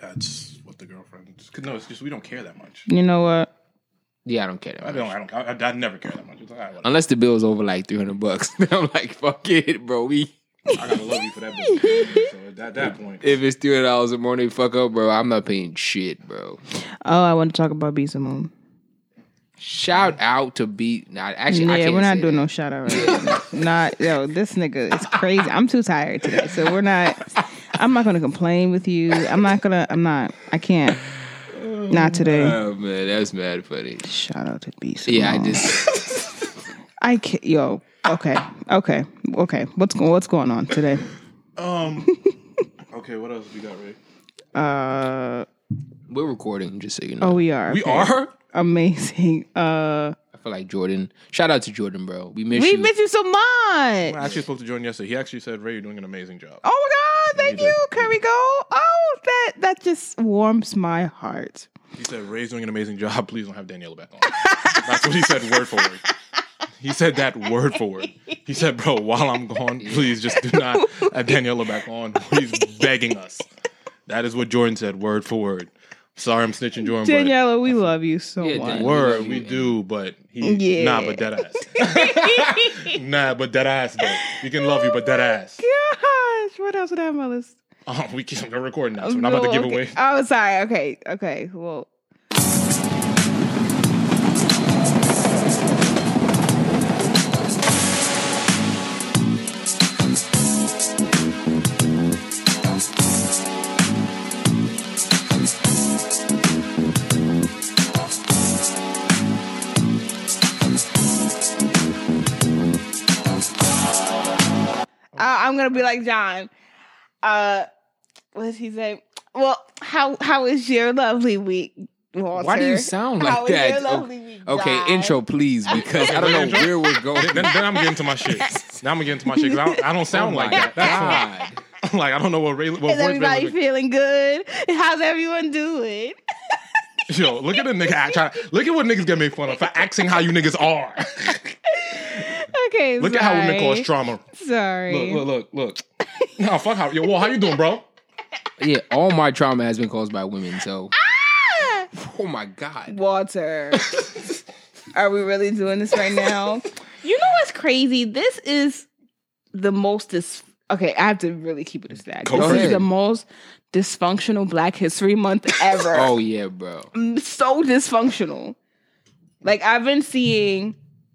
That's what the girlfriend. No, it's just we don't care that much. You know what? Yeah, I don't care that much. I never care that much. It's like, all right, unless the bill's over like $300. Then I'm like, fuck it, bro. I gotta love you for that bill. So at that point, If it's $300 a morning, fuck up, bro. I'm not paying shit, bro. Oh, I want to talk about B Simone. Shout out to B. Nah, actually, I Yeah, can't we're not say doing that. no shout out right now. Not, yo, this nigga is crazy. I'm too tired today. So I'm not going to complain with you. I can't. Not today. Oh, man, that's mad funny. Shout out to B Simone. Yeah, I just... I can't, yo, okay. What's going on today? okay, what else we got, Ray? We're recording, just so you know. Oh, we are. We okay. are? Amazing. I feel like Jordan. Shout out to Jordan, bro. We miss We you. miss you so much. I actually spoke to Jordan yesterday. He actually said, Ray, you're doing an amazing job. Oh my God, thank He you. did. Can we go? Oh, that just warms my heart. He said, Ray's doing an amazing job. Please don't have Daniela back on. That's what he said word for word. He said that word for word. He said, bro, while I'm gone, please just do not have Daniela back on. He's begging us. That is what Jordan said, word for word. Sorry I'm snitching, Jordan. Daniela, we love you so Yeah, much. Dan- Word, we do, but Yeah. but dead ass. But dead ass though. We can love you, but dead ass. Gosh, what else would I have on my list? We're recording now, so we're not about to give Okay. away. Oh, sorry. Okay. Well, I'm gonna be like John. What does he say? Well, how is your lovely week, Walter? Why do you sound like How is that? your lovely week, Okay, John? intro, please, because I don't know where we're going. Then I'm getting to my shit. Now I'm getting to my shit because I don't sound Oh like my that. That's God. all. Like I don't know what Ray. What Is voice Ray everybody was like. feeling good? How's everyone doing? Yo, look at the nigga act. Look at what niggas get made fun of for acting how you niggas are. Okay, Look at how women cause trauma. Sorry. Look. No, fuck how. Yo, Wall, how you doing, bro? Yeah, all my trauma has been caused by women, so... Oh, my God. Walter. Are we really doing this right now? You know what's crazy? This is the most okay, I have to really keep it a stack. Go This ahead. is the most dysfunctional Black History Month ever. Oh, yeah, bro. So dysfunctional. Like, I've been seeing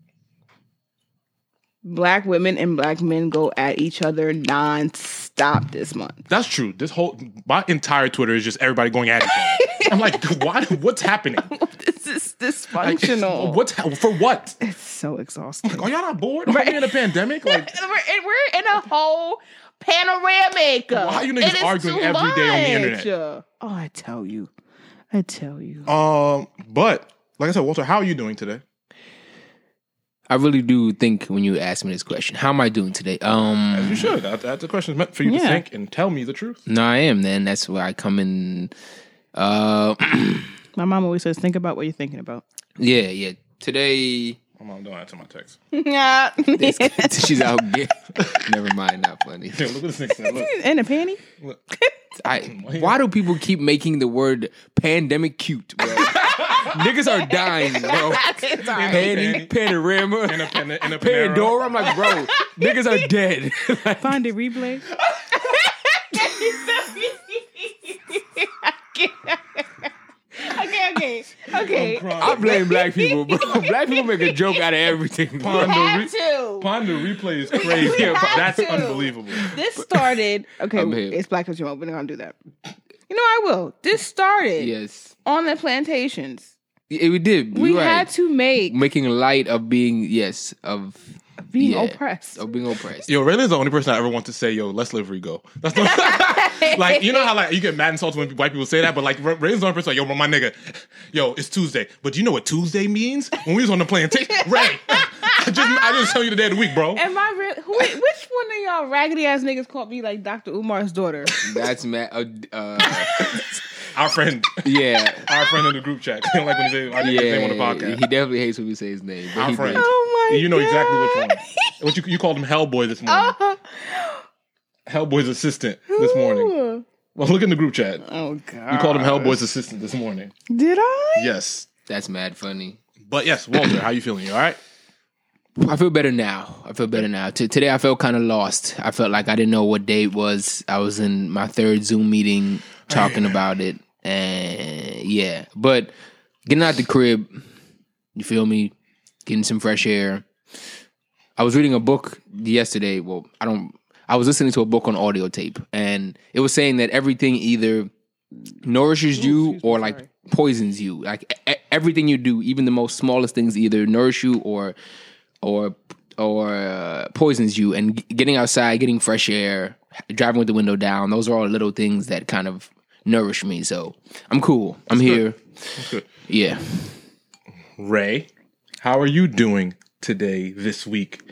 Black women and Black men go at each other nonstop this month. That's true. My entire Twitter is just everybody going at each other. I'm like, what's happening? This is dysfunctional. For what? It's so exhausting. Are y'all not bored? Are we in a pandemic? Like, We're in a whole panoramic. Why are you niggas It is arguing too every day on the much. internet? Oh, I tell you. But like I said, Walter, how are you doing today? I really do think when you ask me this question, how am I doing today? As you should. That's the question is meant for you to Yeah. think and tell me the truth. No, I am, then. That's where I come in. My mom always says, think about what you're thinking about. Yeah. Today, My mom don't answer my text. Yeah. she's out. Never mind, not funny. Yo, look at this nigga. Look. In a panty? Why do people keep making the word pandemic cute, bro? Niggas are dying, bro. Panorama, In a Panera. Pandora. I'm like, bro, niggas are dead. Find a replay. Okay. I blame black people, bro. Black people make a joke out of everything. Bro. Ponder replay is crazy. That's to. unbelievable. This started. Okay, I'm here. it's Black History Month. We're not gonna do that. You know, I will. This started Yes, on the plantations. we did. We You're right. had to make Making light of being being yeah, oppressed. of being oppressed. Yo, Raylan's the only person I ever want to say, yo, let's live Rigo. That's the like, you know how like you get mad and salty when white people say that, but like Raylan's the only person like, yo, my nigga, yo, it's Tuesday. But do you know what Tuesday means? When we was on the plantation, Ray, I just tell you the day of the week, bro. Am I real? Which one of y'all raggedy ass niggas called me like Dr. Umar's daughter? That's mad. Our friend, Yeah. our friend in the group chat. Like when he say our name on the podcast. He definitely hates when we say his name. But Our he friend. did. Oh my You know God. exactly which one. What you called him Hellboy this morning. Oh. Hellboy's assistant this morning. Well, look in the group chat. Oh God. You called him Hellboy's assistant this morning. Did I? Yes. That's mad funny. But yes, Walter, how you feeling? You all right? I feel better now. Today I felt kind of lost. I felt like I didn't know what day it was. I was in my third Zoom meeting talking about it. And yeah. But getting out the crib, you feel me? Getting some fresh air. I was reading a book yesterday. Well, I was listening to a book on audio tape. And it was saying that everything either nourishes you or like poisons you. Like everything you do, even the most smallest things, either nourish you or poisons you. And getting outside, getting fresh air, driving with the window down, those are all little things that kind of nourish me. So I'm cool. I'm here. That's good. Yeah. Ray, how are you doing today, this week?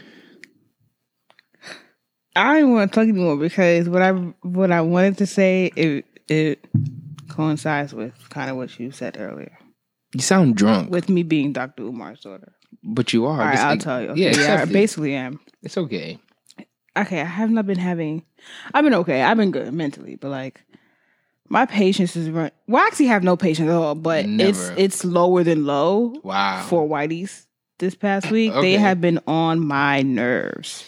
I don't want to talk anymore because what I wanted to say it coincides with kind of what you said earlier. You sound drunk. With me being Dr. Umar's daughter. But you are. All right, I'll tell you. Okay, yeah, I basically am. It's okay. Okay, I have not been I've been okay. I've been good mentally, but like my patience is run. Well, I actually have no patience at all, but it's lower than low. Wow. For whiteys this past week. Okay. They have been on my nerves.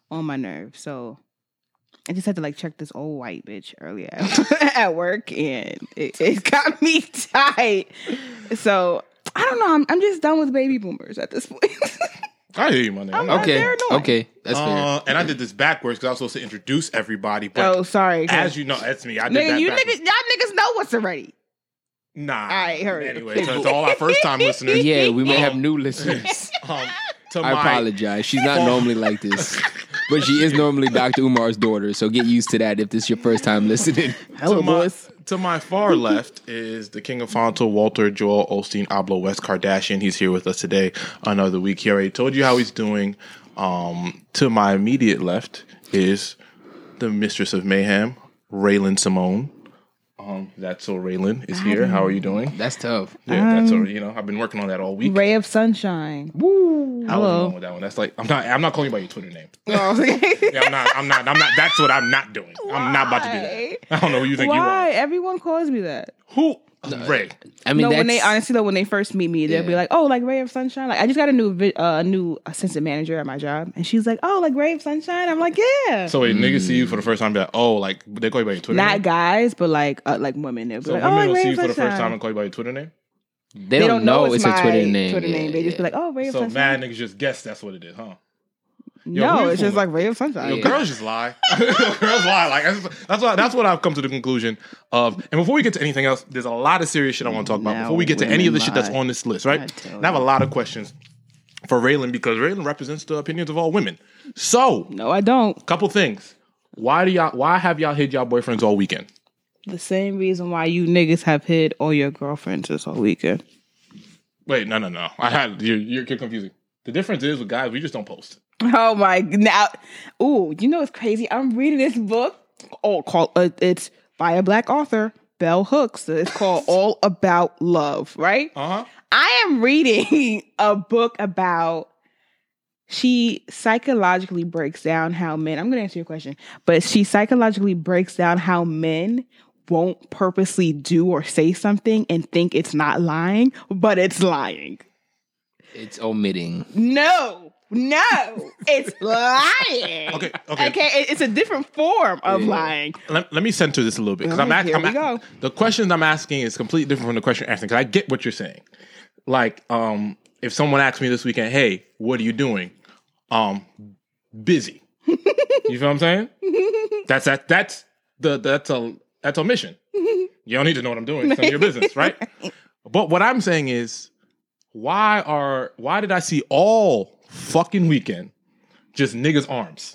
So I just had to like check this old white bitch earlier at work, and it got me tight. So I don't know. I'm just done with baby boomers at this point. I hear you, my nigga. Okay, that's fair. And I did this backwards because I was supposed to introduce everybody. But sorry. As you know, that's me. I did Nigga, that you backwards. y'all niggas know what's already. Nah. I heard it. Anyway, to all our first time listeners. Yeah, we may have new listeners. I apologize. She's not normally like this. But she is normally Dr. Umar's daughter, so get used to that if this is your first time listening. Hello, boys. To my far left is the King of Fonto, Walter Joel Osteen Oblo West Kardashian. He's here with us today, another week. He already told you how he's doing. To my immediate left is the Mistress of Mayhem, Raylan Simone. That's so Raylan is here. How are you doing? That's tough. Yeah, that's I've been working on that all week. Ray of Sunshine. Woo! I Hello. wasn't going with that one. That's like I'm not calling you by your Twitter name. Oh, okay. Yeah, I'm not. That's what I'm not doing. I'm not about to do that. I don't know who you think you Why? are. Everyone calls me that. Who? Ray. I mean, When they first meet me, they'll be like, "Oh, like Ray of Sunshine." Like I just got a new assistant manager at my job, and she's like, "Oh, like Ray of Sunshine." I'm like, "Yeah." So wait, niggas see you for the first time, be like, "Oh, like they call you by your Twitter Not name?" guys, but like women. They'll be So like, women "Oh, will Ray see of you for the first Sunshine." time and call you by your Twitter name. they don't know it's a my Twitter name. Twitter name. They just be like, "Oh, Ray of So Sunshine." mad niggas just guess that's what it is, huh? Yo, No, who it's just fooling? like Ray of Sunshine. Yo, girls just lie. Girls lie. Like that's what I've come to the conclusion of. And before we get to anything else, there's a lot of serious shit I want to talk about. Now Before we get to any of the women shit that's lie. on this list, right? I tell And I have a lot of questions for Raylan because Raylan represents the opinions of all women. So, No, I don't. couple things. Why have y'all hid y'all boyfriends all weekend? The same reason why you niggas have hid all your girlfriends this whole weekend. Wait, no. You're confusing. The difference is with guys, we just don't post. Oh my! Now, ooh, you know what's crazy? I'm reading this book. It's by a black author, Bell Hooks. It's called All About Love. Right? I am reading a book about. She psychologically breaks down how men. I'm going to answer your question, but she psychologically breaks down how men won't purposely do or say something and think it's not lying, but it's lying. It's omitting. No, it's lying. Okay. It's a different form of lying. Let me center this a little bit because Here we go. the questions I'm asking is completely different from the question you're asking because I get what you're saying. Like, if someone asks me this weekend, "Hey, what are you doing?" Busy. You feel what I'm saying? That's omission. You don't need to know what I'm doing. It's none of your business, right? But what I'm saying is, why did I see all fucking weekend just niggas' arms?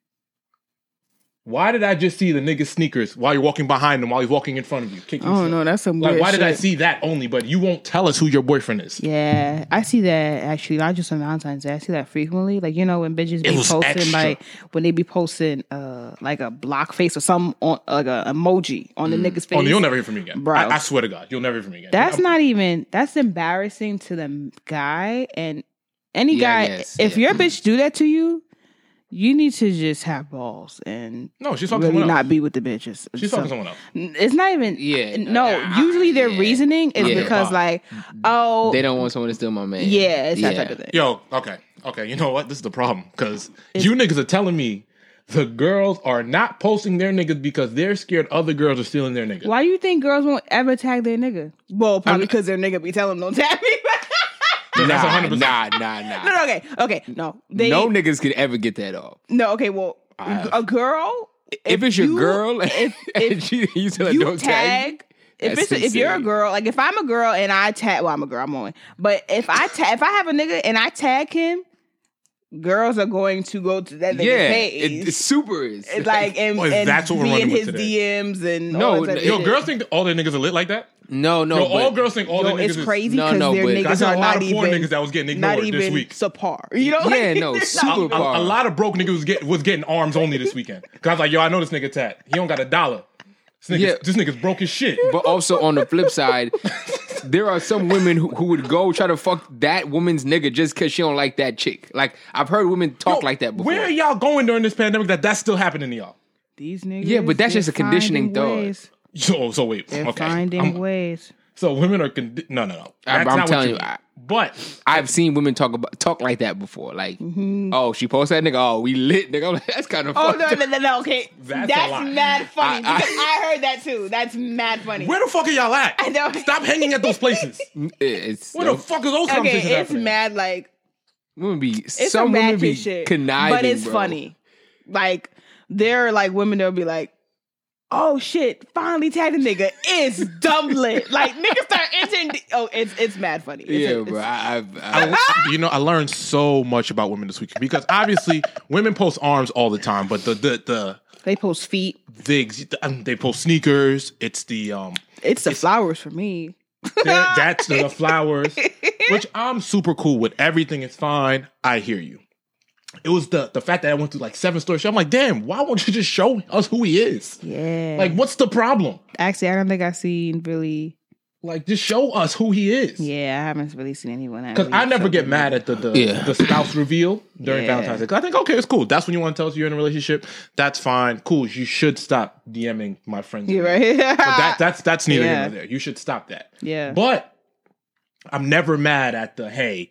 Why did I just see the niggas' sneakers while you're walking behind them, while he's walking in front of you? Kicking Oh stuff? no, that's some Like, weird why did I shit. see that only, but you won't tell us who your boyfriend is? Yeah, I see that actually, not just on Valentine's Day. I see that frequently. Like, you know, when bitches be was posting, extra. like, when they be posting, like a block face or some on like a emoji on the nigga's face. Oh, you'll never hear from me again. Bro. I swear to God, you'll never hear from me again. That's not even, that's embarrassing to the guy and any Yeah, I guy. guess, If yeah. your bitch do that to you, You need to just have balls and No, she's talking really to someone else. not be with the bitches. She's talking to someone else. It's not even. Yeah. No, usually their reasoning is Yeah. because like, oh, They don't want someone to steal my man. yeah, it's that type of thing. Yo, okay. You know what? This is the problem because you niggas are telling me the girls are not posting their niggas because they're scared other girls are stealing their niggas. Why you think girls won't ever tag their nigga? Well, probably because their nigga be telling them don't tag me. That's Nah, 100%. nah. No, okay, no. No niggas could ever get that off. No, okay, well, a girl. If it's your girl, if you tell her you don't tag. If you're a girl, like if I'm a girl and I tag, well, I'm a girl, I'm on. But if I have a nigga and I tag him, girls are going to go to that nigga's page. It's super. It's like and that's what we're be in running with his today. DMs and No, all that type of Yo, shit. girls think all their niggas are lit like that? No, Yo, all but girls think all their niggas it's is... crazy No, because no, their but- I niggas saw are a lot not of porn even niggas that was getting not ignored this even week. subpar. You know? yeah, no, super A par. lot of broke niggas was getting arms only this weekend. Cause I was like, yo, I know this nigga tat. He don't got $1. This nigga's broke as shit. But also on the flip side, there are some women who would go try to fuck that woman's nigga just because she don't like that chick. Like I've heard women talk Yo, like that before. Where are y'all going during this pandemic that's still happening to y'all? These niggas. Yeah, but that's just they're a conditioning finding thought. ways. So wait. They're Okay. finding ways. So women are no. That's I'm not telling what you, mean. But I've seen women talk like that before. Like, oh, she posted that nigga. Oh, we lit, nigga. I'm like, that's kind of. Oh no, okay. That's That's a lie. mad funny I- because I heard that too. That's mad funny. where the fuck are y'all at? I know. Stop hanging at those places. It's Where the fuck are those conversations Okay, it's happening? mad like women be it's some some women ratchet be shit, conniving, but it's bro. funny. Like there are like women that'll be like, "Oh shit, finally tagged a nigga." It's dumb lit. Like niggas start entering. Oh, it's mad funny. Yeah, bro. I learned so much about women this week because obviously women post arms all the time, but They post feet. they post sneakers. It's the It's the flowers for me. that's the flowers, which I'm super cool with. Everything is fine. I hear you. It was the fact that I went through like 7 stores. I'm like, damn, why won't you just show us who he is? Yeah. Like, what's the problem? Actually, I don't think I've seen really. Like, just show us who he is. Yeah, I haven't really seen anyone. Because I never get mad at the spouse reveal during Valentine's Day. 'Cause I think, okay, it's cool. That's when you want to tell us you're in a relationship. That's fine. Cool. You should stop DMing my friends. You're right. But that's neither here Yeah. nor there. You should stop that. Yeah. But I'm never mad at the,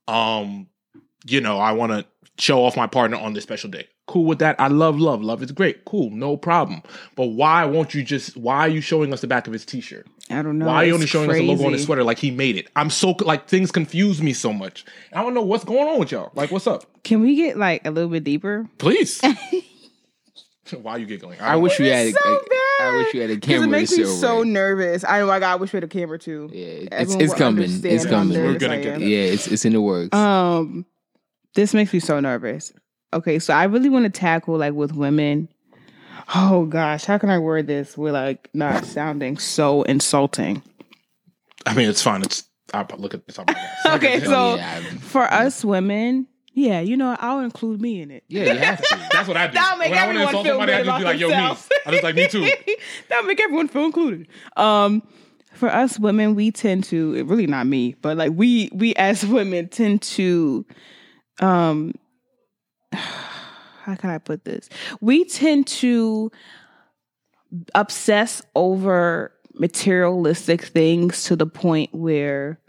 I want to show off my partner on this special day. Cool with that. I love love. Love is great. Cool. No problem. But why are you showing us the back of his t-shirt? I don't know. Why are you It's only showing us the logo on his crazy. sweater like he made it? I'm so, like, things confuse me so much. I don't know what's going on with y'all. Like, what's up? Can we get like a little bit deeper? Please. Why you giggling? I wish we had. so I wish we had a Because camera. it makes to me show so it. nervous. I know. I wish we had a camera too. Yeah, Everyone it's will coming. understand It's how coming. nervous We're gonna I get am. there. Yeah, it's in the works. This makes me so nervous. Okay, so I really want to tackle like with women. Oh gosh, how can I word this with like not sounding so insulting? I mean, it's fine. I'll look at this. Okay, so yeah. for us women, yeah, I'll include me in it. Yeah, you have to. That's what I do. That'll make when I want to everyone insult feel somebody, I good just be about like, yo, me. themselves. I just like, me too. That'll make everyone feel included. For us women, we tend to, really not me, but like we as women tend to, how can I put this? We tend to obsess over materialistic things to the point where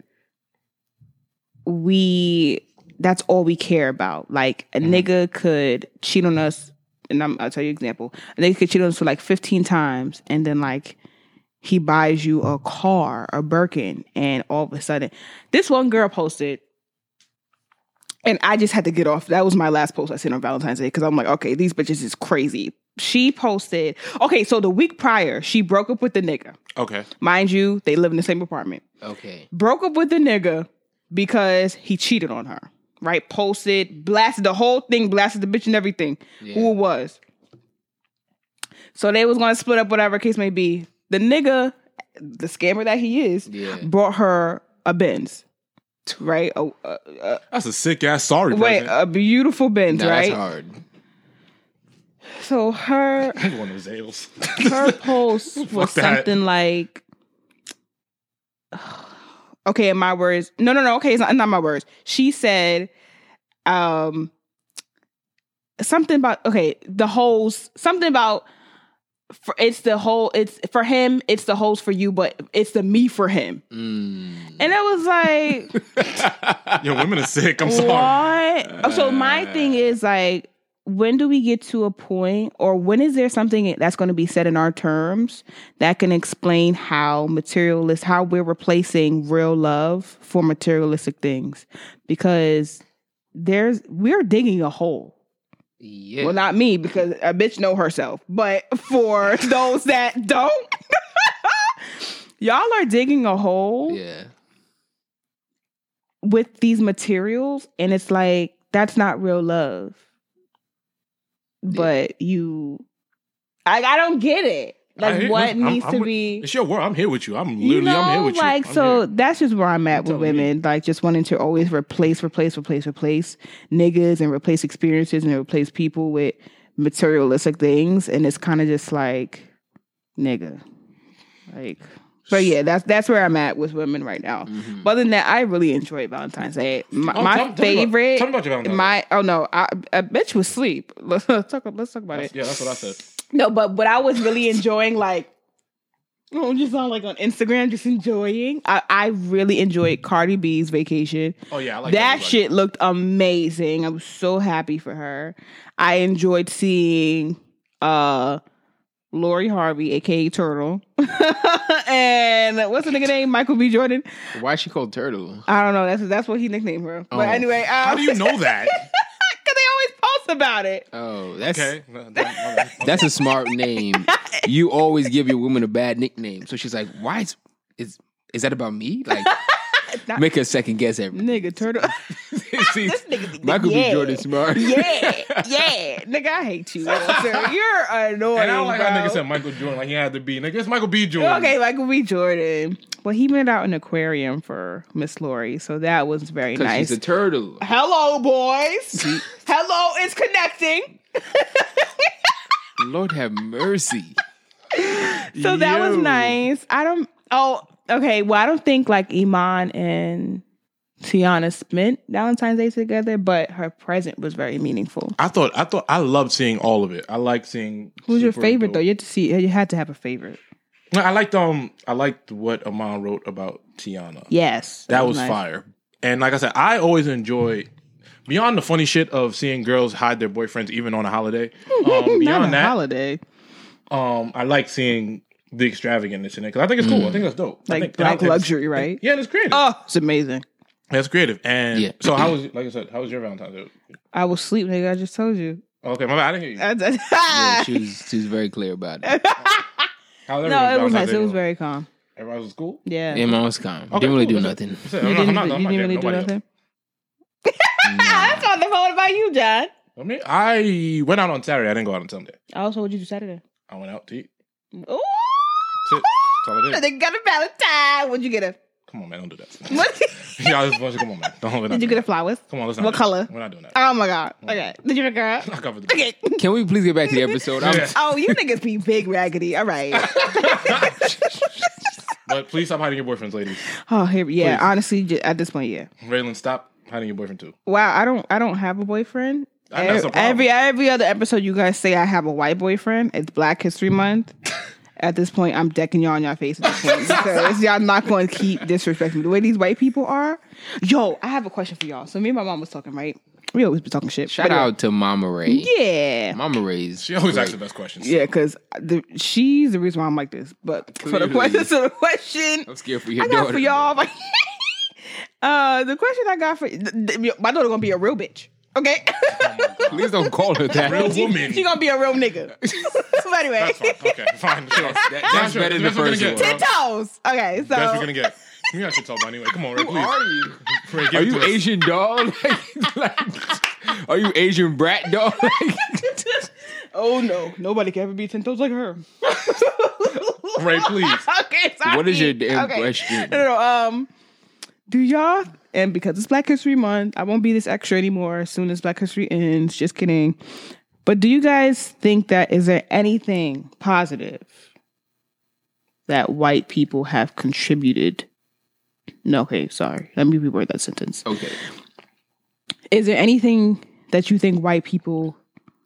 that's all we care about. Like a nigga could cheat on us, and I'll tell you an example. A nigga could cheat on us for like 15 times, and then like he buys you a car, a Birkin, and all of a sudden, this one girl posted, and I just had to get off. That was my last post I seen on Valentine's Day because I'm like, okay, these bitches is crazy. She posted, okay, so the week prior, she broke up with the nigga. Okay. Mind you, they live in the same apartment. Okay. Broke up with the nigga because he cheated on her, right? Posted, blasted the whole thing, blasted the bitch and everything, who it was. So they was going to split up, whatever case may be. The nigga, the scammer that he is, brought her a Benz, right? That's a sick ass sorry Wait, present. a beautiful Benz, right? That's hard. So her One of those ales. her post was Fuck that. something like, okay, in my words, no, okay, it's not my words. She said, something about the hoes. Something about it's for him. It's the hoes for you, but it's the me for him. And it was like, yo, women are sick. I'm sorry. What? So my thing is like, when do we get to a point, or when is there something that's going to be said in our terms that can explain how we're replacing real love for materialistic things? Because we're digging a hole. Yeah. Well, not me, because a bitch know herself, but for those that don't, y'all are digging a hole. Yeah. With these materials, and it's like, that's not real love. But I don't get it. Like, what needs to be? It's your world. I'm here with you. I'm here with you. Like, so that's just where I'm at with women. Like, just wanting to always replace niggas and replace experiences and replace people with materialistic things. And it's kind of just like, nigga. Like, but yeah, that's where I'm at with women right now. Mm-hmm. But other than that, I really enjoy Valentine's Day. My favorite. Tell me about your Valentine's Day. A bitch was sleep. Let's talk about it. Yeah, that's what I said. No, but what I was really enjoying, like, just on like on Instagram, just enjoying. I really enjoyed Cardi B's vacation. Oh yeah, I like that shit looked amazing. I was so happy for her. I enjoyed seeing Lori Harvey, aka Turtle, and what's the nigga name? Michael B. Jordan. Why is she called Turtle? I don't know. That's what he nicknamed her. But anyway, how do you know that? Because they always post about it. Oh, that's okay. That's a smart name. You always give your woman a bad nickname, so she's like, "Why is that about me?" Like, make her second guess everything. Nigga, Turtle. See, Michael B. Jordan smart. Yeah. Nigga, I hate you. You're annoying. And I don't like bro. how nigga said Michael Jordan like he had to be. Nigga, it's Michael B. Jordan. Okay, Michael B. Jordan. Well, he went out an aquarium for Miss Lori, so that was very nice. She's a turtle. Hello, boys. Hello, it's connecting. Lord have mercy. So that was nice. Okay. Well, I don't think like Iman and Tiana spent Valentine's Day together, but her present was very meaningful. I loved seeing all of it. I like seeing. Who's your favorite though? You had to have a favorite. I liked what Iman wrote about Tiana. Yes. That was nice. Fire. And like I said, I always enjoy, beyond the funny shit of seeing girls hide their boyfriends even on a holiday. Beyond that, holiday. I like seeing the extravagantness in it because I think it's cool. I think that's dope. Like black luxury, right? Yeah, and it's creative. Oh, it's amazing. That's creative. And so how was your Valentine's Day? I was asleep, nigga. I just told you. Okay, my bad. I didn't hear you. Yeah, she was very clear about it. No, it was nice. It was very calm. Everybody was cool? Yeah. Yeah, mine was calm. Okay, didn't really do nothing. You didn't really do nothing? That's on the phone about you, John. I mean, I went out on Saturday. I didn't go out on Sunday. Also, what'd you do Saturday? I went out to eat. Ooh! That's all I did. They got a Valentine. What'd you get her? Come on, man. Don't do that. What? Come on, man. Did you get her flowers? Come on, let's not. What color? We're not doing that. Oh, my God. Okay. Did you get her? I covered the Okay. Can we please get back to the episode? Oh, you niggas be big raggedy. All right. But please stop hiding your boyfriends, ladies. Oh, yeah. Please. Honestly, at this point, yeah. Raylan, stop hiding your boyfriend too. Wow, I don't have a boyfriend. Every other episode, you guys say I have a white boyfriend. It's Black History Month. At this point, I'm decking y'all in your face at this point because y'all not going to keep disrespecting me. The way these white people are. Yo, I have a question for y'all. So me and my mom was talking, right? We always be talking shit. Shout out to Mama Ray. Yeah. Mama Ray's. She always asks the best questions. Yeah, because she's the reason why I'm like this. But for the question, I'm scared for your daughter. For y'all. The question I got for my daughter gonna be a real bitch. Okay. Please don't call her that. Real woman. She gonna be a real nigga. So anyway. That's fine. Okay, fine. Sure. That's better than the first one. 10 toes. Okay, so. That's what we're gonna get. You got to talk anyway. Come on, Ray, please. Who are you? Ray, are you Asian dog? Are you Asian brat dog? Oh no, nobody can ever be 10 toes like her. Ray, please. Okay, sorry. What is your damn question? No. Do y'all? And because it's Black History Month, I won't be this extra anymore as soon as Black History ends. Just kidding. But do you guys think that is there anything positive that white people have contributed? No, okay, sorry. Let me reword that sentence. Okay. Is there anything that you think white people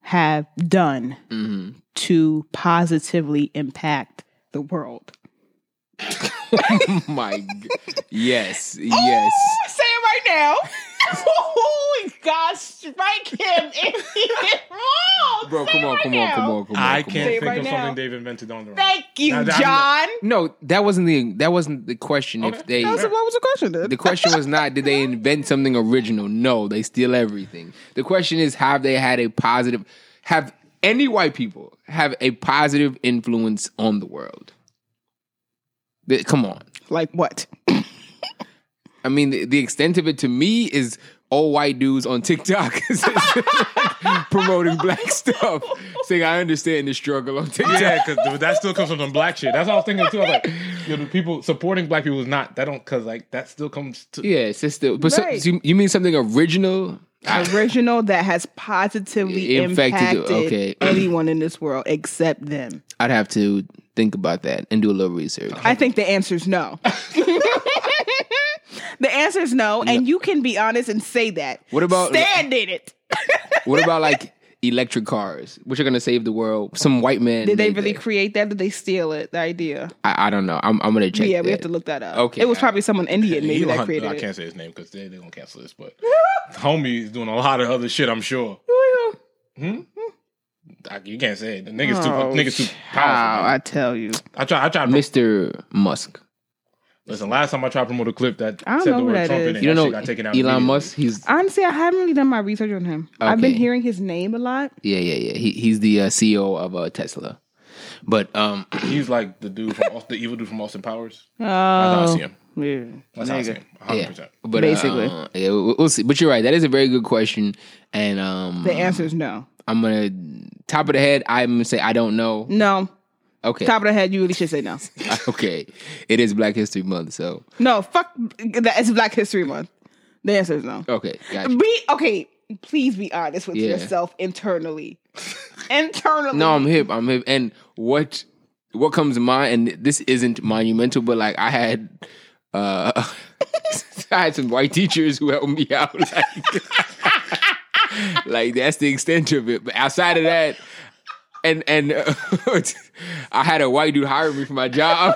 have done to positively impact the world? Oh my God. Yes. Say it right now. Oh, God, strike him if he is wrong. Bro, come on. I can't think right of now. something they've invented on their own. Thank you, Now, John. No, that wasn't the question. Okay. If they What was the question then? The question was not, did they invent something original? No, they steal everything. The question is, have any white people have a positive influence on the world? Come on. Like what? I mean, the extent of it to me is all white dudes on TikTok promoting black stuff, saying, I understand the struggle on TikTok. Yeah, because that still comes from some black shit. That's what I was thinking too. I was like, the people supporting black people is not, because like that still comes to. Yeah, it's still. But Right. so you mean something original? Original that has positively impacted okay. anyone in this world except them. I'd have to think about that and do a little research. I think the answer is no. The answer is no, and you can be honest and say that. What about stand in it? What about like electric cars, which are going to save the world? Some white man. Did they made really that. create that? Did they steal it? The idea? I don't know. I'm going to check. Yeah, that. we have to look that up. Okay. It was probably someone Indian maybe Elon, that created I it. can't say his name because they're going to cancel this, but homie is doing a lot of other shit, I'm sure. You can't say it. The nigga's too powerful. I tell you. I tried. Mr. Musk. Listen, last time I tried to promote a clip that I don't said know the who word that Trump is. in it, You that don't shit know got taken out Elon immediately. Musk? He's Honestly, I haven't really done my research on him. I've been Okay. hearing his name a lot. yeah. He's the CEO of Tesla. But He's like the evil dude from Austin Powers. Oh, That's how I see him. yeah. That's how I see him. 100%. yeah, but Basically. yeah, we'll see. But you're right. That is a very good question, and The answer is no. I'm gonna top of the head. I'm gonna say I don't know. No. Okay, Top of the head, you really should say no. okay. It is Black History Month, so No, fuck that. It's Black History Month. The answer is no. okay, gotcha. Okay, please be honest with yourself internally. Internally. No, I'm hip. And what comes to mind? And this isn't monumental, but like I had I had some white teachers who helped me out. Like that's the extent of it. But outside of that, and I had a white dude hire me for my job.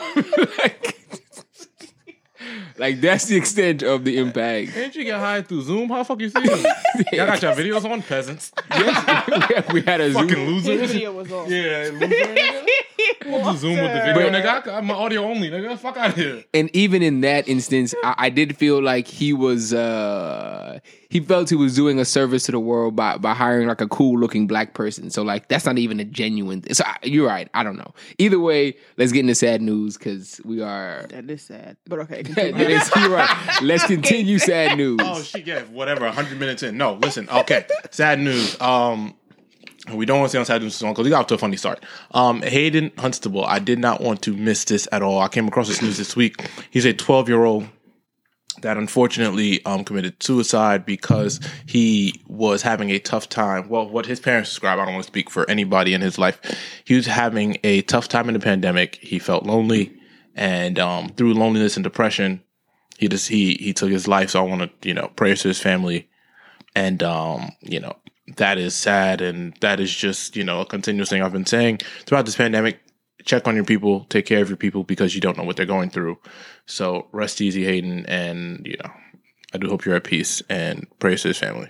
Like that's the extent of the impact. Didn't you get hired through Zoom? How the fuck you see him? Y'all got your videos on, peasants. Yes, we had a Fucking Zoom. loser. His video was on. Yeah, loser. Nigga. We'll do Zoom with the video, nigga. I'm audio only, nigga. Fuck out of here. And even in that instance, I did feel like he was he felt he was doing a service to the world by hiring like a cool looking black person. So like that's not even a genuine. So you're right. I don't know. Either way, let's get into sad news because we are. That is sad. But okay. You're right. Let's continue sad news. Oh shit, yeah, whatever. 100 minutes in. No, listen. Okay, sad news. We don't want to stay on sad news because we got off to a funny start. Hayden Huxtable. I did not want to miss this at all. I came across this news this week. He's a 12-year-old that unfortunately committed suicide because he was having a tough time. Well, what his parents describe, I don't want to speak for anybody in his life. He was having a tough time in the pandemic. He felt lonely, and through loneliness and depression, he took his life. So I want to, prayers to his family, and that is sad, and that is just a continuous thing I've been saying throughout this pandemic. Check on your people, take care of your people because you don't know what they're going through. So rest easy, Hayden, and I do hope you're at peace, and prayers to his family.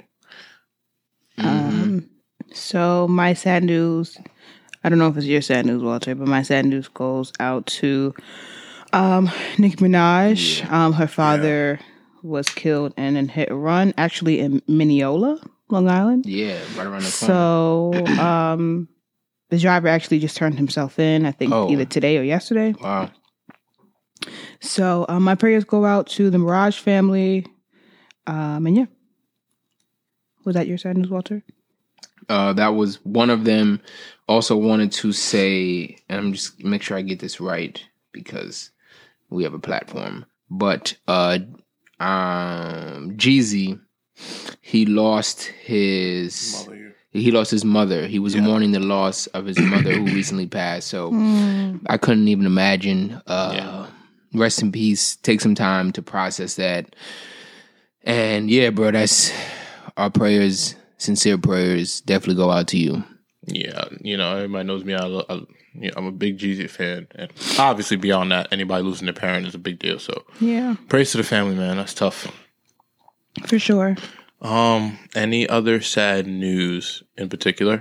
So my sad news, I don't know if it's your sad news, Walter, but my sad news goes out to Nicki Minaj. Her father was killed in a hit and run, actually in Mineola, Long Island. Yeah, right around the corner. So the driver actually just turned himself in, I think either today or yesterday. Wow. So my prayers go out to the Mirage family. And yeah. Was that your sad news, Walter? That was one of them. Also wanted to say, and I'm just make sure I get this right because we have a platform. But Jeezy, he lost his mother. He was mourning the loss of his mother who recently passed. So I couldn't even imagine. Rest in peace. Take some time to process that. And yeah, bro, that's our prayers sincere prayers definitely go out to you. Yeah, everybody knows me. I'm a big Jeezy fan, and obviously beyond that, anybody losing their parent is a big deal. So yeah, praise to the family, man. That's tough. For sure. Any other sad news in particular?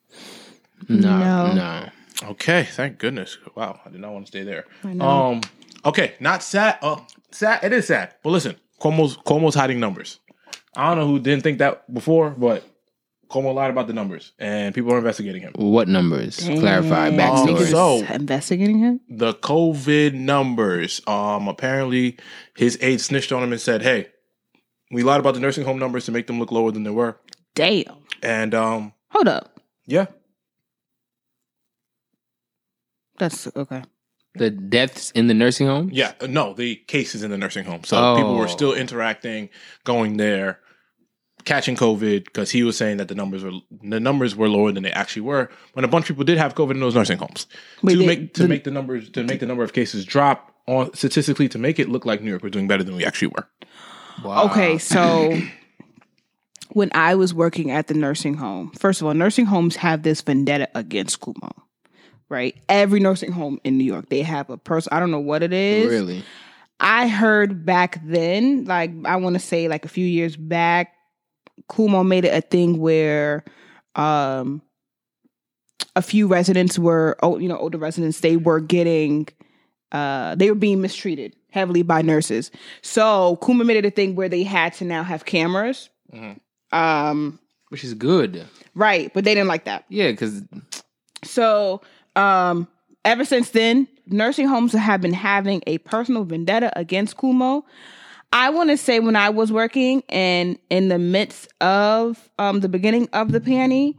No. Okay, thank goodness. Wow, I did not want to stay there. I know. Okay, not sad. Sad. It is sad. But listen, Cuomo's hiding numbers. I don't know who didn't think that before, but Cuomo lied about the numbers, and people are investigating him. What numbers? Clarify. Backstory. So investigating him? The COVID numbers. Apparently, his aide snitched on him and said, "Hey, we lied about the nursing home numbers to make them look lower than they were." Damn. And hold up. Yeah. That's okay. The deaths in the nursing home? Yeah, no, the cases in the nursing home. So people were still interacting, going there, catching COVID, because he was saying that the numbers were lower than they actually were. When a bunch of people did have COVID in those nursing homes, to make the number of cases drop statistically, to make it look like New York was doing better than we actually were. Wow. Okay, so when I was working at the nursing home, first of all, nursing homes have this vendetta against Cuomo. Right? Every nursing home in New York, they have a person. I don't know what it is. Really? I heard back then, like I want to say like a few years back, Cuomo made it a thing where a few residents were, older residents, they were getting, they were being mistreated heavily by nurses. So Cuomo made it a thing where they had to now have cameras. Mm-hmm. Which is good. Right. But they didn't like that. Yeah, because... So... ever since then, nursing homes have been having a personal vendetta against Cuomo. I want to say when I was working and in the midst of the beginning of the panty,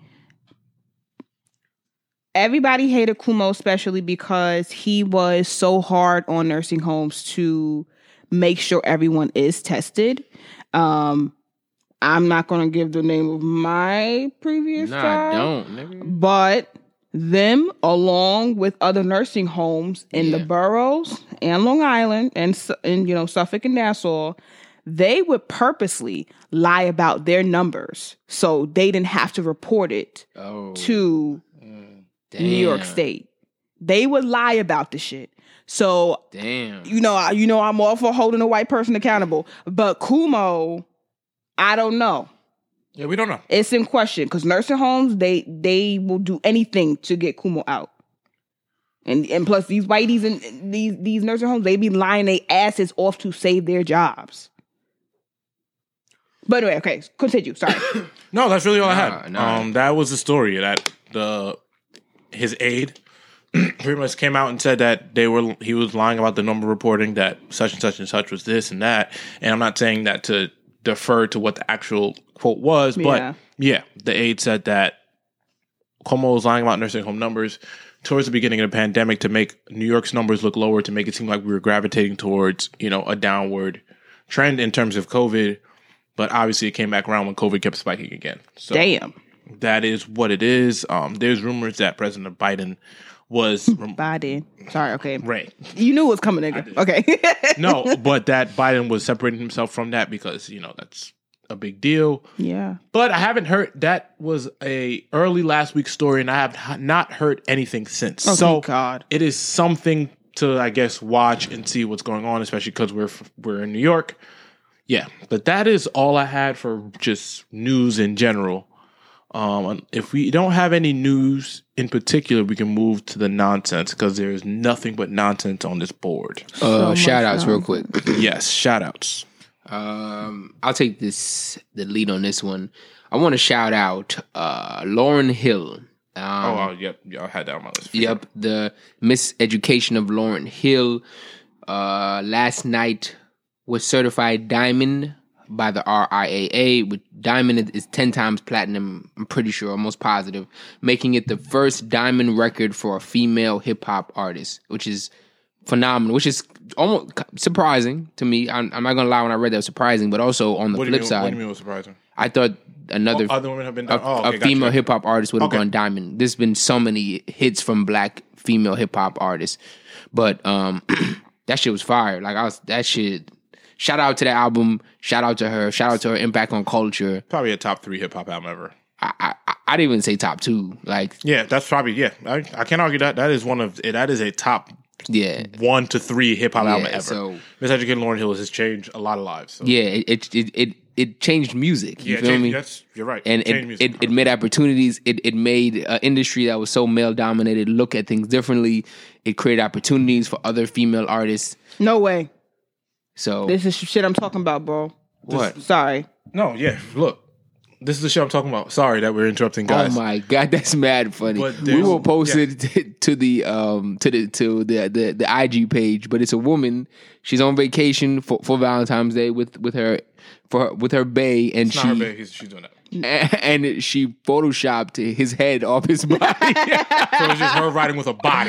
everybody hated Cuomo, especially because he was so hard on nursing homes to make sure everyone is tested. I'm not going to give the name of my previous job. Don't. Nigga. But... them, along with other nursing homes in the boroughs and Long Island and Suffolk and Nassau, they would purposely lie about their numbers so they didn't have to report it to New York State. They would lie about the shit. So, damn, I'm all for holding a white person accountable, but Cuomo, I don't know. Yeah, we don't know. It's in question because nursing homes, they will do anything to get Cuomo out. And plus these whiteys and these nursing homes, they be lying their asses off to save their jobs. But anyway, okay, continue. Sorry. No, that's really all I had. Nah. That was the story that his aide pretty much came out and said that he was lying about the number reporting that such and such was this and that. And I'm not saying that to defer to what the actual quote was, but the aide said that Cuomo was lying about nursing home numbers towards the beginning of the pandemic to make New York's numbers look lower, to make it seem like we were gravitating towards, a downward trend in terms of COVID. But obviously it came back around when COVID kept spiking again. So damn. That is what it is. There's rumors that President Biden was... Biden. Sorry, okay. Right. You knew it was coming, nigga. Okay. No, but that Biden was separating himself from that because, that's a big deal. Yeah. But I haven't heard... That was a early last week story, and I have not heard anything since. Oh, so thank God. It is something to, I guess, watch and see what's going on, especially because we're in New York. Yeah, but that is all I had for just news in general. If we don't have any news in particular, we can move to the nonsense because there is nothing but nonsense on this board. Shout outs real quick. Yes, shout outs. I'll take the lead on this one. I want to shout out Lauryn Hill. Yep, I had that on my list. Yep, the Miseducation of Lauryn Hill last night was certified diamond by the RIAA, which diamond is 10 times platinum, I'm pretty sure, almost positive, making it the first diamond record for a female hip-hop artist, which is phenomenal, which is almost surprising to me. I'm not going to lie, when I read that, it was surprising, but also on the flip side... What do you mean it was surprising? I thought another... other women have been a female hip-hop artist would have gone diamond. There's been so many hits from black female hip-hop artists, but that shit was fire. Like, that shit... shout out to the album. Shout out to her. Shout out to her impact on culture. Probably a top 3 hip hop album ever. I'd even say top 2. Like, yeah, that's probably I can't argue that. That is a top 1 to 3 hip hop album ever. So Miseducated Lauryn Hill has changed a lot of lives. So. Yeah, it changed music. You feel me? You're right. And it made opportunities. It made an industry that was so male dominated look at things differently. It created opportunities for other female artists. No way. So this is shit I'm talking about, bro. What? Sorry. No, yeah. Look, this is the shit I'm talking about. Sorry that we're interrupting, guys. Oh my god, that's mad funny. We will post it to the IG page, but it's a woman. She's on vacation for Valentine's Day with her bae, and it's not her bae. She's doing that. And she photoshopped his head off his body. So it's just her riding with a body.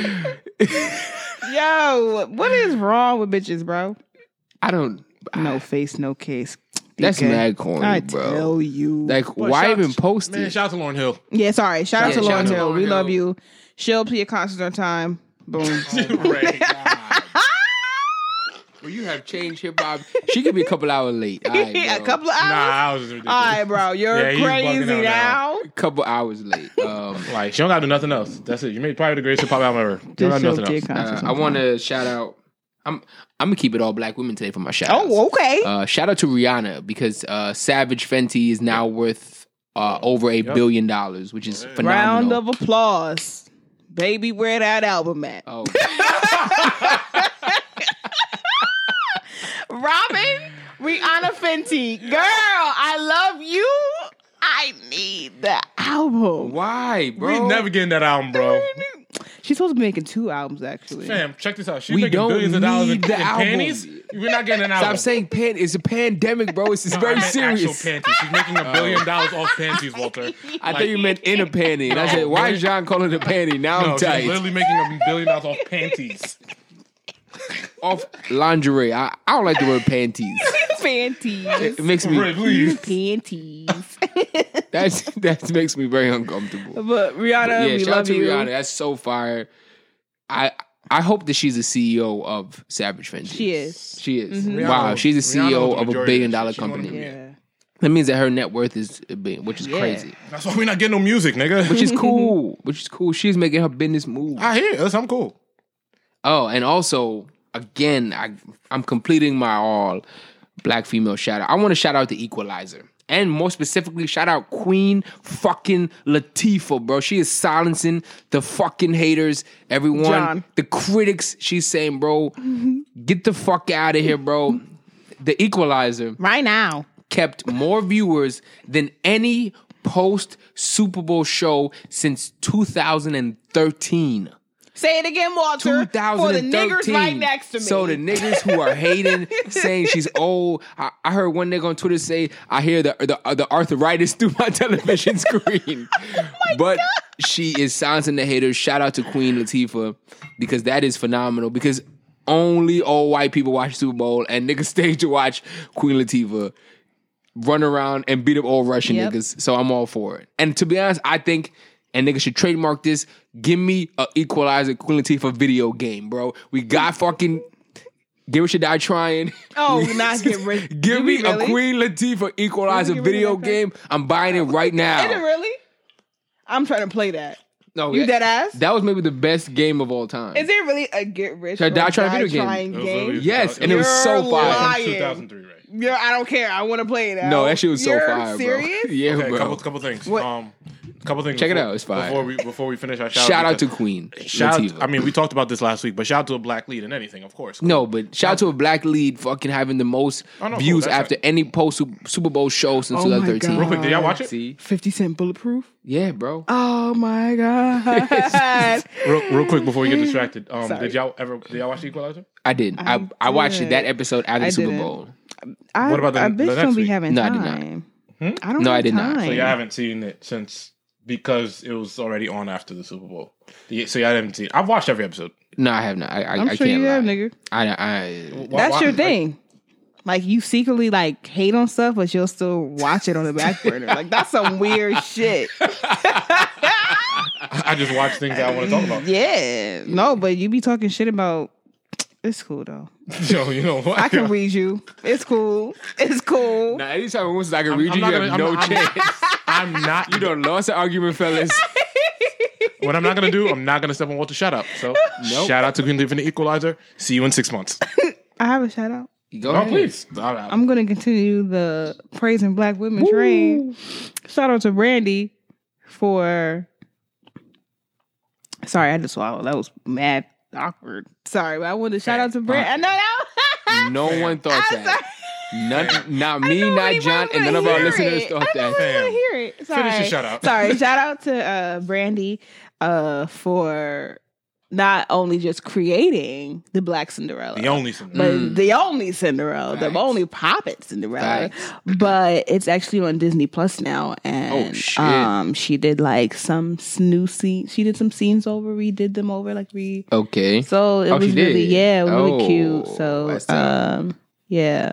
Yo, what is wrong with bitches, bro? I don't. No face, no case. That's mad corny, bro. I tell you. Like, why even post it? Man, shout out to Lauryn Hill. Yeah, sorry. Shout out to Lauryn Hill. We love Hill. you. Show up to your concert on time. Boom. Right. Well, you have changed hip hop. She could be a couple hours late. All right, A couple of hours? Hours is ridiculous. All right, bro. You're crazy now. A couple hours late. Like, she don't got to do nothing else. That's it. You made probably the greatest hip hop album ever. You don't got nothing else. I want to shout out. I'm gonna keep it all black women today for my shout outs. Oh, okay. Shout out to Rihanna because Savage Fenty is now worth over $1 billion, which is phenomenal. Round of applause. Baby, where that album at? Oh. Robin, Rihanna Fenty. Girl, I love you. I need the album. Why, bro? We never getting that album, bro. She's supposed to be making 2 albums, actually. Fam, check this out. She's We making don't billions of dollars in need the album. panties. We're not getting an album. Stop saying it's a pandemic, bro. It's very I meant serious. Actual panties. She's making $1 billion off panties, Walter. I thought you meant in a panty. And I said, why is John calling it a panty? Now I'm No, tight. she's literally making $1 billion off panties. Off lingerie. I don't like the word panties. Panties. It makes me Panties. that makes me very uncomfortable. But Rihanna, we shout love out to you. Rihanna. That's so fire. I hope that she's the CEO of Savage Fenty. She is. She is. Rihanna- Wow, she's the Rihanna CEO owns the of a majority $1 billion of this shit. She's company. one of Yeah. That means that her net worth is $1 billion, which is crazy. That's why we're not getting no music, nigga. Which is cool. Which is cool. She's making her business move. I hear it. I'm cool. Oh, and also, again, I'm completing my all black female shout out. I want to shout out the Equalizer. And more specifically, shout out Queen fucking Latifah, bro. She is silencing the fucking haters, everyone. John. The critics, she's saying, bro, get the fuck out of here, bro. The Equalizer Right now. kept more viewers than any post Super Bowl show since 2013. Say it again, Walter. For the 2013. niggers right next to me. So the niggas who are hating, saying she's old. I heard one nigga on Twitter say, I hear the arthritis through my television screen. But she is silencing the haters. Shout out to Queen Latifah because that is phenomenal. Because only old white people watch Super Bowl and niggas stay to watch Queen Latifah run around and beat up old Russian niggas. So I'm all for it. And to be honest, I think... and niggas should trademark this. Give me a Equalizer Queen Latifah video game, bro. We got fucking Get Rich or Die Trying. Oh, not Get Rich. Give me really? a Queen Latifah Equalizer Get Rich or video Die game. I'm buying it right now. Is it really? I'm trying to play that. No, You dead ass? That was maybe the best game of all time. Is it really a Get Rich Should I Die or Trying Die video game? Trying It was game? literally- Yes, and it was so You're fire. lying. 2003, right? Yeah, I don't care. I want to play it out. No, that shit was so You're fire, serious? bro. Yeah, Okay, bro. couple things. What? Couple things. Check it before- out, it's fire. Before we finish our Shout out to because- Queen Shout Latifah. out, I mean, we talked about this last week, but shout out to a black lead in anything, of course. No, but shout out to a black lead fucking having the most Oh, no, views cool, that's after any post Super Bowl show since Oh my 2013. Real quick, did y'all watch it? See? 50 Cent Bulletproof? Yeah, bro. Oh my God. Real quick before we get distracted, Sorry. did y'all watch The Equalizer? I did. I watched it, that episode after I the Super didn't. Bowl. What about the bitch next don't be week? having No, I time. did not. I don't No, have I did not. time. So you haven't seen it since because it was already on after the Super Bowl. So you haven't seen it. I've watched every episode. No, I have not. I I'm can't sure you lie. have, nigga. That's your thing. Like, you secretly, like, hate on stuff, but you'll still watch it on the back burner. Like, that's some weird shit. I just watch things that I want to talk about. Yeah. No, but you be talking shit about It's cool though. Yo, you know what? I can read you. It's cool. It's cool. Now, anytime once I can read you, not you have no chance. I'm not. You done lost the argument, fellas. What I'm not gonna do, I'm not gonna step on Walter. Shut up. So, shout out to Queen Leaf and the Equalizer. See you in 6 months. I have a shout out. Go ahead. Please. I'm going to continue the praising Black women train. Shout out to Brandy for. Sorry, I had to swallow. That was mad awkward. Sorry, but I wanted to shout out to Brandy. No one thought that. Not me, not John, and none of our listeners thought that. I want to hear it. Sorry. Finish your shout out. Sorry, shout out to Brandy for not only just creating the Black Cinderella, The only but the only Cinderella, the only poppet Cinderella, but it's actually on Disney Plus now. And she did like some new scenes. She did some scenes over, redid them over, Okay. So it was really, really cute. So yeah.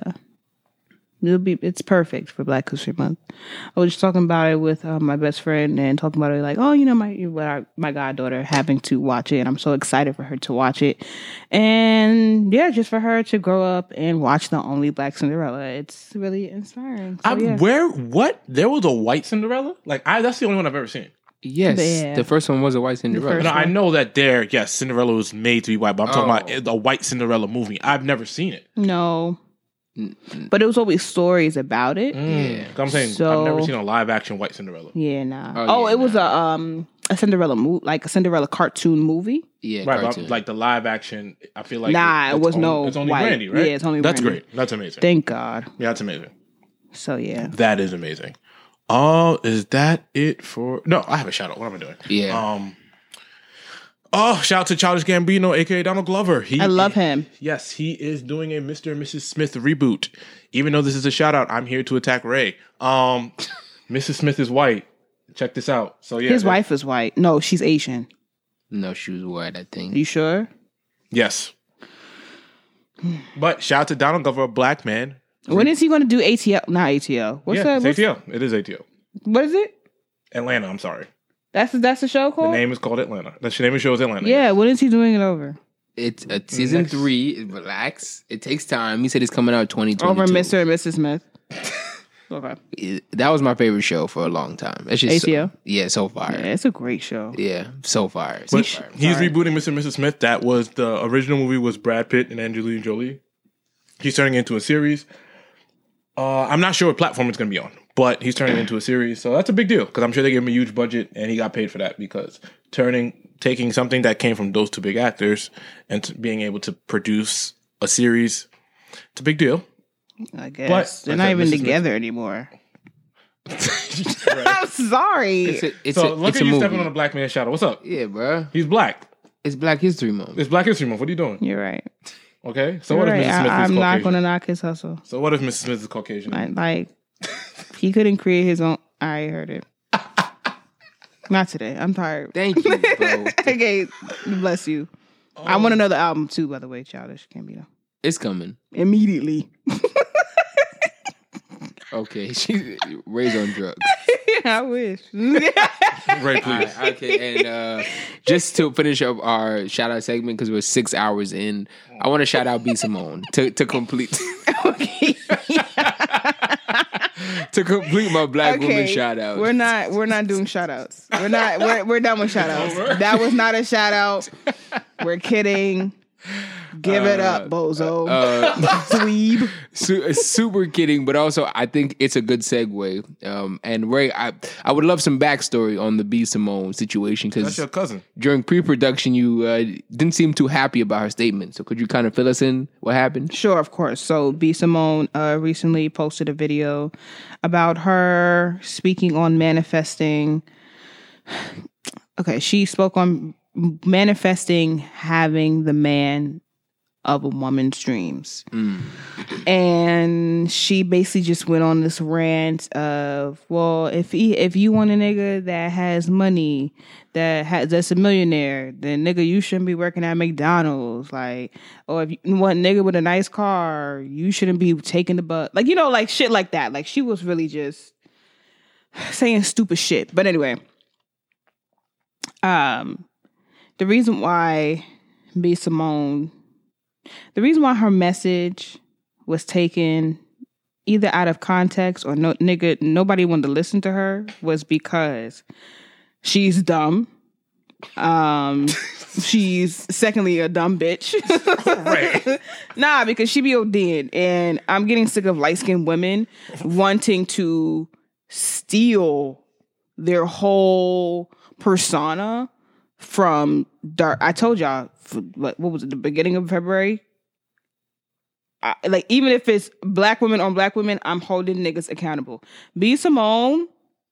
It's perfect for Black History Month. I was just talking about it with my best friend and talking about it like, oh, you know, my goddaughter having to watch it. And I'm so excited for her to watch it. And yeah, just for her to grow up and watch the only Black Cinderella. It's really inspiring. So, What? There was a white Cinderella? That's the only one I've ever seen. Yes, the first one was a white Cinderella. No, I know that Cinderella was made to be white, but I'm talking about a white Cinderella movie. I've never seen it. No. But it was always stories about it. Yeah, I'm saying I've never seen a live action white Cinderella. Yeah, nah. It was a Cinderella movie, like a Cinderella cartoon movie. Yeah, right. But like the live action, I feel like it was it's only white. Brandy, right? Yeah, it's only. That's Brandy. great. That's amazing. Thank God. Yeah, that's amazing. So yeah, that is amazing. Oh, is that it for? No, I have a shout out. What am I doing? Yeah. Shout out to Childish Gambino, aka Donald Glover. I love him. Yes, he is doing a Mr. and Mrs. Smith reboot. Even though this is a shout out, I'm here to attack Ray. Mrs. Smith is white. Check this out. So yeah, his wife is white. No, she's Asian. No, she was white, I think. Are you sure? Yes. But shout out to Donald Glover, a black man. When is he going to do ATL? Not ATL. It's ATL. It is ATL. What is it? Atlanta. I'm sorry. That's the show called? The name is called Atlanta. The name of the show is Atlanta. Yeah, when is he doing it over? It's season 3. Relax. It takes time. He said it's coming out 2022. Over Mr. and Mrs. Smith. Okay. That was my favorite show for a long time. It's just ATL? So fire. Yeah, it's a great show. Yeah, so fire. But he's rebooting Mr. and Mrs. Smith. That was the original movie was Brad Pitt and Angelina Jolie. He's turning it into a series. I'm not sure what platform it's going to be on, but he's turning it into a series. So that's a big deal because I'm sure they gave him a huge budget and he got paid for that because taking something that came from those two big actors and being able to produce a series, it's a big deal. I guess. They're not even together anymore. I'm sorry. Look at you stepping on a black man's shadow. What's up? Yeah, bro. He's black. It's Black History Month. It's Black History Month. What are you doing? You're right. Okay. So what if Mrs. Smith is Caucasian? I'm not going to knock his hustle. So what if Mrs. Smith is Caucasian? He couldn't create his own. I heard it. Not today. I'm tired. Thank you, bro. Okay. Bless you. I want another album too, by the way, Childish Gambino. It's coming. Immediately. Okay. Ray's on drugs. I wish. Ray, please. Okay, and just to finish up our shout out segment because we're 6 hours in, I want to shout out B Simone to complete. Okay. To complete my black woman shout out. We're not doing shout outs. We're done with shout outs. That was not a shout out. We're kidding. Give it up, bozo. Dweeb. Super kidding, but also I think it's a good segue. And Ray, I would love some backstory on the B Simone situation because that's your cousin. During pre-production, you didn't seem too happy about her statement. So could you kind of fill us in what happened? Sure, of course. So B Simone recently posted a video about her speaking on manifesting. Okay, she spoke on manifesting having the man of a woman's dreams. And she basically just went on this rant of, well, if you want a nigga that has money, that's a millionaire, then nigga, you shouldn't be working at McDonald's. Like, or if you want a nigga with a nice car, you shouldn't be taking the bus. Like, like shit like that. Like, she was really just saying stupid shit. But anyway, the reason why B Simone The reason why her message was taken either out of context or nobody wanted to listen to her was because she's dumb. She's secondly a dumb bitch. Right. Nah, because she be ODing, and I'm getting sick of light-skinned women wanting to steal their whole persona from dark. I told y'all, what was it, the beginning of February? Like, even if it's black women on black women, I'm holding niggas accountable. B. Simone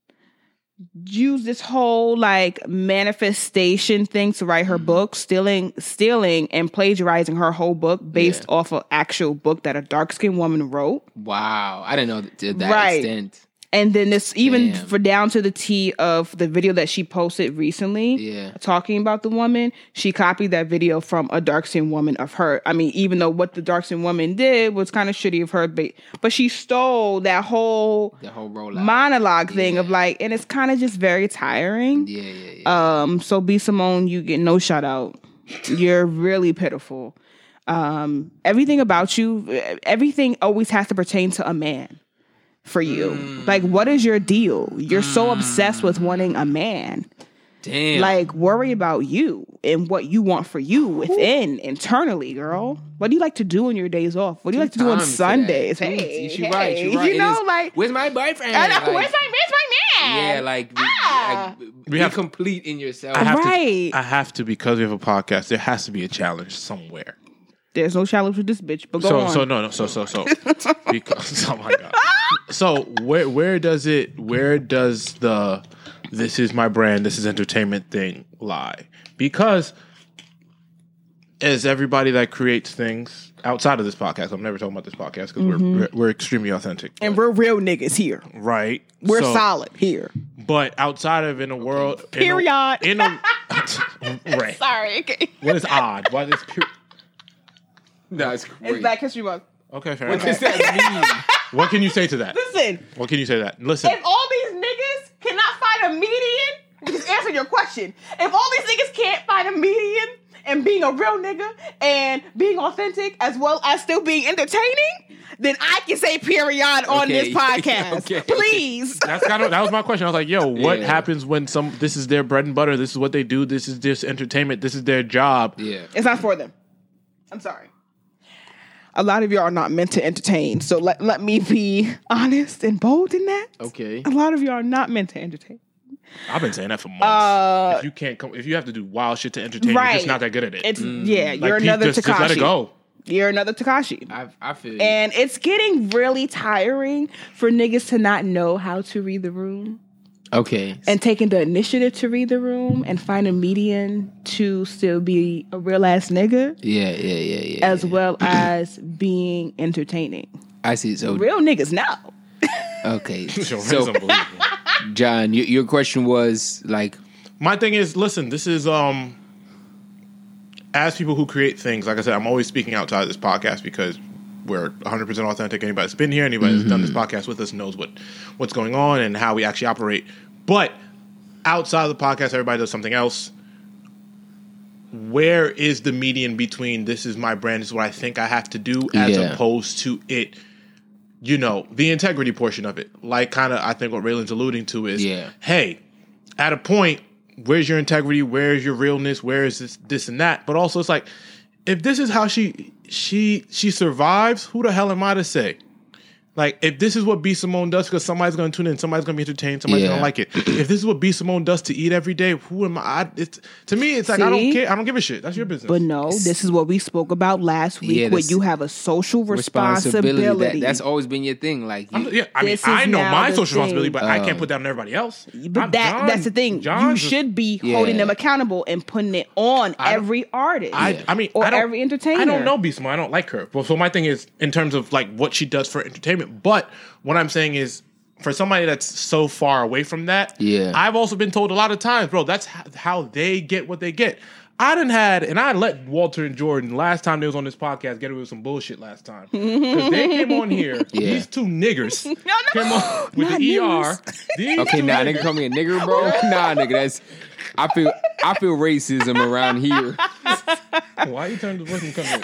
used this whole like manifestation thing to write her book, stealing and plagiarizing her whole book based off an actual book that a dark-skinned woman wrote. Wow. I didn't know to that extent. And then this even for down to the T of the video that she posted recently talking about the woman, she copied that video from a dark-skinned woman of her. I mean, even though what the dark-skinned woman did was kind of shitty of her, but she stole that whole rollout monologue thing of like, and it's kind of just very tiring. So B. Simone, you get no shout out. You're really pitiful. Everything about you, everything always has to pertain to a man. For you. Like, what is your deal? You're so obsessed with wanting a man. Damn. Like, worry about you and what you want for you within, internally, girl. What do you like to do on your days off? What do you like to do on Sundays? Hey, you're right. You know, like, where's my boyfriend? I know, like, where's my man? Yeah, like, we have complete in yourself. I have to, because we have a podcast, there has to be a challenge somewhere. There's no challenge with this bitch, but go on. So because, oh my God. So where does the this is my brand, this is entertainment thing lie? Because as everybody that creates things outside of this podcast, I'm never talking about this podcast because we're extremely authentic. And we're real niggas here. Right. We're solid here. But outside of in a world period. Right. Sorry. Okay. What is odd? What is period? No, it's great. It's Black History Month. Okay, fair enough. What does that mean? What can you say to that? Listen. What can you say to that? Listen. If all these niggas cannot find a median, just answer your question. If all these niggas can't find a median and being a real nigga and being authentic as well as still being entertaining, then I can say period on this podcast. Please. That was my question. I was like, yo, what happens when this is their bread and butter, this is what they do, this is just entertainment, this is their job. Yeah. It's not for them. I'm sorry. A lot of y'all are not meant to entertain. So let me be honest and bold in that. Okay. A lot of y'all are not meant to entertain. I've been saying that for months. If you have to do wild shit to entertain, you're just not that good at it. You're another Tekashi. Just let it go. You're another Tekashi. I feel you. And it's getting really tiring for niggas to not know how to read the room. Okay. And taking the initiative to read the room and find a median to still be a real ass nigga. Yeah. As well as being entertaining. I see. So real niggas know. Okay. So John, your question was like, my thing is, listen, this is as people who create things, like I said, I'm always speaking outside of this podcast because we're 100% authentic. Anybody that's been here, anybody that's done this podcast with us knows what's going on and how we actually operate. But outside of the podcast, everybody does something else. Where is the median between this is my brand, this is what I think I have to do, as opposed to it, the integrity portion of it? Like kind of, I think what Raylan's alluding to is, hey, at a point, where's your integrity? Where's your realness? Where is this and that? But also it's like, if this is how she survives, who the hell am I to say? Like, if this is what B. Simone does, because somebody's going to tune in, somebody's going to be entertained, somebody's going to like it. If this is what B. Simone does to eat every day, who am I? To me, it's like, I don't care. I don't give a shit. That's your business. But no, this is what we spoke about last week, where you have a social responsibility. That's always been your thing. Like, I know my social responsibility, but I can't put that on everybody else. But that's the thing. You should be holding them accountable and putting it on every artist. Every entertainer. I don't know B. Simone. I don't like her. So my thing is, in terms of like what she does for entertainment. But what I'm saying is, for somebody that's so far away from that, I've also been told a lot of times, bro, that's how they get what they get. I let Walter and Jordan, last time they was on this podcast, get away with some bullshit last time. Because they came on here, these two niggers came on with the ER. Okay, nah, nigga call me a nigger, bro. Nah, nigga, I feel racism around here. Why you turning the voice and come here?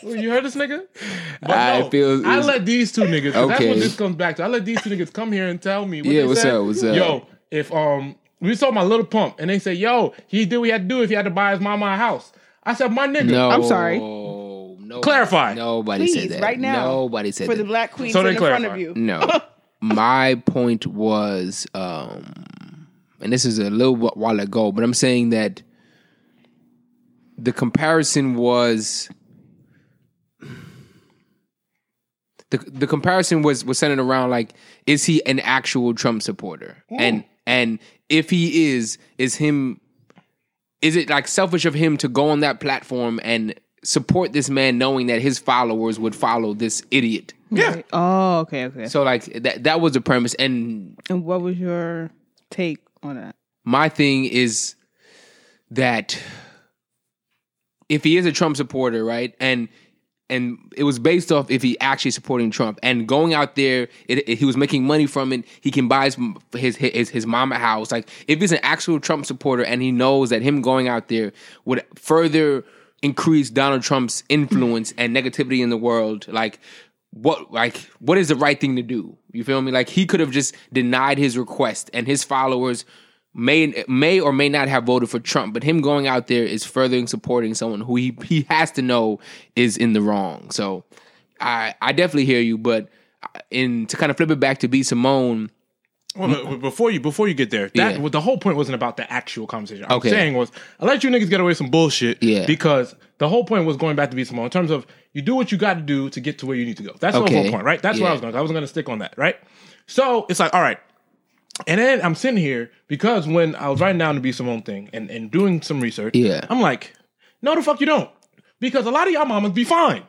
You heard this nigga? But I let these two niggas. Okay. That's what this comes back to. I let these two niggas come here and tell me. What's up? What's up? Yo, if we saw my Little Pump, and they say, yo, he did what he had to do if he had to buy his mama a house. I said, my nigga. No, I'm sorry. Clarify. Nobody Please, said that. Right now. Nobody said for that. For the black queen in front of you. No. My point was, and this is a little while ago, but I'm saying that the comparison was the comparison was centered around like, is he an actual Trump supporter? And if he is it like selfish of him to go on that platform and support this man knowing that his followers would follow this idiot? Yeah. Right. Oh, okay. So like that was the premise. And what was your take on that? My thing is that if he is a Trump supporter, right, and it was based off if he actually supporting Trump and going out there, he was making money from it. He can buy his mama house. Like if he's an actual Trump supporter and he knows that him going out there would further increase Donald Trump's influence and negativity in the world, what is the right thing to do? You feel me? Like he could have just denied his request and his followers may or may not have voted for Trump, but him going out there is furthering supporting someone who he has to know is in the wrong. So I definitely hear you, but to kind of flip it back to B. Simone. Well, before you get there, the whole point wasn't about the actual conversation. I was saying was, I let you niggas get away with some bullshit because the whole point was going back to B. Simone in terms of you do what you got to do to get to where you need to go. That's the whole point, right? That's where I was going. I wasn't going to stick on that, right? So it's like, all right. And then I'm sitting here because when I was writing down the B. Simone thing and doing some research, I'm like, no, the fuck you don't. Because a lot of y'all mamas be fine.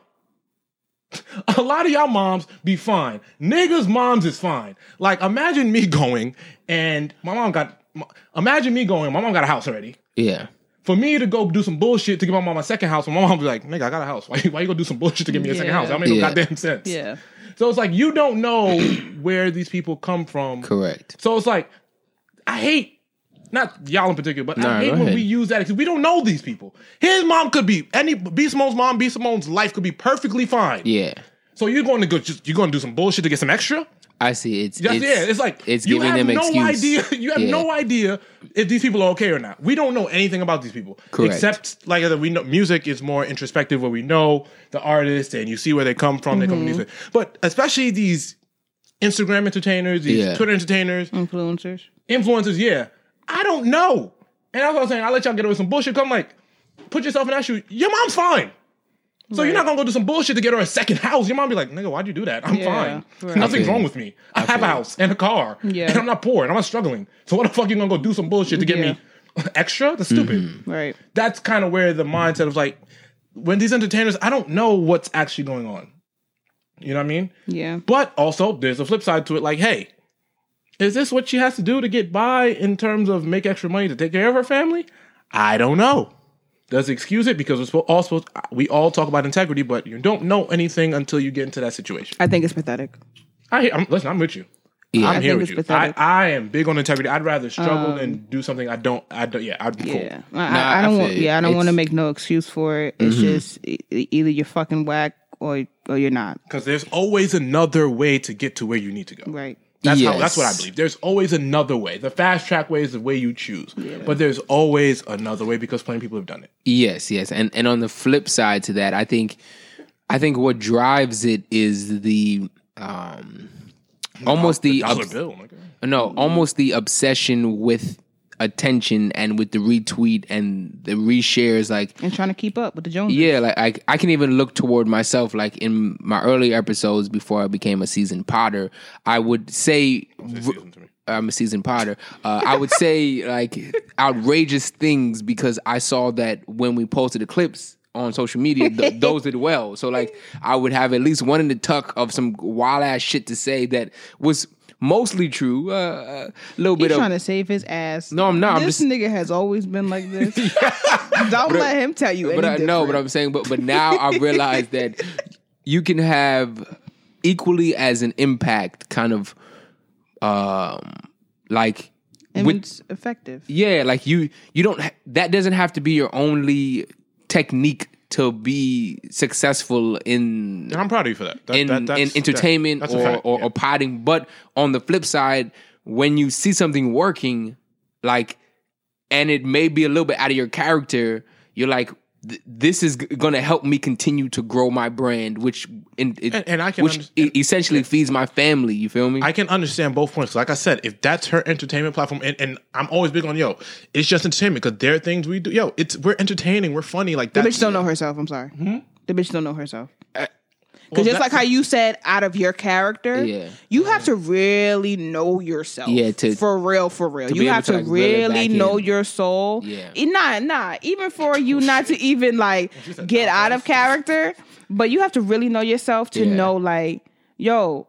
A lot of y'all moms be fine. Niggas' moms is fine. Like, imagine me going and my mom got a house already. Yeah. For me to go do some bullshit to give my mom a second house, my mom be like, nigga, I got a house. Why you go do some bullshit to give me a second house? That makes no goddamn sense. Yeah. So it's like, you don't know where these people come from. Correct. So it's like, I hate, not y'all in particular, but I hate when we use that because we don't know these people. His mom could be, B. Simone's mom, B. Simone's life could be perfectly fine. Yeah. So you're going to do some bullshit to get some extra? I see. It's like it's giving them excuse. You have no idea if these people are okay or not. We don't know anything about these people. Correct. Except like we know music is more introspective, where we know the artist and you see where they come from. They come from music, but especially these Instagram entertainers, these Twitter entertainers, influencers. Yeah, I don't know, and that's what I'm saying. I let y'all get away with some bullshit. Come like, put yourself in that shoe. Your mom's fine. So you're not gonna go do some bullshit to get her a second house. Your mom be like, nigga, why'd you do that? I'm fine. Right. Nothing's wrong with me. I have a house and a car. Yeah. And I'm not poor and I'm not struggling. So what the fuck you gonna go do some bullshit to get me extra? That's stupid. Right. That's kind of where the mindset of like, when these entertainers, I don't know what's actually going on. You know what I mean? Yeah. But also, there's a flip side to it. Like, hey, is this what she has to do to get by in terms of make extra money to take care of her family? I don't know. Does it excuse it? Because we all talk about integrity, but you don't know anything until you get into that situation. I think it's pathetic. Listen, I'm with you. Yeah, I'm here with you. I am big on integrity. I'd rather struggle than do something I don't. I'd be cool. Yeah, I don't want to make no excuse for it. It's just either you're fucking whack or you're not. Because there's always another way to get to where you need to go. Right. That's what I believe. There's always another way. The fast track way is the way you choose. Yeah. But there's always another way because plenty of people have done it. Yes. And on the flip side to that, I think what drives it is the almost the dollar bill. Almost the obsession with attention and with the retweet and the reshares, like, and trying to keep up with the Joneses. Yeah, like I can even look toward myself. Like in my early episodes before I became a seasoned potter, I would say I'm a seasoned potter. I would say like outrageous things because I saw that when we posted the clips on social media, those did well. So like I would have at least one in the tuck of some wild ass shit to say that was mostly true. A little bit. He's trying to save his ass. No, I'm not. This nigga has always been like this. Don't let him tell you. But I know. But I'm saying. But now I realize that you can have equally as an impact, kind of, like. And it's effective. Yeah, like you don't. That doesn't have to be your only technique to be successful in. And I'm proud of you for that. In entertainment or potting. But on the flip side, when you see something working, like, and it may be a little bit out of your character, you're like, this is going to help me continue to grow my brand, which essentially feeds my family. You feel me? I can understand both points. Like I said, if that's her entertainment platform, and I'm always big on, it's just entertainment because there are things we do. We're entertaining, we're funny. Like the bitch don't know herself. I'm sorry. The bitch don't know herself. Because just like how you said, out of your character, you have to really know yourself. For real. You have to really know your soul. Nah. Even for you not to even like get out of character, but you have to really know yourself to know like, yo,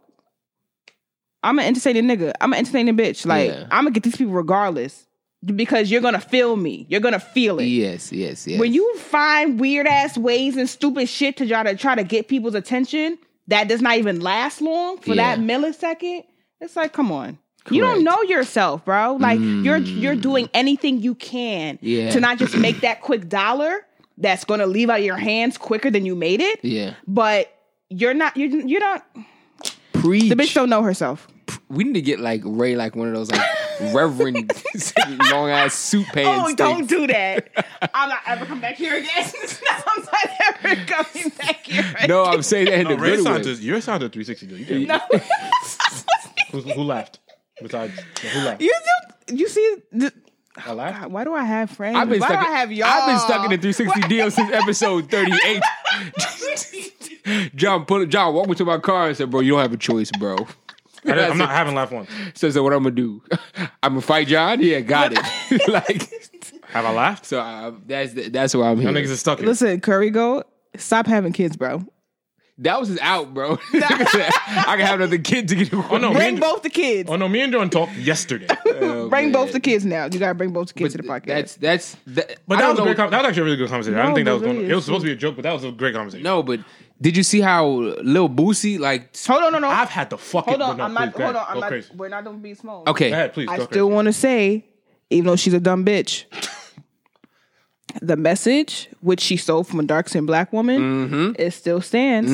I'm an entertaining nigga. I'm an entertaining bitch. Like, I'm gonna get these people regardless. Because you're gonna feel me. You're gonna feel it. Yes. When you find weird ass ways and stupid shit to try to get people's attention, that does not even last long for that millisecond. It's like, come on. Correct. You don't know yourself, bro. Like you're doing anything you can to not just make that quick dollar that's gonna leave out of your hands quicker than you made it. Yeah. But you're not. Preach. The bitch don't know herself. We need to get like Ray, like one of those like reverend long ass suit pants. Oh, don't do that! I'm not ever coming back here again. I'm not ever coming back here again. No, I'm saying that in the good way. You're sounding 360 though. You no. Who laughed? Besides, who laughed? You see the. I laughed. God, why do I have friends? Why do I have y'all? I've been stuck in the 360 deal since episode 38. John, walk me to my car and said, "Bro, you don't have a choice, bro." I'm not having laughed once. So what I'm gonna do? I'm gonna fight John. Yeah, got it. Like, have I laughed? So that's why I'm here. That niggas is stuck here. Listen, Curry Gold, stop having kids, bro. That was his out, bro. I can have another kid to get. Bring both the kids. Oh no, me and John talked yesterday. Bring both the kids now. You gotta bring both the kids to the podcast. But that was a great. That was actually a really good conversation. I don't think that was going. It was supposed to be a joke, but that was a great conversation. No, but did you see how Lil Boosie like? Hold on, no. I've had to fucking. Hold on, we're not doing Beast Mode. Okay, go ahead, please. I still want to say, even though she's a dumb bitch, the message which she stole from a dark-skinned black woman, it still stands.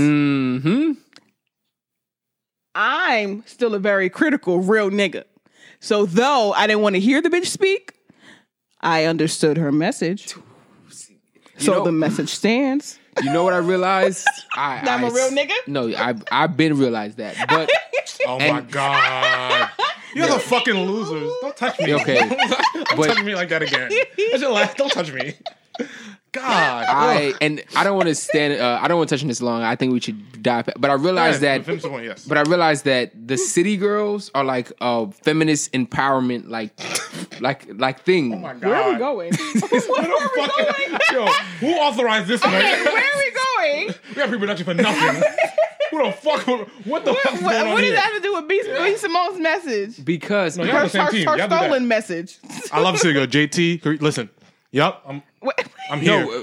I'm still a very critical, real nigga. So though I didn't want to hear the bitch speak, I understood her message. The message stands. You know what I realized? I'm a real nigga? No, I've been realized that. But oh my God. You guys are fucking losers. Don't touch me. Okay. Don't touch me like that again. That's your last. Don't touch me. God. I don't want to stand. I don't want to touch on this long. I think we should dive. But I realized that. Yes. But I realized that the city girls are like feminist empowerment, like thing. Oh my God. Where are we going? Yo, who authorized this? Okay, where are we going? We have reproduction for nothing. Who the fuck? What the fuck? What does that have to do with B. Simone's message? Because her stolen message. I love to see go. JT, listen. Yup, I'm here.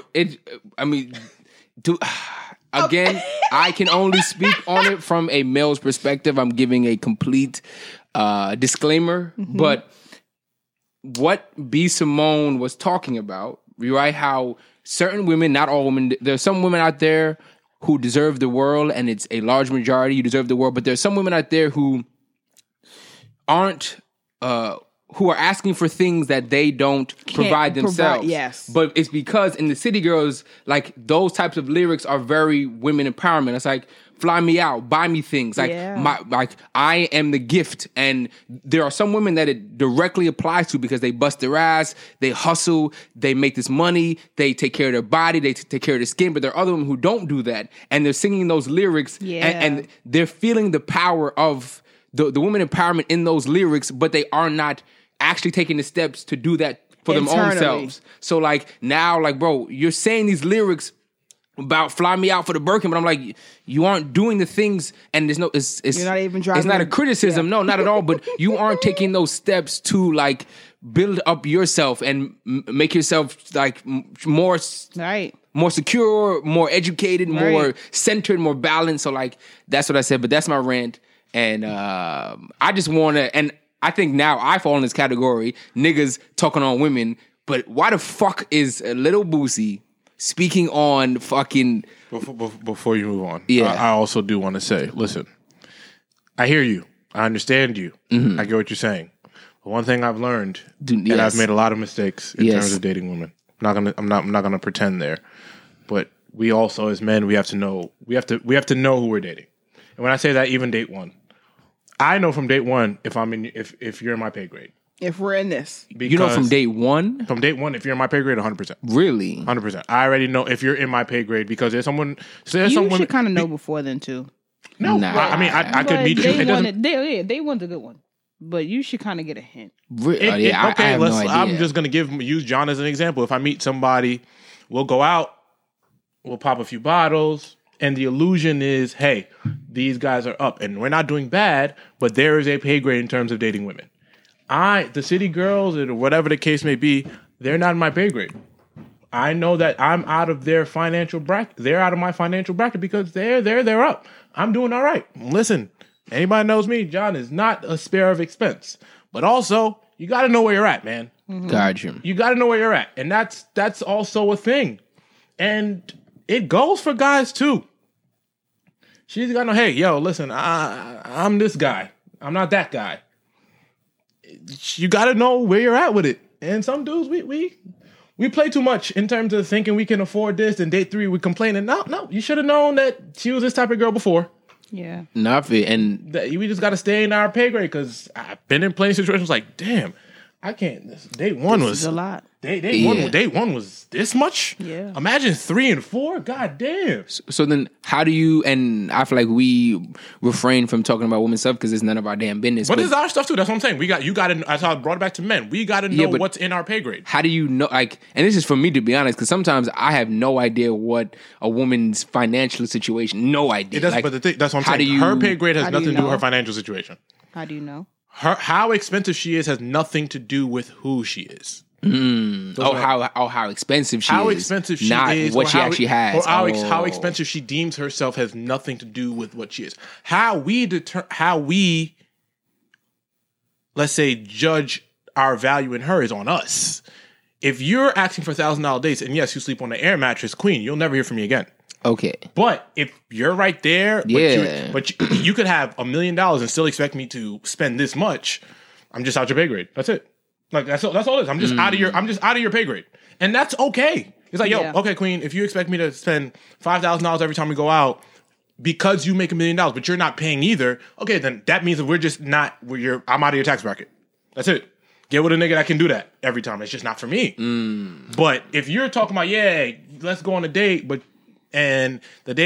Again, I can only speak on it from a male's perspective. I'm giving a complete disclaimer. But what B. Simone was talking about, right? How certain women, not all women, there's some women out there who deserve the world, and it's a large majority, you deserve the world. But there's some women out there who aren't... who are asking for things that they don't provide themselves. Yes. But it's because in the City Girls, like, those types of lyrics are very women empowerment. It's like, fly me out, buy me things. Like, I am the gift. And there are some women that it directly applies to because they bust their ass, they hustle, they make this money, they take care of their body, they take care of their skin. But there are other women who don't do that. And they're singing those lyrics and they're feeling the power of the woman empowerment in those lyrics, but they are not actually taking the steps to do that for them own selves. So like now, like, bro, you're saying these lyrics about fly me out for the Birkin, but I'm like, you aren't doing the things, and there's no, you're not even driving. It's not a criticism, no, not at all. But you aren't taking those steps to like build up yourself and make yourself like more secure, more educated, more centered, more balanced. So like that's what I said. But that's my rant, and I just want to and. I think now I fall in this category, niggas talking on women, but why the fuck is Little Boosie speaking on fucking. Before you move on, Yeah. I also do want to say, listen, I hear you. I understand you. I get what you're saying. But one thing I've learned, and I've made a lot of mistakes in terms of dating women. I'm not gonna pretend there, but we also as men we have to know who we're dating. And when I say that, even date one, I know from date one if you're in my pay grade. If we're in this, You know from date one? From date one, if you're in my pay grade, 100%. Really? 100%. I already know if you're in my pay grade because there's someone. you should kind of know before then too. No, Nah. I mean I could meet you. It doesn't. They want a good one, but you should kind of get a hint. I have no idea. I'm just gonna use John as an example. If I meet somebody, we'll go out, we'll pop a few bottles, and the illusion is, hey, these guys are up, and we're not doing bad, but there is a pay grade in terms of dating women. The city girls or whatever the case may be, they're not in my pay grade. I know that I'm out of their financial bracket. They're out of my financial bracket because they're up. I'm doing all right. Listen, anybody knows me, John is not a spare of expense. But also, you got to know where you're at, man. Gotcha. You got to know where you're at. And that's also a thing. And it goes for guys too. She's got to know, hey, yo, listen, I'm this guy. I'm not that guy. You got to know where you're at with it. And some dudes, we play too much in terms of thinking we can afford this, and date three we complaining. No, you should have known that she was this type of girl before. Yeah. Not fit. And We just got to stay in our pay grade because I've been in plenty of situations like, damn, I can't. Date one was a lot. Date one was this much. Yeah. Imagine 3 and 4. God damn. so then how do you, and I feel like we refrain from talking about women's stuff because it's none of our damn business. But it's our stuff too. That's what I'm saying. You got to. That's how I brought it back to men. We got to know but what's in our pay grade. how do you know, like, and this is for me to be honest, because sometimes I have no idea what a woman's financial situation, no idea. It doesn't. Like, But that's what I'm how saying. do you- Her pay grade has how do you nothing to do with know? her financial situation. How do you know? How expensive she is has nothing to do with who she is. how expensive she is. How expensive she not is, what or she actually has. or how expensive she deems herself has nothing to do with what she is. How we let's say judge our value in her is on us. If you're asking for $1,000 dates, and yes, you sleep on the air mattress, queen, you'll never hear from me again. Okay. But if you're right there, Yeah. but you could have $1 million and still expect me to spend this much. I'm just out your pay grade. That's it. Like that's all it is. I'm just out of your pay grade, and that's okay. It's like, yo, okay, queen, if you expect me to spend $5,000 every time we go out because you make $1 million, but you're not paying either, okay, then that means that we're just not. I'm out of your tax bracket. That's it. Get with a nigga that can do that every time. It's just not for me. But if you're talking about, yeah, let's go on a date, and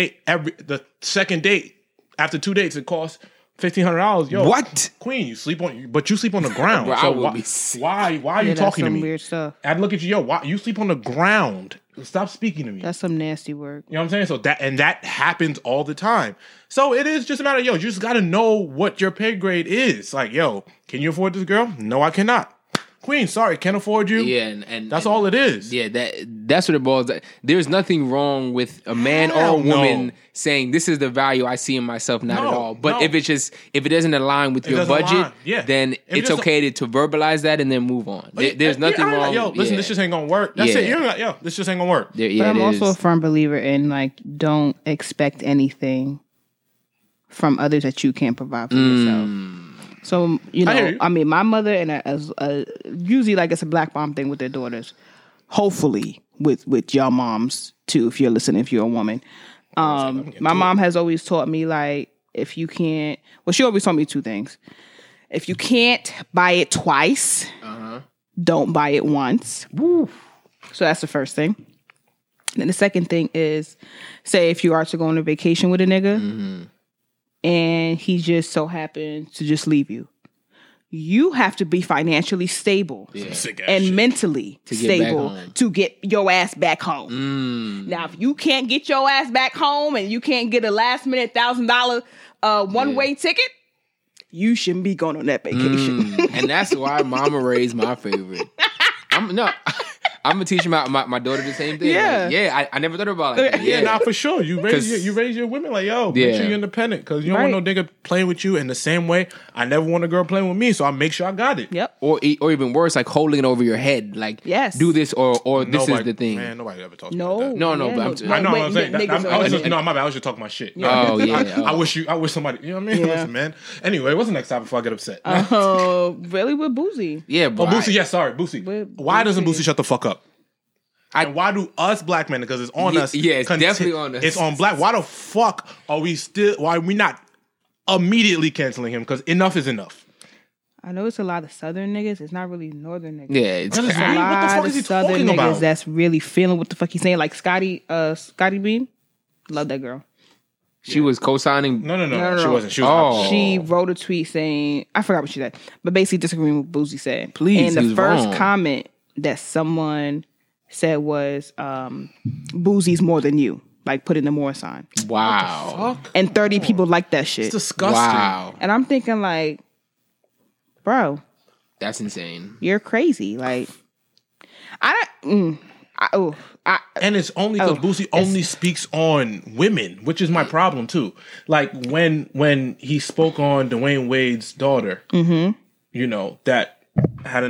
the second date after 2 dates it costs $1,500. Yo, What? queen? You sleep on the ground. Bro, I so would be why are you that's talking to some me? weird stuff. I'd look at you, yo. Why you sleep on the ground? Stop speaking to me. That's some nasty work. You know what I'm saying? So that happens all the time. So it is just a matter of, yo, you just got to know what your pay grade is. Like, yo, can you afford this girl? No, I cannot. Queen, sorry, can't afford you. Yeah, and that's all it is. Yeah, that's what it boils down. There's nothing wrong with a man or a woman saying this is the value I see in myself, not at all. But if it doesn't align with your budget, then it's okay to verbalize that and then move on. There's nothing wrong. Yo, listen, this just ain't gonna work. That's it. This just ain't gonna work. But I'm also a firm believer in, like, don't expect anything from others that you can't provide for yourself. So, I mean, my mother and usually, like, it's a black mom thing with their daughters. Hopefully, with your moms too, if you're listening, if you're a woman. My mom has always taught me, like, if you can't, well, she always taught me 2 things. If you can't buy it twice, don't buy it once. Woo. So that's the first thing. And then the second thing is, say if you are to go on a vacation with a nigga, and he just so happened to just leave you. You have to be financially stable and mentally stable to get your ass back home. Now, if you can't get your ass back home and you can't get a last minute $1,000 one-way ticket, you shouldn't be going on that vacation. And that's why Mama Ray's my favorite. I'm gonna teach my daughter the same thing. Yeah. Like, yeah. I never thought about it like that. Yeah, nah, for sure. You raise your women like, yo, make sure you're independent because you don't want no nigga playing with you in the same way. I never want a girl playing with me, so I make sure I got it. Yep. Or even worse, like holding it over your head, like do this or this is the thing. Man, nobody ever talks No. about that. No. I know what I'm saying. No, my bad. I was just talking my shit. Oh yeah. I wish somebody. You know what I mean? Yeah. Listen, man. Anyway, what's the next topic before I get upset? Really with Boosie. Yeah, Oh, Boosie. Yeah, sorry, Boosie. Why doesn't Boosie shut the fuck up? And why do us black men, because it's on us. Yeah, it's definitely on us. It's on black. Why the fuck why are we not immediately canceling him? Because enough is enough. I know it's a lot of Southern niggas. It's not really Northern niggas. Yeah, it's There's a what the lot fuck of is he Southern talking niggas about? that's really feeling what the fuck he's saying. Like Scotty Beam. Love that girl. She was co-signing. No. She wasn't. She was She wrote a tweet saying, I forgot what she said, but basically disagreeing with what Boosie said. Please, and he the was first wrong. comment that someone said was, Boosie's more than you. Like put in the more sign. Wow. And 30 people liked that shit. It's disgusting. Wow. And I'm thinking like, bro, That's insane. you're crazy. Like, and it's only because Boosie only speaks on women, which is my problem too. Like when he spoke on Dwayne Wade's daughter, you know, that had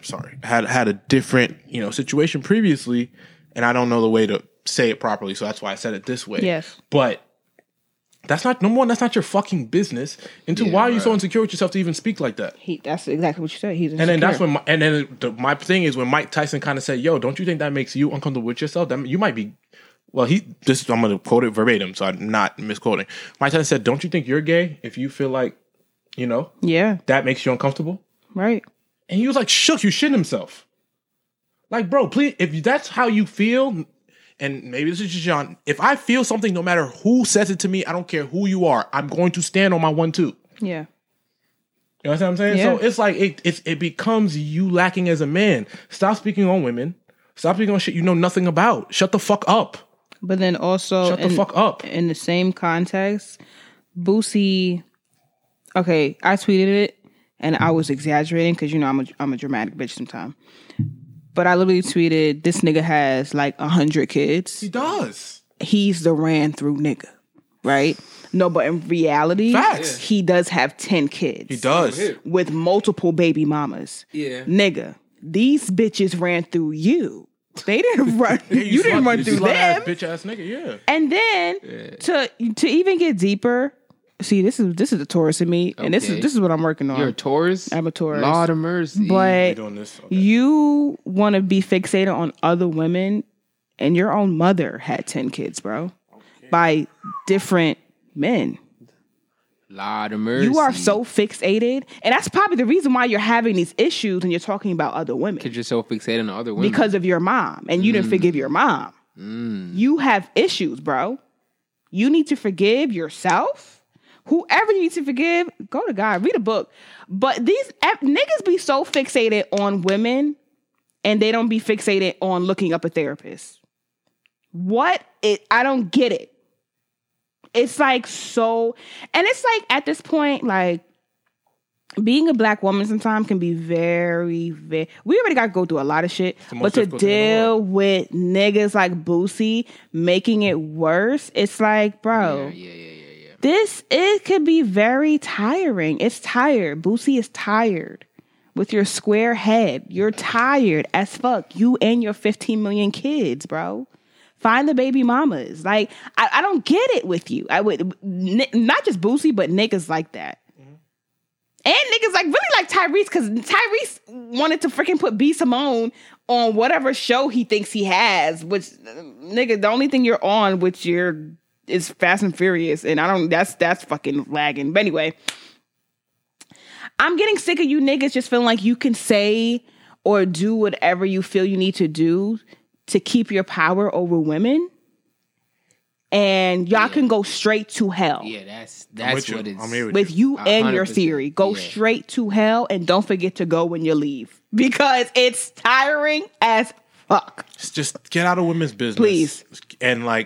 had a different, you know, situation previously, and I don't know the way to say it properly, so that's why I said it this way. Yes. But that's not, number one, that's not your fucking business. And two, why are you so insecure with yourself to even speak like that? that's exactly what you said. He's insecure. And then that's when my thing is when Mike Tyson kind of said, "Yo, don't you think that makes you uncomfortable with yourself? That you might be." Well, I'm going to quote it verbatim, so I'm not misquoting. Mike Tyson said, "Don't you think you're gay if you feel like, you know, that makes you uncomfortable?" Right. And he was like, shook, you shitting himself. Like, bro, please, if that's how you feel, and maybe this is just John, if I feel something, no matter who says it to me, I don't care who you are, I'm going to stand on my 1-2. Yeah. You know what I'm saying? Yeah. So it's like it becomes you lacking as a man. Stop speaking on women. Stop speaking on shit you know nothing about. Shut the fuck up. But then also, Shut the fuck up. In the same context, Boosie. Okay, I tweeted it, and I was exaggerating because you know I'm a dramatic bitch sometimes. But I literally tweeted, "This nigga has like 100 kids. He does. He's the ran through nigga, right? No, but in reality, Facts. he does have 10 kids. He does. With multiple baby mamas. Yeah. Nigga, these bitches ran through you. They didn't run. you didn't run through them. Bitch ass nigga, yeah. And then to even get deeper, see, this is a Taurus in me, and this is what I'm working on. You're a Taurus? I'm a Taurus. Lord of mercy. But doing this? Okay. you want to be fixated on other women, and your own mother had 10 kids, bro, by different men. Lord of mercy. You are so fixated, and that's probably the reason why you're having these issues and you're talking about other women. Because you're so fixated on other women. Because of your mom, and you didn't forgive your mom. You have issues, bro. You need to forgive yourself. Whoever you need to forgive, go to God, read a book. But these niggas be so fixated on women, and they don't be fixated on looking up a therapist. I don't get it. It's like so, and it's like at this point, like being a black woman sometimes can be very, very, we already got to go through a lot of shit, but to deal with niggas like Boosie making it worse, it's like, bro, it could be very tiring. It's tired. Boosie is tired with your square head. You're tired as fuck. You and your 15 million kids, bro. Find the baby mamas. Like, I don't get it with you. I would not just Boosie, but niggas like that. And niggas like really like Tyrese, because Tyrese wanted to freaking put B. Simone on whatever show he thinks he has, which nigga, the only thing you're on which is Fast and Furious, and that's fucking lagging. But anyway, I'm getting sick of you niggas just feeling like you can say or do whatever you feel you need to do to keep your power over women, and y'all can go straight to hell. Yeah, that's what it's. I'm here with you and 100%. your theory. Go straight to hell, and don't forget to go when you leave, because it's tiring as fuck. Just get out of women's business, Please. And like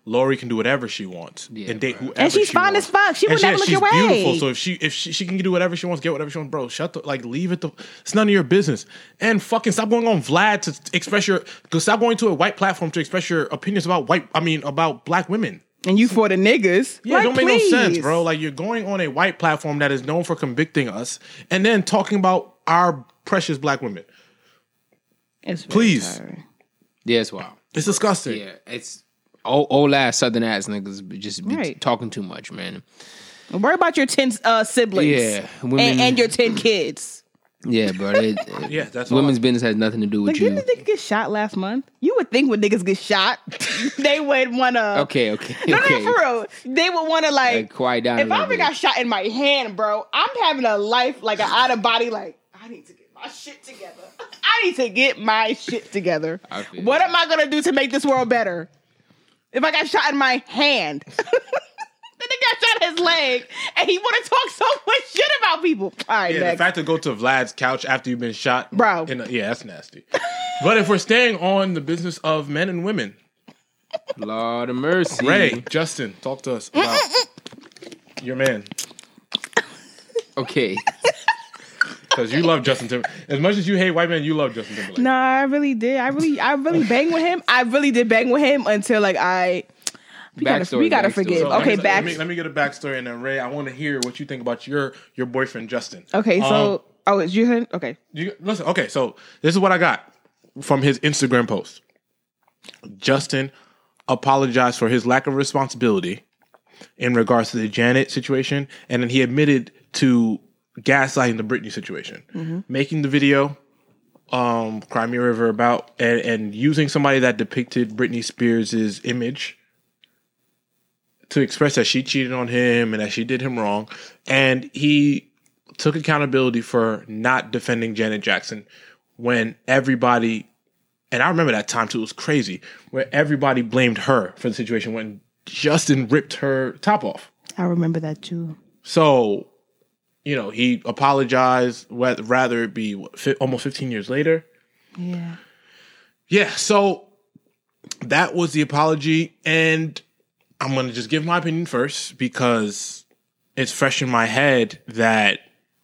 Lori can do whatever she wants and date whoever. And she's fine as fuck. She would never look your way. She's beautiful. So if she can do whatever she wants, get whatever she wants, bro. Leave it. It's none of your business. And fucking stop going on Vlad to express stop going to a white platform to express your opinions about about black women. And you for the niggas. Yeah, don't make no sense, bro. Like, you're going on a white platform that is known for convicting us and then talking about our precious black women. Please. Tiring. Yeah, it's wild. It's disgusting. Yeah, it's old ass Southern ass niggas just be talking too much, man. Worry about your 10 siblings. Yeah, women, and your 10 kids. Yeah, bro. Yeah, that's women's business has nothing to do with you. Didn't the nigga get shot last month? You would think when niggas get shot, they would want to. Okay. No, for real. They would want to like quiet down. If I ever got shot in my hand, bro, I'm having a life like an out of body. Like, I need to get my shit together. What am I gonna do to make this world better? If I got shot in my hand. Then they got shot in his leg, and he want to talk so much shit about people. All right, the fact to go to Vlad's couch after you've been shot, bro. That's nasty. But if we're staying on the business of men and women, Lord of mercy, Ray, Justin, talk to us about your man. Okay. Because you love Justin Timberlake. As much as you hate white men, you love Justin Timberlake. No, I really did. I really banged with him. I really did bang with him until like we gotta forgive. So okay, let me get a backstory, and then Ray, I want to hear what you think about your boyfriend Justin. Okay, so it's you. Okay, listen. Okay, so this is what I got from his Instagram post. Justin apologized for his lack of responsibility in regards to the Janet situation, and then he admitted to gaslighting the Britney situation, making the video, Cry Me a River about, and using somebody that depicted Britney Spears' image to express that she cheated on him and that she did him wrong. And he took accountability for not defending Janet Jackson when everybody, and I remember that time too, it was crazy, where everybody blamed her for the situation when Justin ripped her top off. I remember that too. So, he apologized, rather it be almost 15 years later. Yeah. Yeah, so that was the apology, and I'm going to just give my opinion first because it's fresh in my head that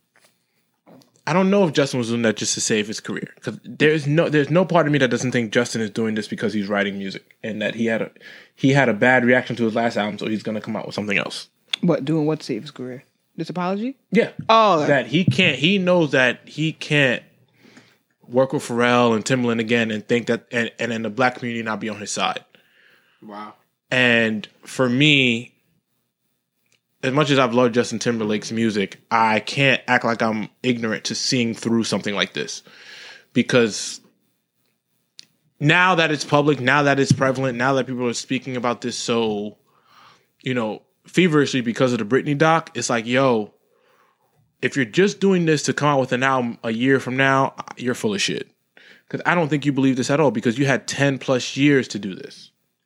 I don't know if Justin was doing that just to save his career. Because there's no part of me that doesn't think Justin is doing this because he's writing music and that he had a bad reaction to his last album, so he's going to come out with something else. What to save his career? This apology? Yeah. Oh, that he knows that he can't work with Pharrell and Timbaland again and think that and then the black community not be on his side. Wow. And for me, as much as I've loved Justin Timberlake's music, I can't act like I'm ignorant to seeing through something like this. Because now that it's public, now that it's prevalent, now that people are speaking about this so, feverishly because of the Britney doc, it's like, yo, if you're just doing this to come out with an album a year from now, you're full of shit. Because I don't think you believe this at all because you had 10 plus years to do this.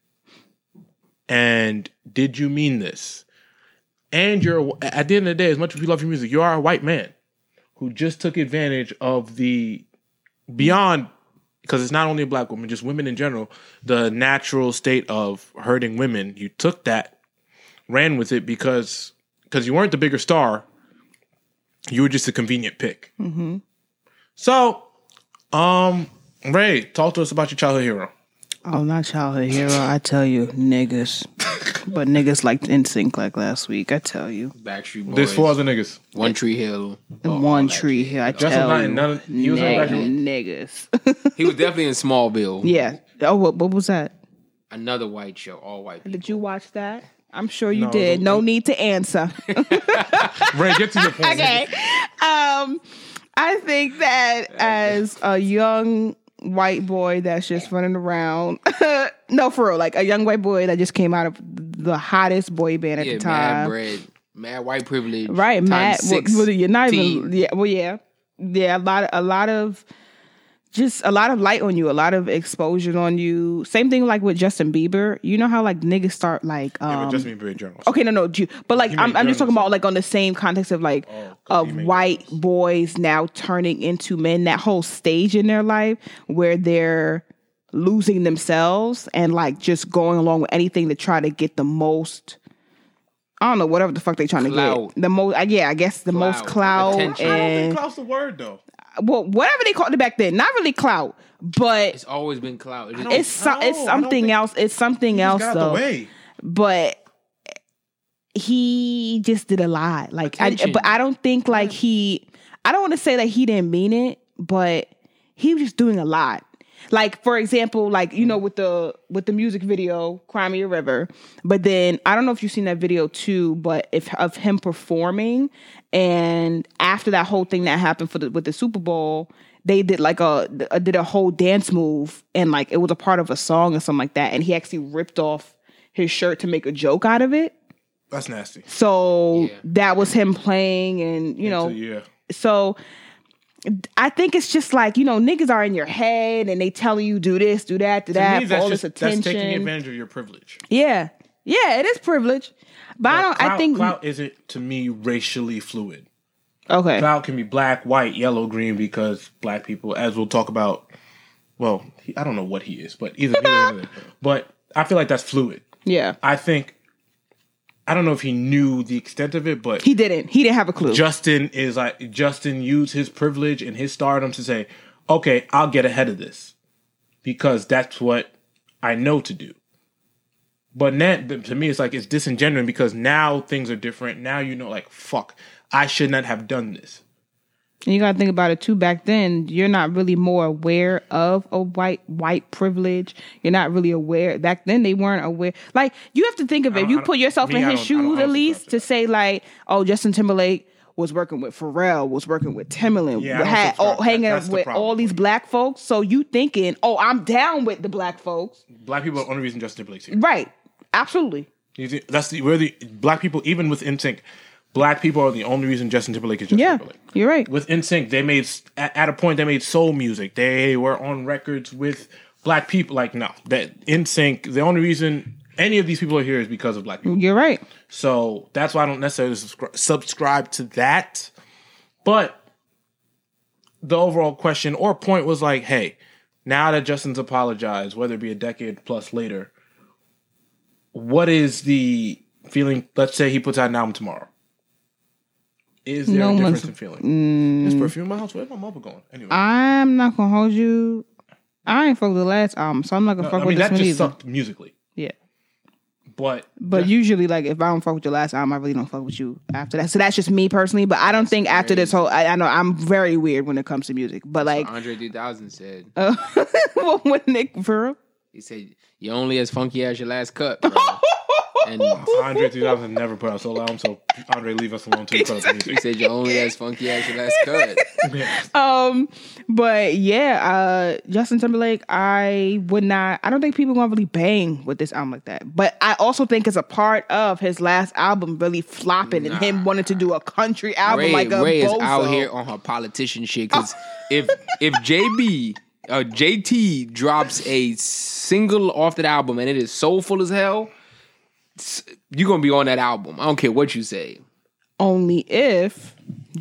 And did you mean this? And at the end of the day, as much as we love your music, you are a white man who just took advantage of the beyond, because it's not only a black woman, just women in general, the natural state of hurting women. You took that, ran with it because you weren't the bigger star. You were just a convenient pick. Mm-hmm. So, Ray, talk to us about your childhood hero. Oh, not childhood hero. I tell you, niggas. But niggas like NSYNC like last week. I tell you. Backstreet Boys. There's 4 other niggas. One Tree Hill. One Tree Hill. I tell you. Niggas. He was definitely in Smallville. Yeah. Oh, what was that? Another white show. All white people. Did you watch that? I'm sure you did. No need to answer. Ray, get to your point. Okay. I think that as a young white boy that's just running around. No, for real. Like a young white boy that just came out of the hottest boy band at the time. Mad bread. Mad white privilege. Right. Mad. Well, you're not even. Yeah. Well, yeah. Yeah. A lot of light on you, a lot of exposure on you. Same thing like with Justin Bieber. You know how like niggas start like but Justin Bieber journalist. Okay, no, but like I'm just talking about like on the same context of like of white boys now turning into men. That whole stage in their life where they're losing themselves and like just going along with anything to try to get the most. I don't know, whatever the fuck they trying Clout. to get. The most, yeah, I guess the most clout. Attention. I don't And think clout's the word though. well, whatever they called it back then, not really clout, but It's always been clout. it's something else. It's something else Got though. the way. But he just did a lot. Like, Attention. but I don't think like I don't want to say that he didn't mean it, but he was just doing a lot. Like, for example, like, you know, with the music video, Cry Me a River. But then, I don't know if you've seen that video too, but of him performing. And after that whole thing that happened with the Super Bowl, they did like did a whole dance move. And like, it was a part of a song or something like that. And he actually ripped off his shirt to make a joke out of it. That's nasty. So that was him playing and, you know. Yeah. So I think it's just like, you know, niggas are in your head and they telling you do this, do that, do that, Me, for all this that's attention. taking advantage of your privilege. Yeah. Yeah, it is privilege. But I think clout isn't, to me, racially fluid. okay. Clout can be black, white, yellow, green, because black people, as we'll talk about, well, I don't know what he is, but either. But I feel like that's fluid. Yeah. I don't know if he knew the extent of it, but He didn't have a clue. Justin used his privilege and his stardom to say, okay, I'll get ahead of this because that's what I know to do. But then, to me, it's like, it's disingenuous because now things are different. Now, you know, like, fuck, I should not have done this. And you gotta think about it too. Back then, you're not really more aware of a white privilege. You're not really aware. Back then, they weren't aware. Like, you have to think of it. You put yourself in his shoes at least to say like, oh, Justin Timberlake was working with Pharrell, was working with Timbaland, hanging out with all these black folks. So you thinking, oh, I'm down with the black folks. Black people are the only reason Justin Timberlake's here. Right. Absolutely. We're the black people, even with NSYNC, black people are the only reason Justin Timberlake is Justin Timberlake. You're right. With NSYNC, they made at a point they made soul music. They were on records with black people. Like, no, that NSYNC, the only reason any of these people are here is because of black people. You're right. So that's why I don't necessarily subscribe to that. But the overall question or point was like, hey, now that Justin's apologized, whether it be a decade plus later, what is the feeling? Let's say he puts out an album tomorrow. Is there a difference in feeling? There's perfume in my house. Where's my mother going? Anyway, I'm not gonna hold you. I ain't fuck with the last album, so I'm not gonna fuck with this one that just either. sucked musically. Yeah. But usually, like, if I don't fuck with your last album, I really don't fuck with you after that. So that's just me personally. But I don't think after this whole, I know I'm very weird when it comes to music. But like Andre 3000 said, what Nick Burrow? he said, "You're only as funky as your last cut." Bro. And Andre 3000 never put out solo album, so Andre, leave us alone till you put out the music. he said, "You're only as funky as your last cut." But yeah, Justin Timberlake, I don't think people gonna really bang with this album like that. But I also think it's a part of his last album really flopping and him wanting to do a country album like a Ray is bozo. out here on her politician shit. Because if JT drops a single off that album and it is soulful as hell, you're gonna be on that album. I don't care what you say. Only if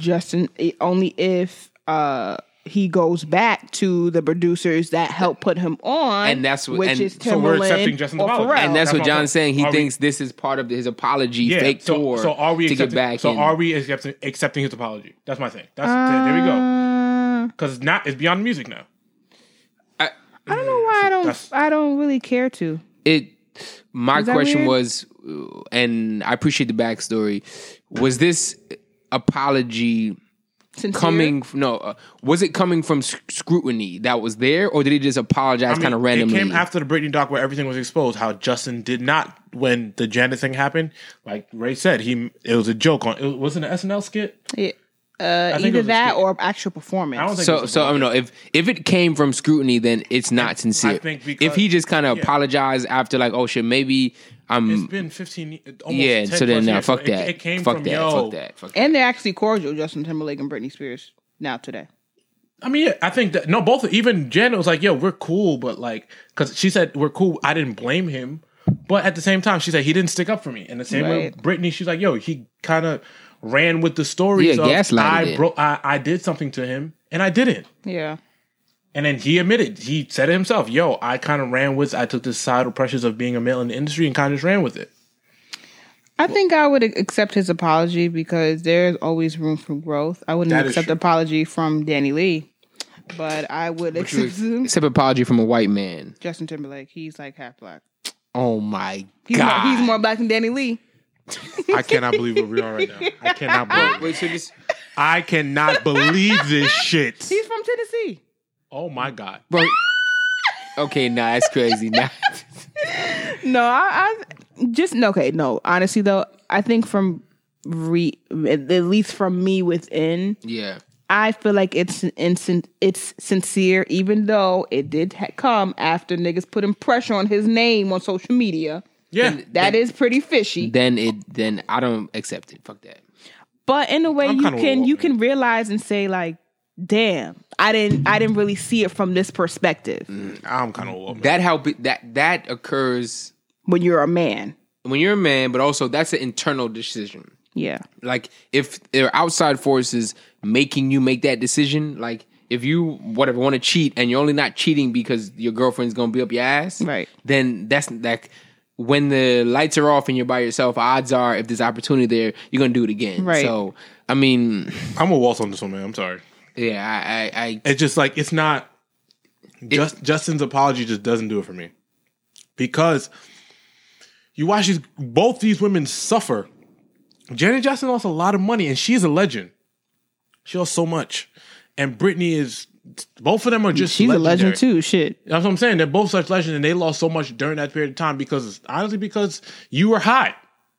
he goes back to the producers that helped put him on, And that's what- which and is so we're accepting Timbaland Justin's or apology. Pharrell. And that's what what I'm John's saying. He Are we- thinks this is part of his apology fake tour So are we to accepting, get back so in. are we accepting his apology? That's my thing. There we go. Because it's beyond music now. I don't know why I don't really care to. My Is that question weird? was, and I appreciate the backstory. Was this apology Sincere? was it coming from scrutiny that was there, or did he just apologize kind of randomly? It came after the Britney doc where everything was exposed. How Justin did not, when the Janet thing happened, like Ray said, it was a joke on. It wasn't an SNL skit. Yeah. think it Either was a that skit. or actual performance. I don't think it was a So I don't know if it came from scrutiny, then it's not sincere. I think because- if he just kind of apologized after, like, oh shit, maybe It's been 15 almost yeah. 10 So then plus no, years. fuck So that. It came fuck from that. Fuck that. Fuck that. And they're actually cordial, Justin Timberlake and Britney Spears, now today. I mean, yeah, I think that both even Janet was like, "Yo, we're cool," but like, because she said we're cool. I didn't blame him, but at the same time, she said he didn't stick up for me. And the same way, Right. Britney, she's like, "Yo, he kind of ran with the stories Yeah, of gaslighted it. I did something to him, and I didn't." Yeah. And then he admitted, he said it himself, yo, I took the societal pressures of being a male in the industry and kind of just ran with it. I think I would accept his apology because there's always room for growth. I wouldn't accept an apology from Danny Lee, but I would accept apology from a white man. Justin Timberlake. He's like half black. Oh my God. He's more black than Danny Lee. I cannot believe where we are right now. I cannot believe. Wait, so this... I cannot believe this shit. He's from Tennessee. Oh my God. Bro. Okay, nah, that's crazy. Nah. No. Honestly, though, I think at least from me within, yeah, I feel like it's sincere, even though it did come after niggas putting pressure on his name on social media. Yeah, that is pretty fishy. Then I don't accept it. Fuck that. But in a way, you can realize and say like, damn, I didn't really see it from this perspective. I'm kind of that occurs when you're a man. When you're a man, but also that's an internal decision. Yeah. Like if there are outside forces making you make that decision, like if you want to cheat and you're only not cheating because your girlfriend's gonna be up your ass, right? Then that's like when the lights are off and you're by yourself, odds are if there's opportunity there, you're gonna do it again. Right. So I mean, I'm gonna waltz on this one, man. I'm sorry. Yeah, I it's just like it's not. Justin's apology just doesn't do it for me because you watch both these women suffer. Janet Jackson lost a lot of money, and she's a legend. She lost so much, and Britney is. Both of them are just. She's legendary. A legend too. Shit, that's what I'm saying. They're both such legends, and they lost so much during that period of time because you were high,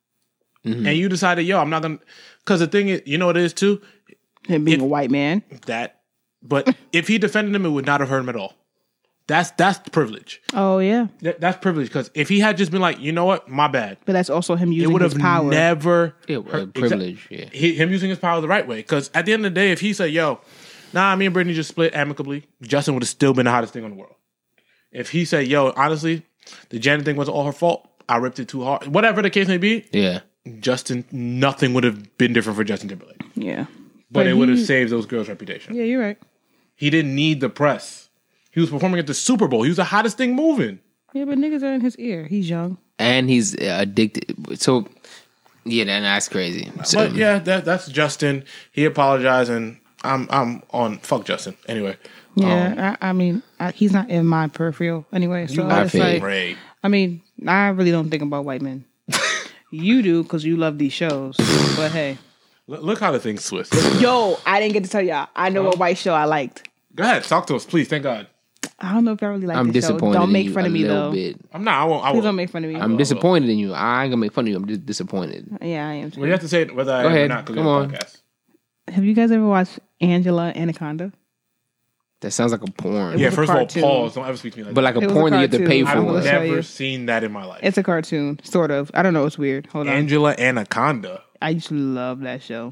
and you decided, yo, I'm not gonna. Because the thing is, you know what it is too. Him being a white man. But if he defended him, it would not have hurt him at all. That's privilege. Oh yeah, that's privilege. Because if he had just been like, you know what, my bad. But that's also him using his power. Never privilege. Yeah, him using his power the right way. Because at the end of the day, if he said, yo, nah, me and Britney just split amicably, Justin would have still been the hottest thing in the world. If he said, yo, honestly, the Janet thing wasn't all her fault. I ripped it too hard. Whatever the case may be. Yeah. Nothing would have been different for Justin Timberlake. Yeah. But it would have saved those girls' reputation. Yeah, you're right. He didn't need the press. He was performing at the Super Bowl. He was the hottest thing moving. Yeah, but niggas are in his ear. He's young. And he's addicted. So, yeah, that's crazy. So, but yeah, that's Justin. He apologized, and I'm on fuck Justin. Anyway. Yeah, I mean, he's not in my peripheral anyway. So it's like, great. I mean, I really don't think about white men. You do because you love these shows. But hey. Look how the thing's twist. Yo, I didn't get to tell y'all. I know what white show I liked. Go ahead, talk to us, please. Thank God. I don't know if I really like I'm this show. disappointed. Don't make fun of me though. Bit. I'm not. I won't. Please don't make fun of me. I'm disappointed in you. I ain't gonna make fun of you. I'm just disappointed. Yeah, I am too. Well, you have to say whether I am or not because we're on the podcast. Have you guys ever watched Angela Anaconda? That sounds like a porn. Yeah, first of all, pause. Don't ever speak to me like that. But like a porn that you have to pay for. I've never seen that in my life. It's a cartoon, sort of. I don't know. It's weird. Hold on. Angela Anaconda. I used to love that show.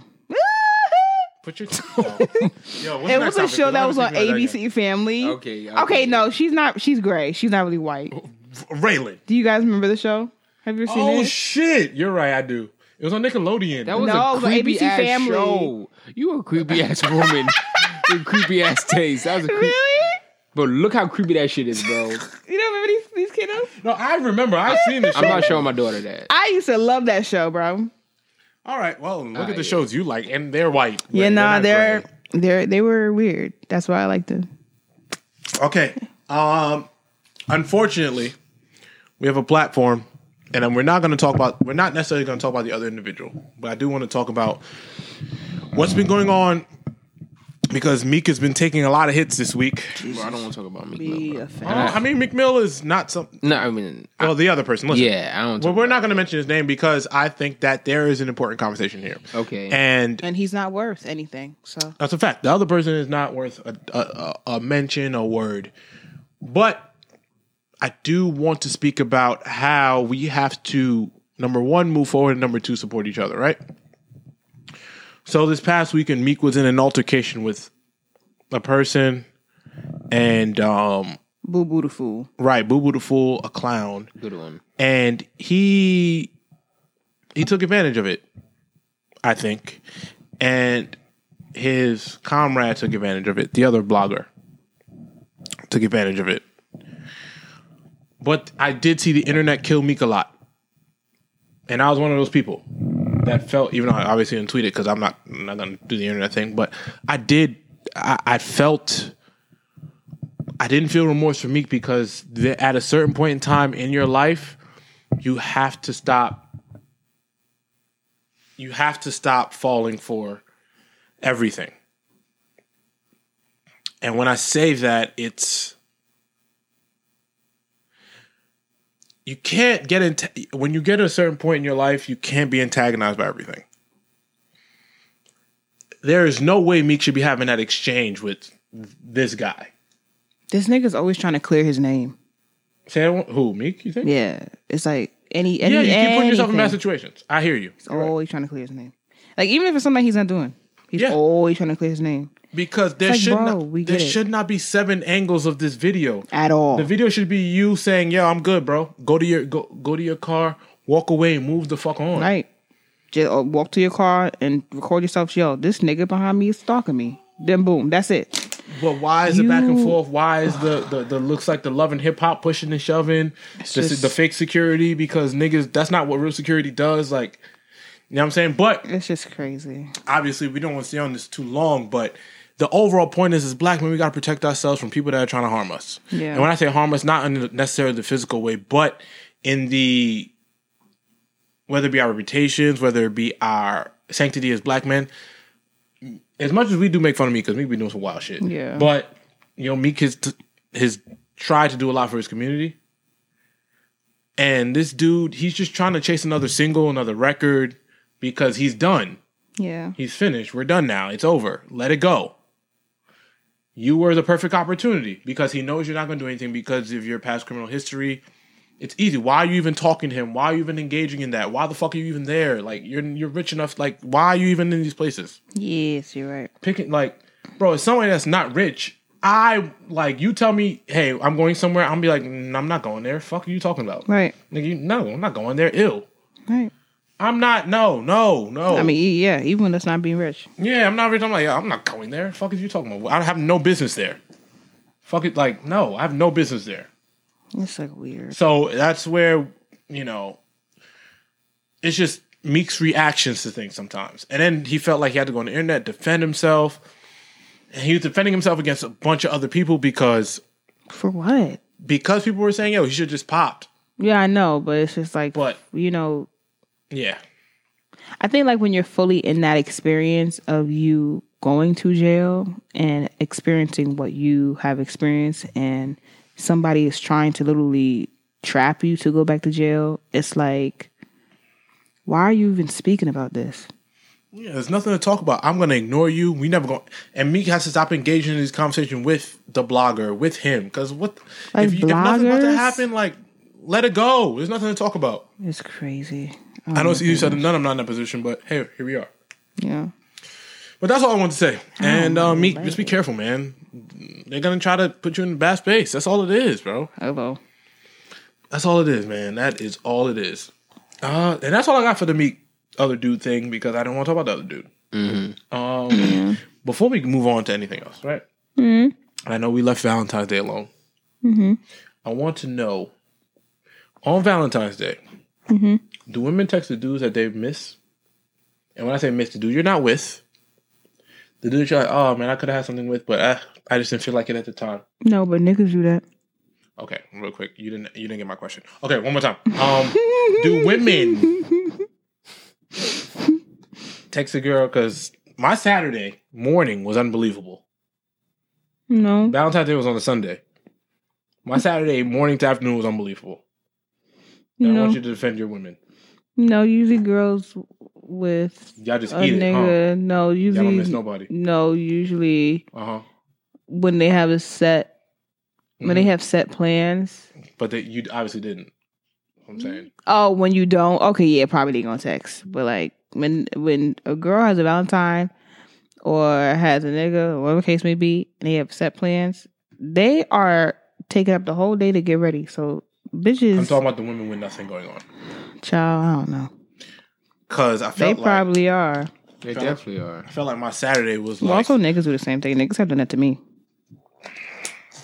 Put your Yo, it was a show that was on ABC Family. Okay, no, she's not. She's gray. She's not really white. Raylan. Do you guys remember the show? Have you ever seen it? Oh shit! You're right. I do. It was on Nickelodeon. That was a creepy ass Family. Show. You a creepy ass woman with creepy ass taste. That was a really. But look how creepy that shit is, bro. You don't remember these kiddos? No, I remember. I've seen this show. I'm not showing my daughter that. I used to love that show, bro. All right, well, look at the shows you like, and they're white. Yeah, they were weird. That's why I liked them. Okay. Unfortunately, we have a platform, and we're not necessarily going to talk about the other individual, but I do want to talk about what's been going on because Meek has been taking a lot of hits this week. Bro, I don't want to talk about Meek Mill. I mean, Meek Mill is not something. No, I mean, the other person. Listen, yeah, I don't. Well, we're not going to mention his name because I think that there is an important conversation here. Okay, and he's not worth anything. So that's a fact. The other person is not worth a mention, a word. But I do want to speak about how we have to, number one, move forward, and number two, support each other. Right. So this past weekend, Meek was in an altercation with a person, and Boo Boo the Fool. Right, Boo Boo the Fool, a clown. Good one. And he took advantage of it, I think. And his comrade took advantage of it, the other blogger. took advantage of it. But I did see the internet kill Meek a lot. And I was one of those people that felt, even though I obviously didn't tweet it because I'm not going to do the internet thing, but I felt, I didn't feel remorse for Meek because at a certain point in time in your life, you have to stop falling for everything. And when I say that, it's, you can't get when you get to a certain point in your life, you can't be antagonized by everything. There is no way Meek should be having that exchange with this guy. This nigga's always trying to clear his name. Say who, Meek, you think? Yeah. It's like you keep putting yourself in bad situations. I hear you. He's always trying to clear his name. Like, even if it's something he's not doing, he's always trying to clear his name. Because there should not be 7 angles of this video at all. The video should be you saying, "Yo, I'm good, bro. Go to your car, walk away, and move the fuck on." Right. Just walk to your car and record yourself. Yo, this nigga behind me is stalking me. Then boom, that's it. But why is the back and forth? Why is the looks like the Love and Hip Hop pushing and shoving? The fake security, because niggas, that's not what real security does. Like, you know what I'm saying? But it's just crazy. Obviously, we don't want to stay on this too long, but the overall point is, as black men, we got to protect ourselves from people that are trying to harm us. Yeah. And when I say harm us, not in necessarily the physical way, but in the, whether it be our reputations, whether it be our sanctity as black men. As much as we do make fun of Meek, because Meek be doing some wild shit. Yeah. But, you know, Meek has tried to do a lot for his community. And this dude, he's just trying to chase another single, another record, because he's done. Yeah. He's finished. We're done now. It's over. Let it go. You were the perfect opportunity, because he knows you're not going to do anything because of your past criminal history. It's easy. Why are you even talking to him? Why are you even engaging in that? Why the fuck are you even there? Like, you're rich enough. Like, why are you even in these places? Yes, you're right. Picking, like, bro, as somebody that's not rich, you tell me, hey, I'm going somewhere, I'm be like, I'm not going there. Fuck are you talking about? Right. Like, no, I'm not going there. Ill. Right. I'm not, no. I mean, yeah, even when it's not being rich. Yeah, I'm not rich. I'm like, I'm not going there. Fuck is you talking about? I have no business there. Fuck it, like, no, I have no business there. It's like weird. So that's where, you know, it's just Meek's reactions to things sometimes. And then he felt like he had to go on the internet, defend himself. And he was defending himself against a bunch of other people because... For what? Because people were saying, yo, he should just popped. Yeah, I know, but it's just like, you know... Yeah. I think like when you're fully in that experience of you going to jail and experiencing what you have experienced, and somebody is trying to literally trap you to go back to jail, it's like, why are you even speaking about this? Yeah, there's nothing to talk about. I'm going to ignore you. We never going. And Meek has to stop engaging in this conversation with the blogger, with him. Because what like if nothing about to happen, like, let it go. There's nothing to talk about. It's crazy. I know it's easier said than done. I'm not in that position, but hey, here we are. Yeah. But that's all I want to say. And Meek, just be careful, man. They're going to try to put you in a bad space. That's all it is, bro. Hello. That's all it is, man. That is all it is. And that's all I got for the Meek other dude thing, because I don't want to talk about the other dude. Mm-hmm. Before we move on to anything else, right? Mm-hmm. I know we left Valentine's Day alone. Mm-hmm. I want to know, on Valentine's Day, do women text the dudes that they miss? And when I say miss, the dude you're not with, the dude you're like, oh man, I could have had something with, but I just didn't feel like it at the time. No, but niggas do that. Okay, real quick, you didn't get my question. Okay, one more time. Do women text a girl? Because my Saturday morning was unbelievable. No, Valentine's Day was on a Sunday. My Saturday morning to afternoon was unbelievable. And I want you to defend your women. No, usually girls with y'all just a eat nigga. Huh? No, usually y'all don't miss nobody. No, usually when they have a set, when they have set plans. But you obviously didn't. I'm saying. Oh, when you don't, okay, yeah, probably they gonna text. But like when a girl has a Valentine or has a nigga, or whatever the case may be, and they have set plans, they are taking up the whole day to get ready. So bitches, I'm talking about the women with nothing going on. Child, I don't know. Cause I felt they probably are. They definitely are. I felt like my Saturday was like. Also, niggas do the same thing. Niggas have done that to me.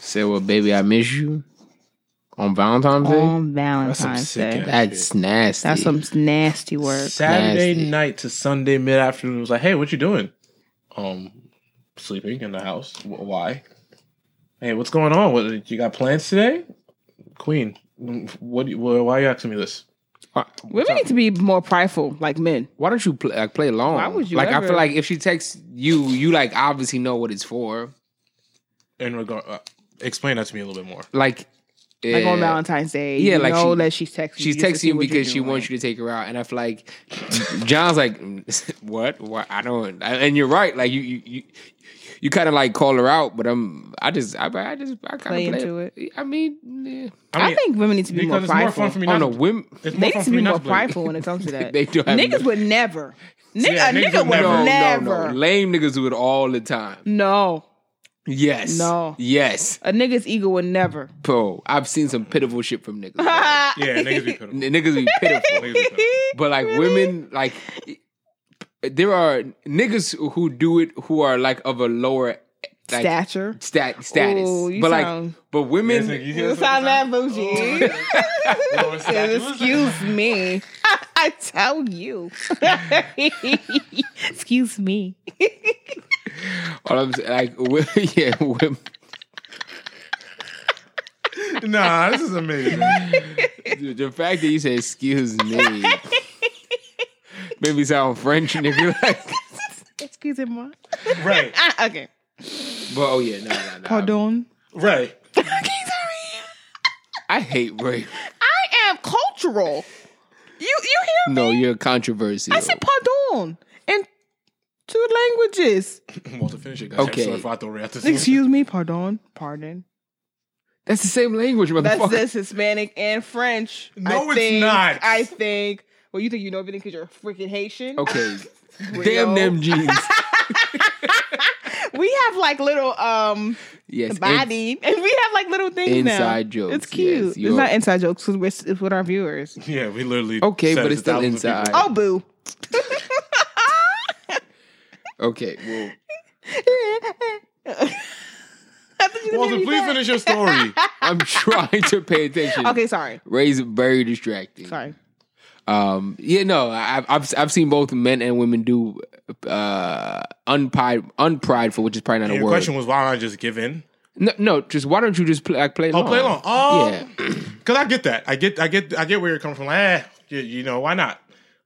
Say, well, baby, I miss you on Valentine's Day. On Valentine's Day. That's nasty. That's some nasty work. Saturday Nasty. night to Sunday mid afternoon was like, hey, what you doing? Sleeping in the house. Why? Hey, what's going on? What you got plans today? Queen, why are you asking me this? Women need to be more prideful, like men. Why don't you play along? Why would you like? ever? I feel like if she texts you, you like obviously know what it's for. In regard, explain that to me a little bit more. Like on Valentine's Day, yeah, you like know she- that she's texting. She's texting you because she wants you to take her out, and I feel like John's like, what? I don't. And you're right. Like you kind of like call her out, but I kind of play into it. I mean, yeah. I think women need to be more because it's more prideful. fun for me. Oh Not no, to, women. it's They need fun to for me be not more to play. prideful when it comes to that. They do have Niggas would never. Yeah, a niggas nigga would would never. never. No. Lame niggas do it all the time. No. Yes. No. Yes. A nigga's ego would never. Bro, I've seen some pitiful shit from niggas. Yeah, niggas be pitiful. Niggas be pitiful. Niggas be pitiful. But like women, like there are niggas who do it who are like of a lower like, Stature. status. Ooh, you but sound- but women, Yes, You sound that bougie. Excuse me. I tell you. Excuse me. all I'm saying, like yeah, women, Nah, this is amazing. the fact that you say excuse me made me sound French, nigga. Like, Excuse me. Right, Okay. but oh yeah, no. Pardon. right. I hate rape. I am cultural. You hear me? No, you're controversial. I said pardon in 2 languages. Walter, finish it. Okay. Excuse me, pardon. That's the same language, motherfucker. That's Hispanic and French. No, it's not. I think. Well, you think you know everything because you're freaking Haitian? Okay. Real. Damn them jeans. We have like little Yes. body, and we have like little things now. Inside jokes, It's cute. yes, It's you're- not inside jokes because it's with our viewers. Yeah, we literally. Okay, said but it it's still thousands of inside. people. Oh, boo. Okay, well, Walter, please finish your story. I'm trying to pay attention. Okay, sorry. Ray's very distracting. Sorry. Yeah, no, I've seen both men and women do unprideful, which is probably not And a your word. question was, why don't I just give in? No, just why don't you just play along? Oh, play along. Oh, Yeah. because I get that. I get where you're coming from. Like, you know, why not?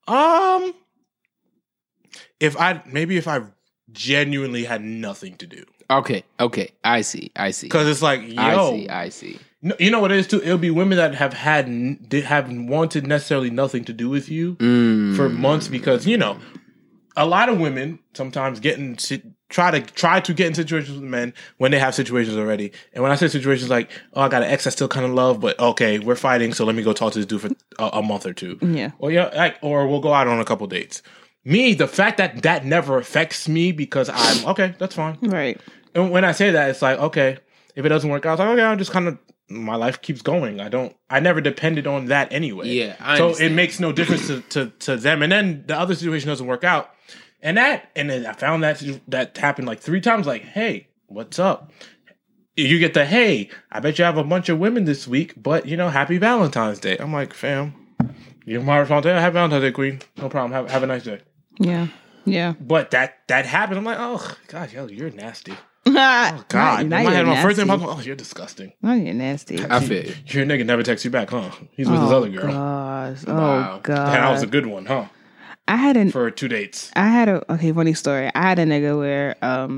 If I genuinely had nothing to do, Okay, I see. because it's like, yo, I see. No, you know what it is too. It'll be women that have wanted necessarily nothing to do with you for months, because you know, a lot of women sometimes try to get in situations with men when they have situations already. And when I say situations like, oh, I got an ex I still kind of love, but okay, we're fighting, so let me go talk to this dude for a month or 2. Yeah. Or we'll go out on a couple dates. Me, the fact that never affects me, because I'm okay, that's fine. Right. And when I say that, it's like, okay, if it doesn't work out, it's like, okay, I'm just kind of, my life keeps going. I never depended on that anyway. Yeah, I so understand. it makes no difference to them. And then the other situation doesn't work out. And then I found that happened like 3 times. Like, hey, what's up? You get the, hey, I bet you have a bunch of women this week, but you know, happy Valentine's Day. I'm like, fam, you're my response. Happy Valentine's Day, queen. No problem. Have a nice day. Yeah. Yeah. But that happened. I'm like, oh God, yo, you're nasty. Oh God, now in my head, you're my first nasty. thing popped. Oh, you're disgusting. Now you're nasty. I feel you. Your nigga never texts you back, huh? He's with his other girl. Gosh. Wow. Oh God. That was a good one, huh? I had For 2 dates. funny story. I had a nigga where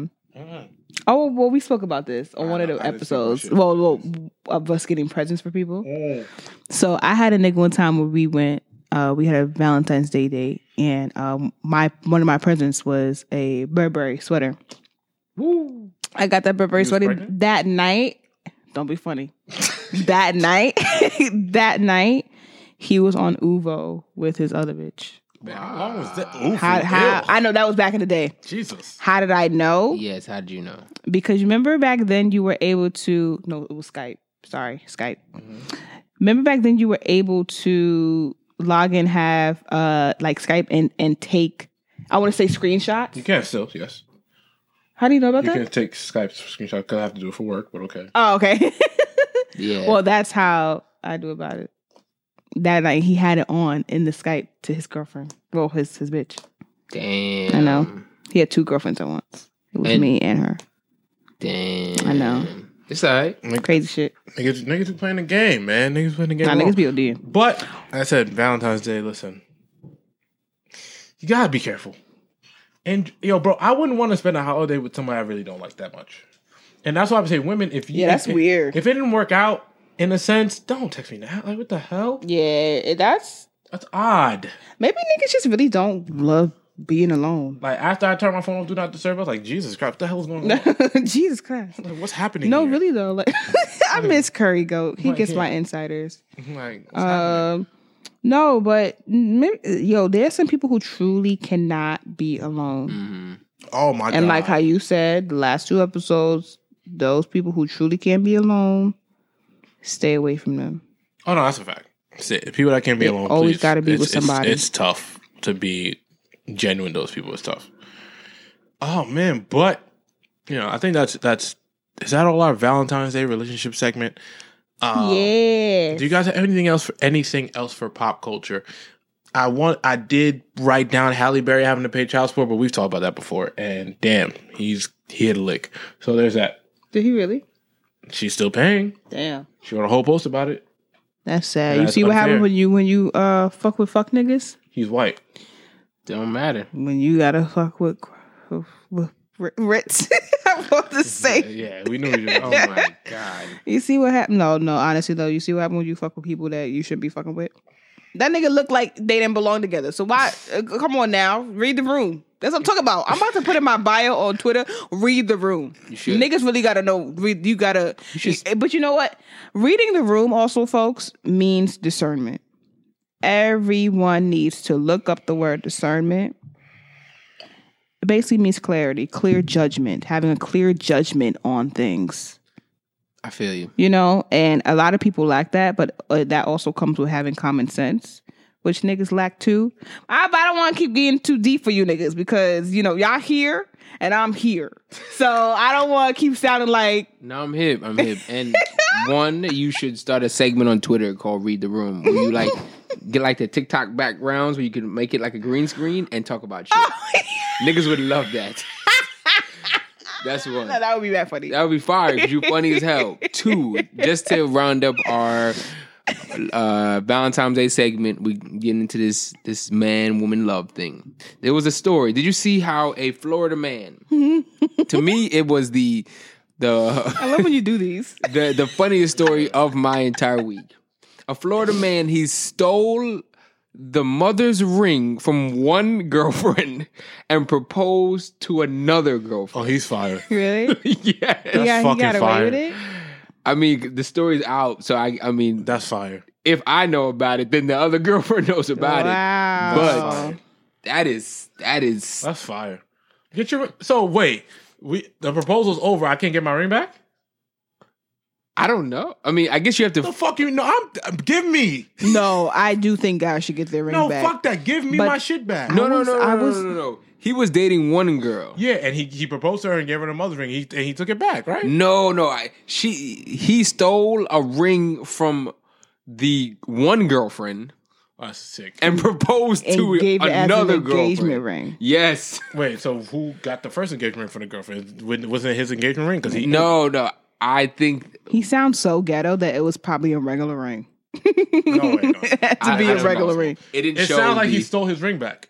oh well, we spoke about this on one of the I didn't speak about episodes. shit. Well, of us getting presents for people. Oh. So I had a nigga one time where we went. We had a Valentine's Day date, and one of my presents was a Burberry sweater. Woo. I got that Burberry was sweater pregnant? that night. Don't be funny. that night, he was on Uvo with his other bitch. Man, how long was that? Ooh, How ew. I know that was back in the day. Jesus. How did I know? Yes, how did you know? Because you remember back then you were able to. No, it was Skype. Sorry, Skype. Remember back then you were able to log in, have like Skype and take. I want to say screenshots. You can still, yes. How do you know about You that? can take Skype screenshots because I have to do it for work, but okay. Oh, okay. Yeah. Well, that's how I do about it. That night he had it on in the Skype to his girlfriend. Well, his bitch. Damn. I know. He had 2 girlfriends at once. It was me and her. Damn. I know. It's all right. Crazy shit. Niggas are playing the game, man. Niggas playing the game. Nah, niggas be ODing. But like I said, Valentine's Day, listen. You gotta be careful. And yo, bro, I wouldn't want to spend a holiday with somebody I really don't like that much. And that's why I say, women, if you that's weird. If it didn't work out, in a sense, don't text me now. Like, what the hell? Yeah, that's odd. maybe niggas just really don't love being alone. Like after I turned my phone off, do not disturb. I was like, Jesus Christ, what the hell is going on? Jesus Christ. Like, what's happening? No, here? really though. Like I miss Curry Goat. He gets my insiders. Like, what's happening? No, but there's some people who truly cannot be alone. Mm-hmm. Oh my god. And like how you said, the last 2 episodes, those people who truly can't be alone, stay away from them. Oh no, that's a fact. People that can't be alone, always please. Gotta be with somebody. It's tough to be genuine. Those people, it's tough. Oh man, but I think that's is that all our Valentine's Day relationship segment? Yeah. Do you guys have anything else for pop culture? I did write down Halle Berry having to pay child support, but we've talked about that before. And damn, he hit a lick. So there's that. Did he really? She's still paying. Damn. She wrote a whole post about it. That's sad. That's you see what unfair. happens when you fuck with fuck niggas? He's white. Don't matter. When you gotta fuck with Ritz. I'm about to say. Yeah, we knew you. Oh my god. You see what happened? No, honestly though, you see what happened when you fuck with people that you shouldn't be fucking with? That nigga looked like they didn't belong together. So why? Come on now, read the room. That's what I'm talking about. I'm about to put in my bio on Twitter. Read the room. You should. Niggas really gotta know. You gotta. But you know what? Reading the room also, folks, means discernment. Everyone needs to look up the word discernment. It basically means clarity, clear judgment, having a clear judgment on things. I feel you. And a lot of people lack that, but that also comes with having common sense, which niggas lack too. But I don't want to keep getting too deep for you niggas because, y'all here and I'm here. So I don't want to keep sounding like... No, I'm hip. And one, you should start a segment on Twitter called Read the Room, where you get the TikTok backgrounds where you can make it like a green screen and talk about shit. Niggas would love that. That's one. No, that would be that funny. That would be fire because you funny as hell. 2, just to round up our Valentine's Day segment, we get into this man-woman love thing. There was a story. Did you see how a Florida man? To me, it was the I love when you do these. the funniest story of my entire week. A Florida man, he stole the mother's ring from one girlfriend and proposed to another girlfriend. Oh, he's fire. Really? Yeah. That's fucking he got fire. away with it? I mean, the story's out, so I mean, That's fire. if I know about it, then the other girlfriend knows about Wow. it. But fire. that is That's fire. So wait, the proposal's over. I can't get my ring back? I don't know. I mean, I guess you have The to. fuck you know? Give me. No, I do think guys should get their ring No, back. fuck that. Give me But- my shit back. No. I was- No. He was dating one girl. Yeah, and he proposed to her and gave her the mother's ring. He took it back, right? No. He stole a ring from the one girlfriend Oh, that's sick. and proposed And to gave it as an another engagement girlfriend. ring. Yes. Wait, so who got the first engagement ring for the girlfriend? Wasn't it his engagement ring? Because he No. I think He sounds so ghetto that it was probably a regular ring. No, wait, no. It had to I be don't a know. regular ring. it didn't It show. sounds like the- he stole his ring back.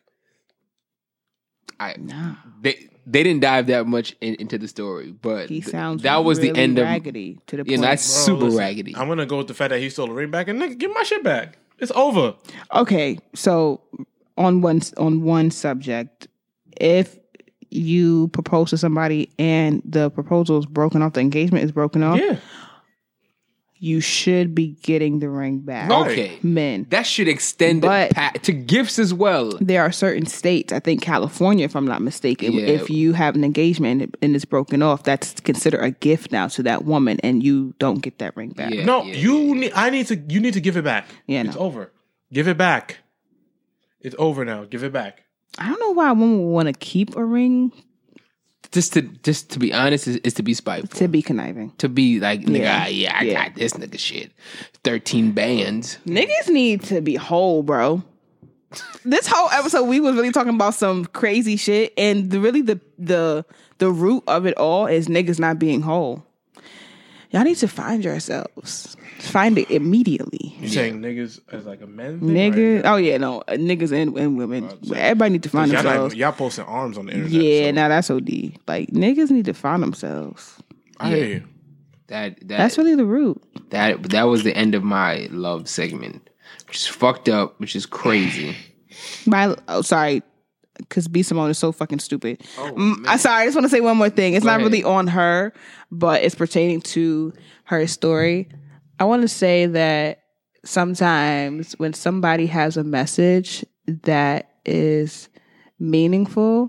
Nah. They didn't dive that much into the story, but He sounds that was really the end of. raggedy to the Yeah, point. that's Bro, super listen, raggedy. I'm gonna go with the fact that he stole the ring back and nigga, give my shit back. It's over. Okay, so on one subject, if you propose to somebody and the proposal is broken off, the engagement is broken off, Yeah. you should be getting the ring back. Right. Okay, Men. that should extend But- to gifts as well. There are certain states, I think California, if I'm not mistaken, Yeah. if you have an engagement and it's broken off, that's considered a gift now to that woman, and you don't get that ring back. Yeah. No, you need to give it back. Yeah, It's no. over. Give it back. It's over now. Give it back. I don't know why a woman would want to keep a ring just to be honest, is to be spiteful. To be conniving. To be like, nigga, I Yeah. got this nigga shit. 13 bands. Niggas need to be whole, bro. This whole episode, we was really talking about some crazy shit, and the root of it all is niggas not being whole. Y'all need to find yourselves. Find it immediately. You saying niggas as like a men thing? Niggas, oh yeah, no, niggas and women. Everybody need to find themselves. Y'all posting arms on the internet. Yeah, now that's OD. Like niggas need to find themselves. I hear you. That's really the root. That was the end of my love segment, which is fucked up, which is crazy. Sorry, because B. Simone is so fucking stupid. I'm sorry, I just want to say one more thing. It's not really on her, but it's pertaining to her story. I want to say that sometimes when somebody has a message that is meaningful,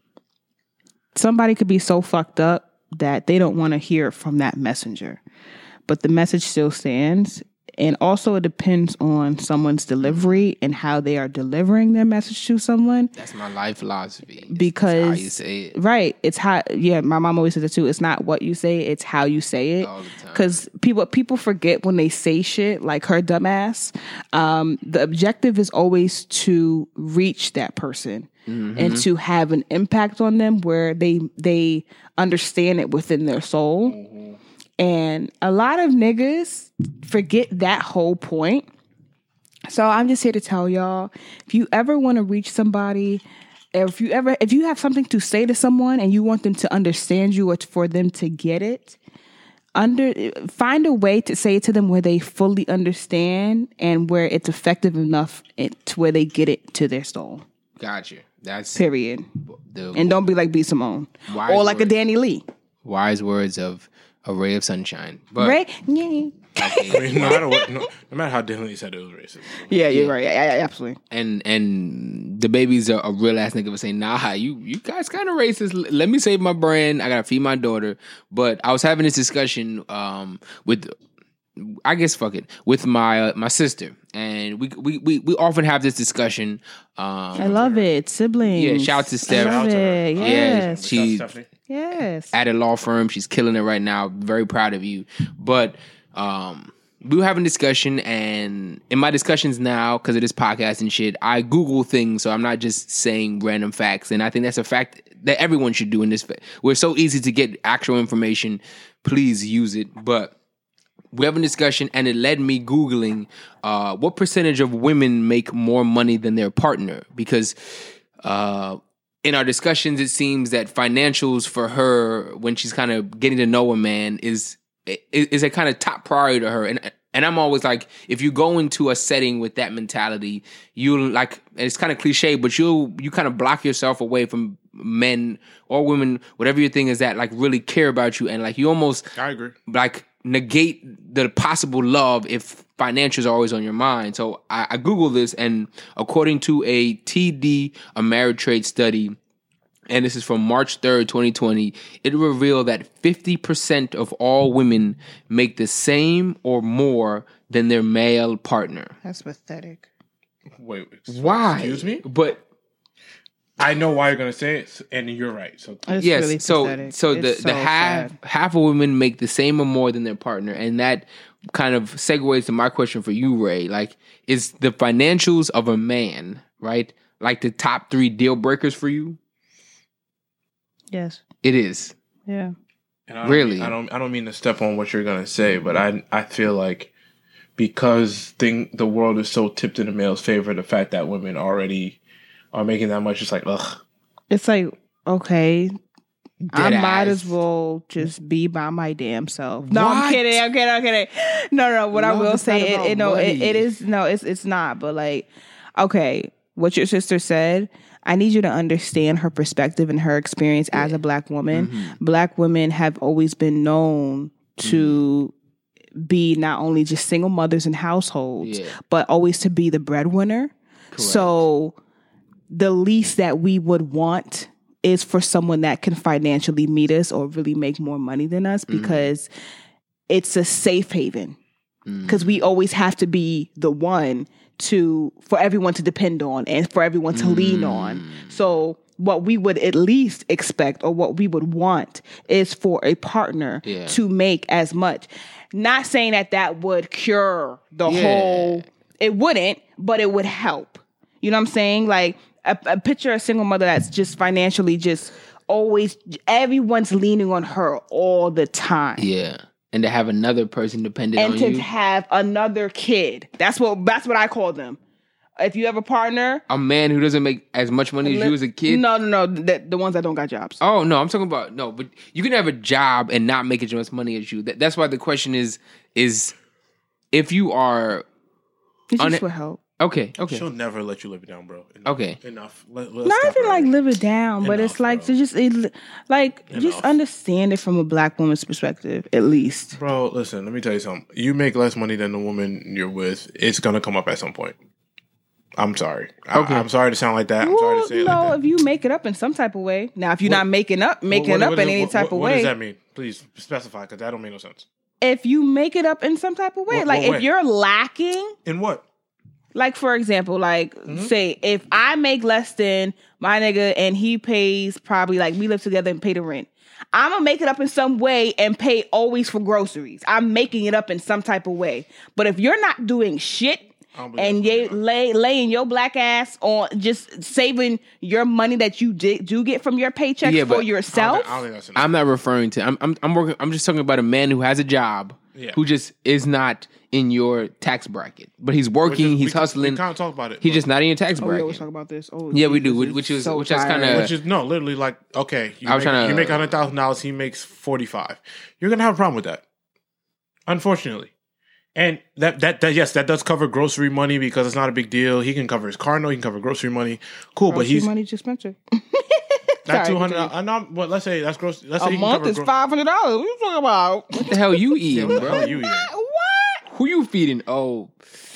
somebody could be so fucked up that they don't want to hear from that messenger. But the message still stands. And also it depends on someone's delivery and how they are delivering their message to someone. That's my life philosophy. Because that's how you say it. Right. It's how, yeah, my mom always says it too. It's not what you say, it's how you say it. All the time. Because people forget when they say shit like her dumbass. The objective is always to reach that person and to have an impact on them where they understand it within their soul. And a lot of niggas forget that whole point. So I'm just here to tell y'all, if you ever want to reach somebody, if you have something to say to someone and you want them to understand you or for them to get it, find a way to say it to them where they fully understand and where it's effective enough to where they get it to their soul. Gotcha. That's period. And don't be like B. Simone or like a Danny Lee. Wise words of a ray of sunshine. But Ray, yeah. I mean, no matter how differently said it was racist. Yeah, you're right. Absolutely. And the baby's a real ass nigga for saying, nah, you guys kind of racist. Let me save my brand. I gotta feed my daughter. But I was having this discussion with, I guess, with my sister, and we often have this discussion. I love it, siblings. Yeah, shout out to Steph. I love it. Yes. Yeah, Yes. At a law firm, she's killing it right now. Very proud of you. But we were having a discussion, and in my discussions now, because of this podcast and shit, I Google things, so I'm not just saying random facts. And I think that's a fact that everyone should do in this. We're so easy to get actual information. Please use it. But we have a discussion, and it led me Googling what percentage of women make more money than their partner. Because in our discussions, it seems that financials for her, when she's kind of getting to know a man, is a kind of top priority to her. And I'm always like, if you go into a setting with that mentality, you like, and it's kind of cliche, but you kind of block yourself away from men or women, whatever your thing is, that like really care about you, and like you almost, I agree, like negate the possible love if financials are always on your mind. So I Googled this, and according to a TD Ameritrade study, and this is from March 3rd, 2020, it revealed that 50% of all women make the same or more than their male partner. That's pathetic. Wait, why? Excuse me? But I know why you're gonna say it, and you're right. So it's yes, really pathetic. so the half of women make the same or more than their partner, and that kind of segues to my question for you, Ray. Like, is the financials of a man, right, like the top 3 deal breakers for you? Yes, it is. Yeah. And really, I don't mean to step on what you're gonna say, but I feel like because the world is so tipped in the male's favor, the fact that women already are making that much, it's like, ugh. It's like, okay, I might as well just be by my damn self. No, what? I'm kidding. No. What I will say, it's not. But like, okay, what your sister said, I need you to understand her perspective and her experience as a Black woman. Mm-hmm. Black women have always been known to be not only just single mothers in households, but always to be the breadwinner. Correct. So the least that we would want is for someone that can financially meet us or really make more money than us, because it's a safe haven. Because we always have to be the one for everyone to depend on and for everyone to lean on. So what we would at least expect or what we would want is for a partner to make as much. Not saying that would cure the whole, it wouldn't, but it would help. You know what I'm saying? Like a picture a single mother that's just financially just always, everyone's leaning on her all the time. Yeah. And to have another person dependent on you. And to have another kid. That's what I call them. If you have a partner. A man who doesn't make as much money as you as a kid? No. The ones that don't got jobs. Oh, no. I'm talking about, no. But you can have a job and not make as much money as you. That's why the question is if you are. It just will help. Okay. She'll never let you live it down, bro. Enough. Let's not even like live it down, but it's like bro. To just just understand it from a black woman's perspective, at least. Bro, listen, let me tell you something. You make less money than the woman you're with. It's gonna come up at some point. I'm sorry. Okay. I'm sorry to sound like that. I'm sorry to say it like that. No, if you make it up in some type of way. Now, if you're not making it up in any type of way. What does that mean? Please specify, because that don't make no sense. If you make it up in some type of way. If you're lacking. In what? Like, for example, say, if I make less than my nigga and he pays probably, we live together and pay the rent, I'm going to make it up in some way and pay always for groceries. I'm making it up in some type of way. But if you're not doing shit and you laying your black ass on just saving your money that you do get from your paycheck for yourself. I don't think that's enough. I'm not referring to, I'm just talking about a man who has a job who just is not in your tax bracket, but he's working, he's hustling. We can't talk about it. He's just not in your tax bracket. We always talk about this. Yeah, we do. Which is kind of. Which is literally like, okay, you make $100,000, he makes 45. You're gonna have a problem with that, unfortunately. And that does cover grocery money because it's not a big deal. He can cover his car note, he can cover grocery money. Cool, grocery money's expensive. That $200. Well, let's say that's gross. Let's say a month is $500. What you talking about? What the hell you eating, bro? What you eating? What? Who you feeding? Oh,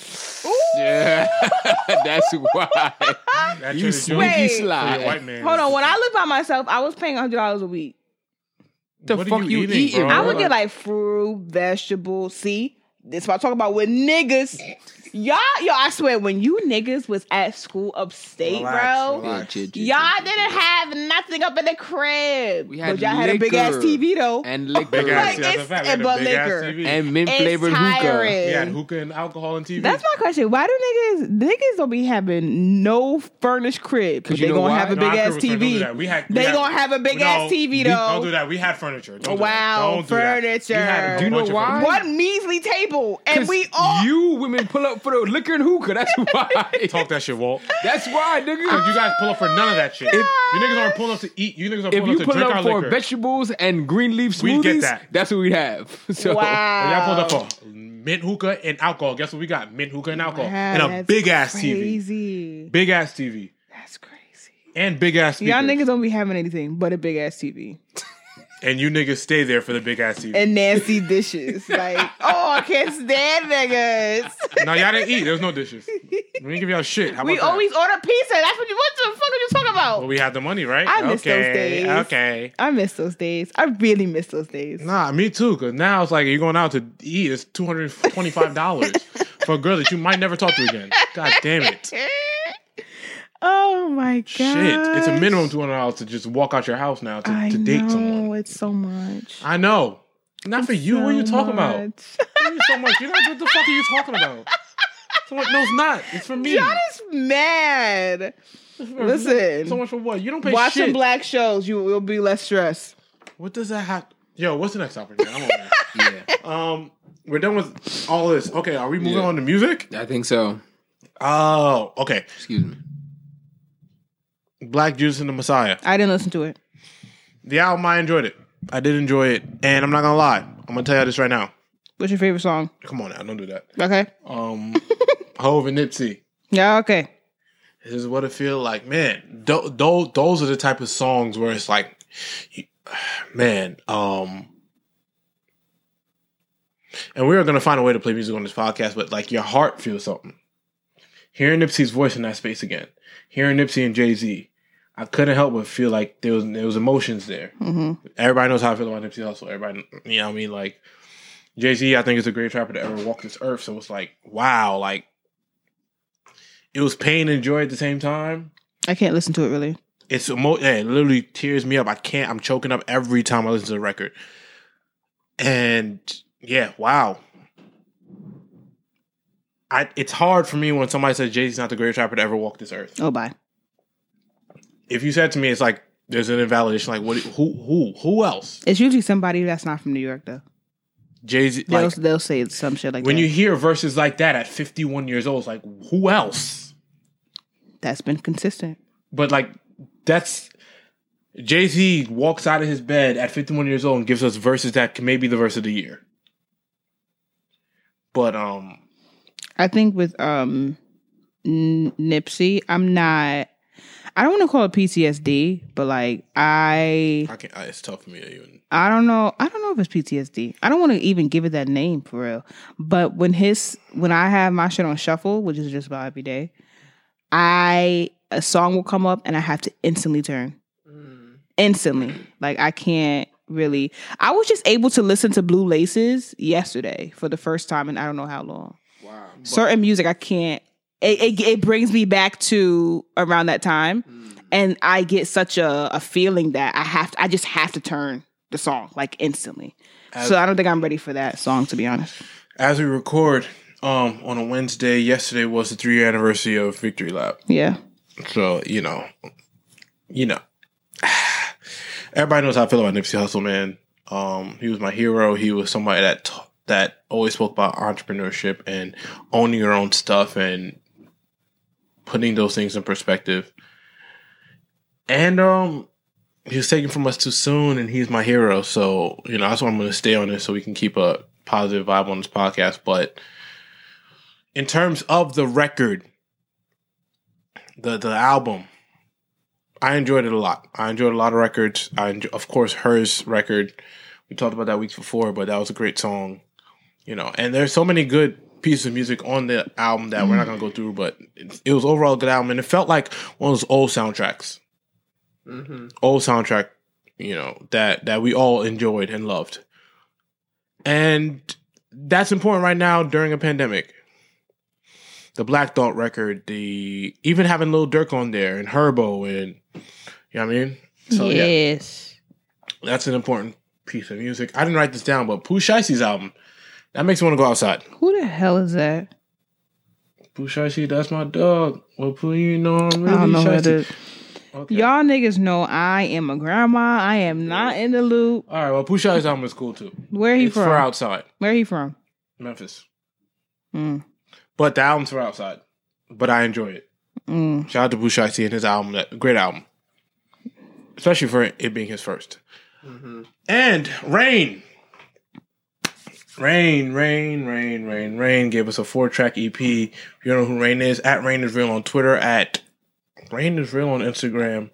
yeah, that's why. You sneaky slide. White man. Hold on. When I lived by myself, I was paying $100 a week. The fuck you eating, bro? I would get fruit, vegetables. See, this is what I talk about with niggas. Y'all, I swear, when you niggas was at school upstate, relax. Y'all didn't have nothing up in the crib. We had but y'all had a big ass TV though. And liquor. Big ass, liquor. And mint flavored hookah. We had hookah and alcohol and TV. That's my question. Why do niggas don't be having no furnished crib? Because they gonna have a big ass TV. They gonna have a big ass TV though. Don't do that. We had furniture. Wow, furniture. Do you know why? One measly table, and we all you women pull up for the liquor and hookah. That's why. Talk that shit, Walt. That's why, nigga. You guys pull up for none of that shit. You niggas aren't pulling up to eat. You niggas are pulling up to drink our liquor. If you pull up for vegetables and green leaf smoothies, we'd get that. That's what we'd have. So, wow. Y'all pulled up for mint hookah and alcohol. Guess what we got? Mint hookah and alcohol. And a big ass TV. Big ass TV. That's crazy. And big ass speakers. Y'all niggas don't be having anything but a big ass TV. And you niggas stay there for the big ass TV. And nasty dishes. I can't stand niggas. No, y'all didn't eat. There was no dishes. We didn't give y'all shit. How about we always order pizza. What the fuck are you talking about? Well, we had the money, right? I miss those days. Okay. I miss those days. I really miss those days. Nah, me too. Because now it's like you're going out to eat. It's $225 for a girl that you might never talk to again. God damn it. Oh my god! Shit, it's a minimum $200 to just walk out your house now to date someone. It's so much. I know. Not for you. What are you talking about? So much. You know what the fuck are you talking about? No, it's not. It's for me. John is mad. Listen. So much for what? You don't pay watch shit. Some black shows. You will be less stressed. What does that have? Yo, what's the next topic? I'm over there. We're done with all this. Okay, are we moving on to music? I think so. Oh, okay. Excuse me. Black Judas and the Messiah. I didn't listen to it. The album, I enjoyed it. I did enjoy it. And I'm not going to lie. I'm going to tell you this right now. What's your favorite song? Come on now. Don't do that. Okay. Hove and Nipsey. Yeah, okay. This is what it feels like. Man, those are the type of songs where it's like, man, and we're going to find a way to play music on this podcast, but like your heart feels something. Hearing Nipsey's voice in that space again. Hearing Nipsey and Jay-Z, I couldn't help but feel like there was emotions there. Mm-hmm. Everybody knows how I feel about Nipsey Hussle. Everybody, you know what I mean? Like, Jay-Z, I think, is the greatest rapper to ever walk this earth. So it's like, wow, like, it was pain and joy at the same time. I can't listen to it, really. it literally tears me up. I'm choking up every time I listen to the record. And yeah, wow. It's hard for me when somebody says Jay-Z's not the greatest rapper to ever walk this earth. Oh, bye. If you said to me, it's like there's an invalidation. Like, what? Who else? It's usually somebody that's not from New York, though. Jay-Z. They'll say some shit like that. When you hear verses like that at 51 years old, it's like, who else? That's been consistent. But like, that's Jay-Z walks out of his bed at 51 years old and gives us verses that can maybe the verse of the year. But I think with Nipsey, I don't want to call it PTSD, but like it's tough for me to even. I don't know if it's PTSD. I don't want to even give it that name for real. But when I have my shit on shuffle, which is just about every day, a song will come up and I have to instantly turn. Instantly. Like I can't really. I was just able to listen to Blue Laces yesterday for the first time in I don't know how long. Wow. Certain music I can't. It brings me back to around that time, and I get such a feeling that I just have to turn the song like instantly. So I don't think I'm ready for that song, to be honest. As we record on a Wednesday, yesterday was the 3-year anniversary of Victory Lap. Yeah. So everybody knows how I feel about Nipsey Hussle, man. He was my hero. He was somebody that always spoke about entrepreneurship and owning your own stuff and putting those things in perspective. And he was taken from us too soon, and he's my hero. So, that's why I'm going to stay on this so we can keep a positive vibe on this podcast. But in terms of the record, the album, I enjoyed it a lot. I enjoyed a lot of records. Of course, Hers record. We talked about that weeks before, but that was a great song. And there's so many good pieces of music on the album that we're not going to go through, but it was overall a good album, and it felt like one of those old soundtracks. Old soundtrack, that we all enjoyed and loved. And that's important right now during a pandemic. The Black Thought record, even having Lil Durk on there, and Herbo, and, you know what I mean? So, yes. Yeah, that's an important piece of music. I didn't write this down, but Pooh Shicey's album, that makes me want to go outside. Who the hell is that? Pooh Shicey, that's my dog. Well, Pooh, I'm really I don't know Shicey. who it is. Okay. Y'all niggas know I am a grandma. I am not in the loop. All right, well, Pooh Shicey's album is cool, too. Where he from? For outside. Where he from? Memphis. But the album's for outside. But I enjoy it. Shout out to Pooh Shicey and his album. Great album. Especially for it being his first. And Rain. Rain gave us a 4-track EP. If you don't know who Rain is, at Rain is Real on Twitter, at Rain is Real on Instagram.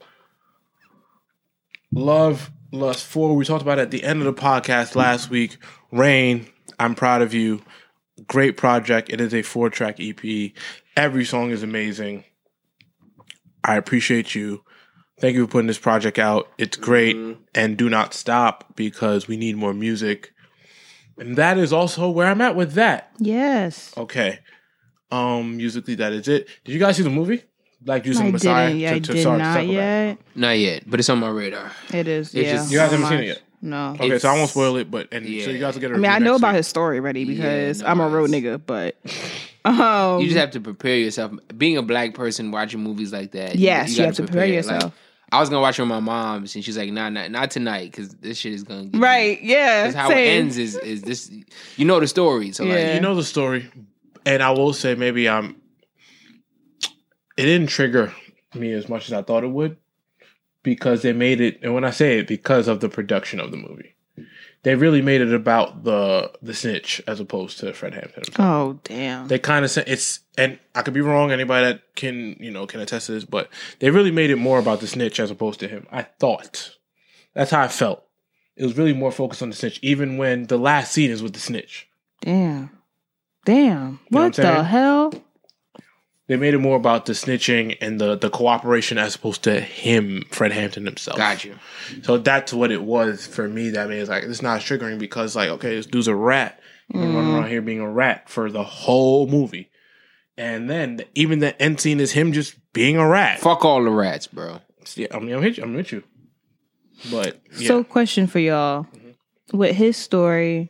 Love Lust 4, we talked about at the end of the podcast last week. Rain, I'm proud of you. Great project. It is a 4-track EP. Every song is amazing. I appreciate you. Thank you for putting this project out. It's great. And do not stop, because we need more music. And that is also where I'm at with that. Yes. Okay. Musically, that is it. Did you guys see the movie? Black Juice and I Messiah? did not yet. Not yet, but it's on my radar. It is, It's yeah. just- You guys haven't seen it yet? No. Okay, so I won't spoil it, so Yeah. you guys will get a I mean, I review know next about week. his story already because no, I'm a road it's- nigga, but You just have to prepare yourself. Being a black person watching movies like that. Yes, you gotta have to prepare yourself. Like, I was gonna watch it with my mom, and she's like, "Nah, not tonight, because this shit is gonna get right, yeah. Because how same. it ends is this. You know the story, so Yeah. like You know the story, and I will say maybe it didn't trigger me as much as I thought it would, because they made it, and when I say it, because of the production of the movie. They really made it about the snitch as opposed to Fred Hampton himself. Oh, damn. They kind of said it's, and I could be wrong. Anybody that can attest to this, but they really made it more about the snitch as opposed to him. I thought that's how I felt. It was really more focused on the snitch, even when the last scene is with the snitch. Damn. know what What I'm the saying? hell? They made it more about the snitching and the cooperation as opposed to him, Fred Hampton himself. got you. So that's what it was for me. That means like it's not triggering because like, okay, this dude's a rat. He's been running around here being a rat for the whole movie. And then even the end scene is him just being a rat. Fuck all the rats, bro. Yeah, I mean, I'm with you. But yeah. So, question for y'all: with his story,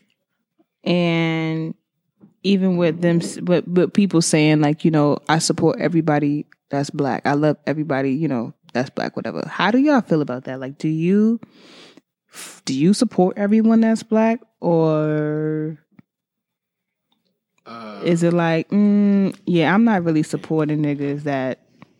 and even with them, but people saying like, I support everybody that's black. I love everybody, that's black. Whatever. How do y'all feel about that? Like, do you support everyone that's black, or is it like, yeah, I'm not really supporting niggas that.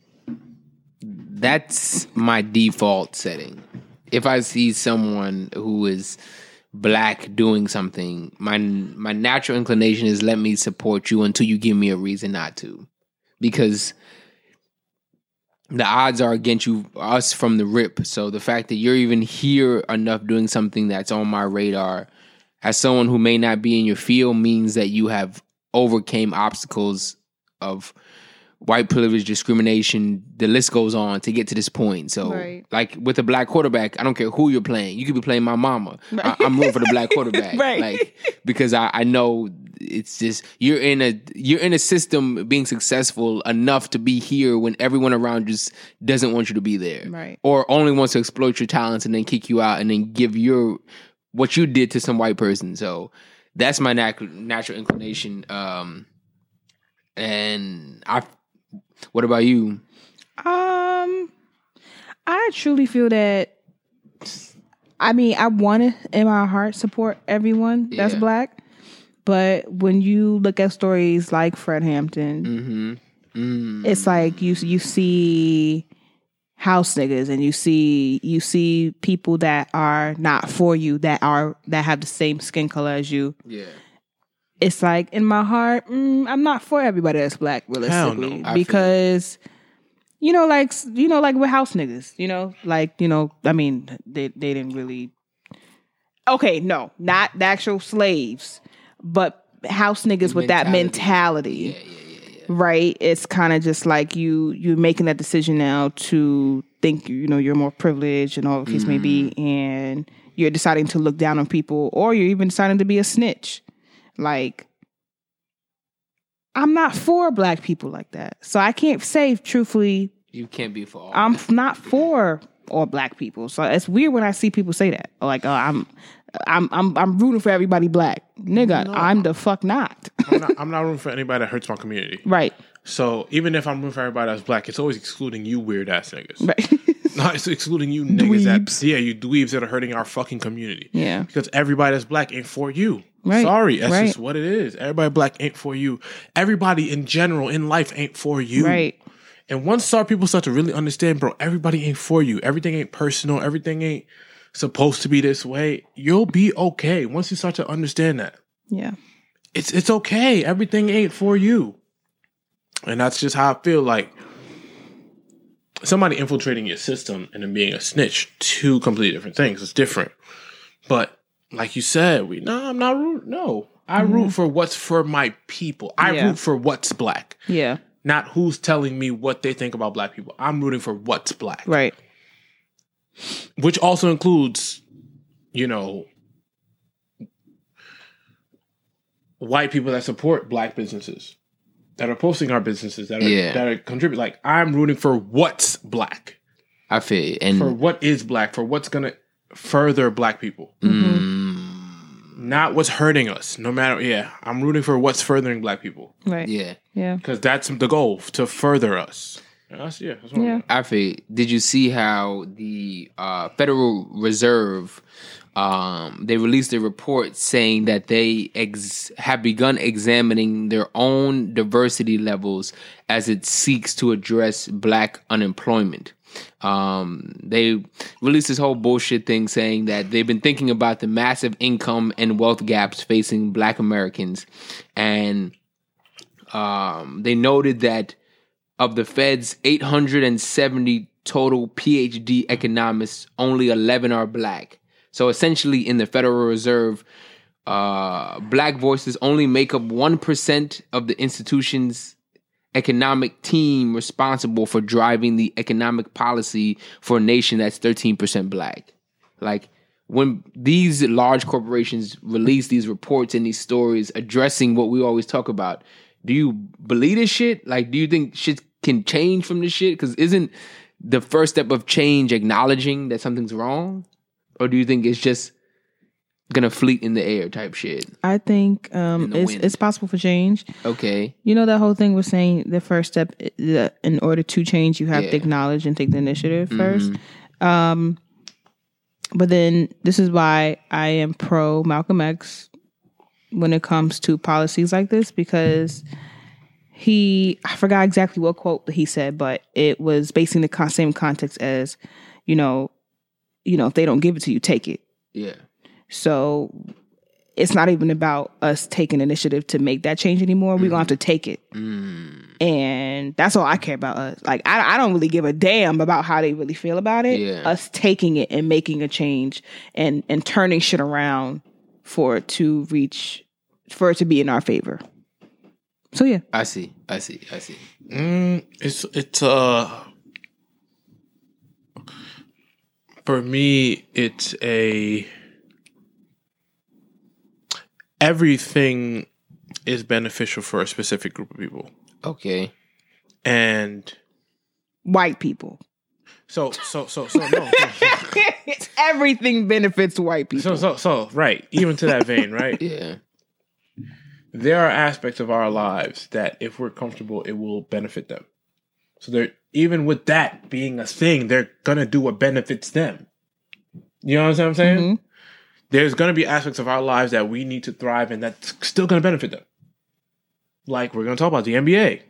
That's my default setting. If I see someone who is black doing something, my natural inclination is let me support you until you give me a reason not to. Because the odds are against us from the rip. So the fact that you're even here enough doing something that's on my radar as someone who may not be in your field means that you have overcame obstacles of white privilege, discrimination, the list goes on to get to this point. So, like with a black quarterback, I don't care who you're playing. You could be playing my mama. Right. I'm rooting for the black quarterback, like because I know it's just you're in a system being successful enough to be here when everyone around you doesn't want you to be there, right? Or only wants to exploit your talents and then kick you out and then give what you did to some white person. So that's my natural inclination. And what about you? I truly feel that. I mean, I want to, in my heart, support everyone that's black. But when you look at stories like Fred Hampton, it's like you see house niggas, and you see people that are not for you, that have the same skin color as you. Yeah. It's like, in my heart, I'm not for everybody that's black, realistically. No, because, like with house niggas, I mean, they didn't really... Okay, no, not the actual slaves, but house niggas with that mentality. Yeah. Right? It's kind of just like you're making that decision now to think, you're more privileged and all the case may be, and you're deciding to look down on people, or you're even deciding to be a snitch. Like, I'm not for black people like that. So I can't say, truthfully... You can't be for all. I'm not for all black people. So it's weird when I see people say that. Like, I'm rooting for everybody black. Nigga, no. I'm the fuck not. I'm not rooting for anybody that hurts my community. Right. So even if I'm rooting for everybody that's black, it's always excluding you weird ass niggas. Right. No, it's excluding you niggas you dweebs that are hurting our fucking community. Yeah. Because everybody that's black ain't for you. Right. Sorry, that's just what it is. Everybody black ain't for you. Everybody in general in life ain't for you. Right. And once people start to really understand, bro, everybody ain't for you. Everything ain't personal. Everything ain't supposed to be this way. You'll be okay once you start to understand that. Yeah. It's okay. Everything ain't for you. And that's just how I feel. Like, somebody infiltrating your system and then being a snitch, two completely different things. It's different. But like you said, I'm not root. No, I root for what's for my people. I root for what's black. Yeah. Not who's telling me what they think about black people. I'm rooting for what's black. Right. Which also includes, white people that support black businesses, that are posting our businesses, that are contributing. Like, I'm rooting for what's black. I feel and for what is black, for what's gonna further black people. Not what's hurting us. No matter, I'm rooting for what's furthering black people. Right. Yeah. Yeah. Because that's the goal, to further us. That's what I feel. Did you see how the Federal Reserve, they released a report saying that they have begun examining their own diversity levels as it seeks to address black unemployment. They released this whole bullshit thing saying that they've been thinking about the massive income and wealth gaps facing black Americans. And they noted that of the Fed's 870 total PhD economists, only 11 are black. So essentially in the Federal Reserve, black voices only make up 1% of the institution's economic team responsible for driving the economic policy for a nation that's 13% black. Like, when these large corporations release these reports and these stories addressing what we always talk about, do you believe this shit? Like, do you think shit can change from this shit? Because isn't the first step of change acknowledging that something's wrong? Or do you think it's just gonna fleet in the air type shit? I think it's possible for change. Okay. You know that whole thing was saying the first step, in order to change, you have to acknowledge and take the initiative first. But then this is why I am pro Malcolm X when it comes to policies like this, because I forgot exactly what quote he said, but it was based in the same context as, if they don't give it to you, take it. Yeah. So it's not even about us taking initiative to make that change anymore. We're going to have to take it. And that's all I care about. Like, I don't really give a damn about how they really feel about it. Yeah. Us taking it and making a change and turning shit around for it to be in our favor. So, yeah. I see. For me, it's everything is beneficial for a specific group of people. Okay. And white people. So no. Everything benefits white people. So right. Even to that vein, right? Yeah. There are aspects of our lives that if we're comfortable, it will benefit them. So even with that being a thing, they're gonna do what benefits them. You know what I'm saying? Mm-hmm. There's gonna be aspects of our lives that we need to thrive in that's still gonna benefit them. Like we're gonna talk about the NBA.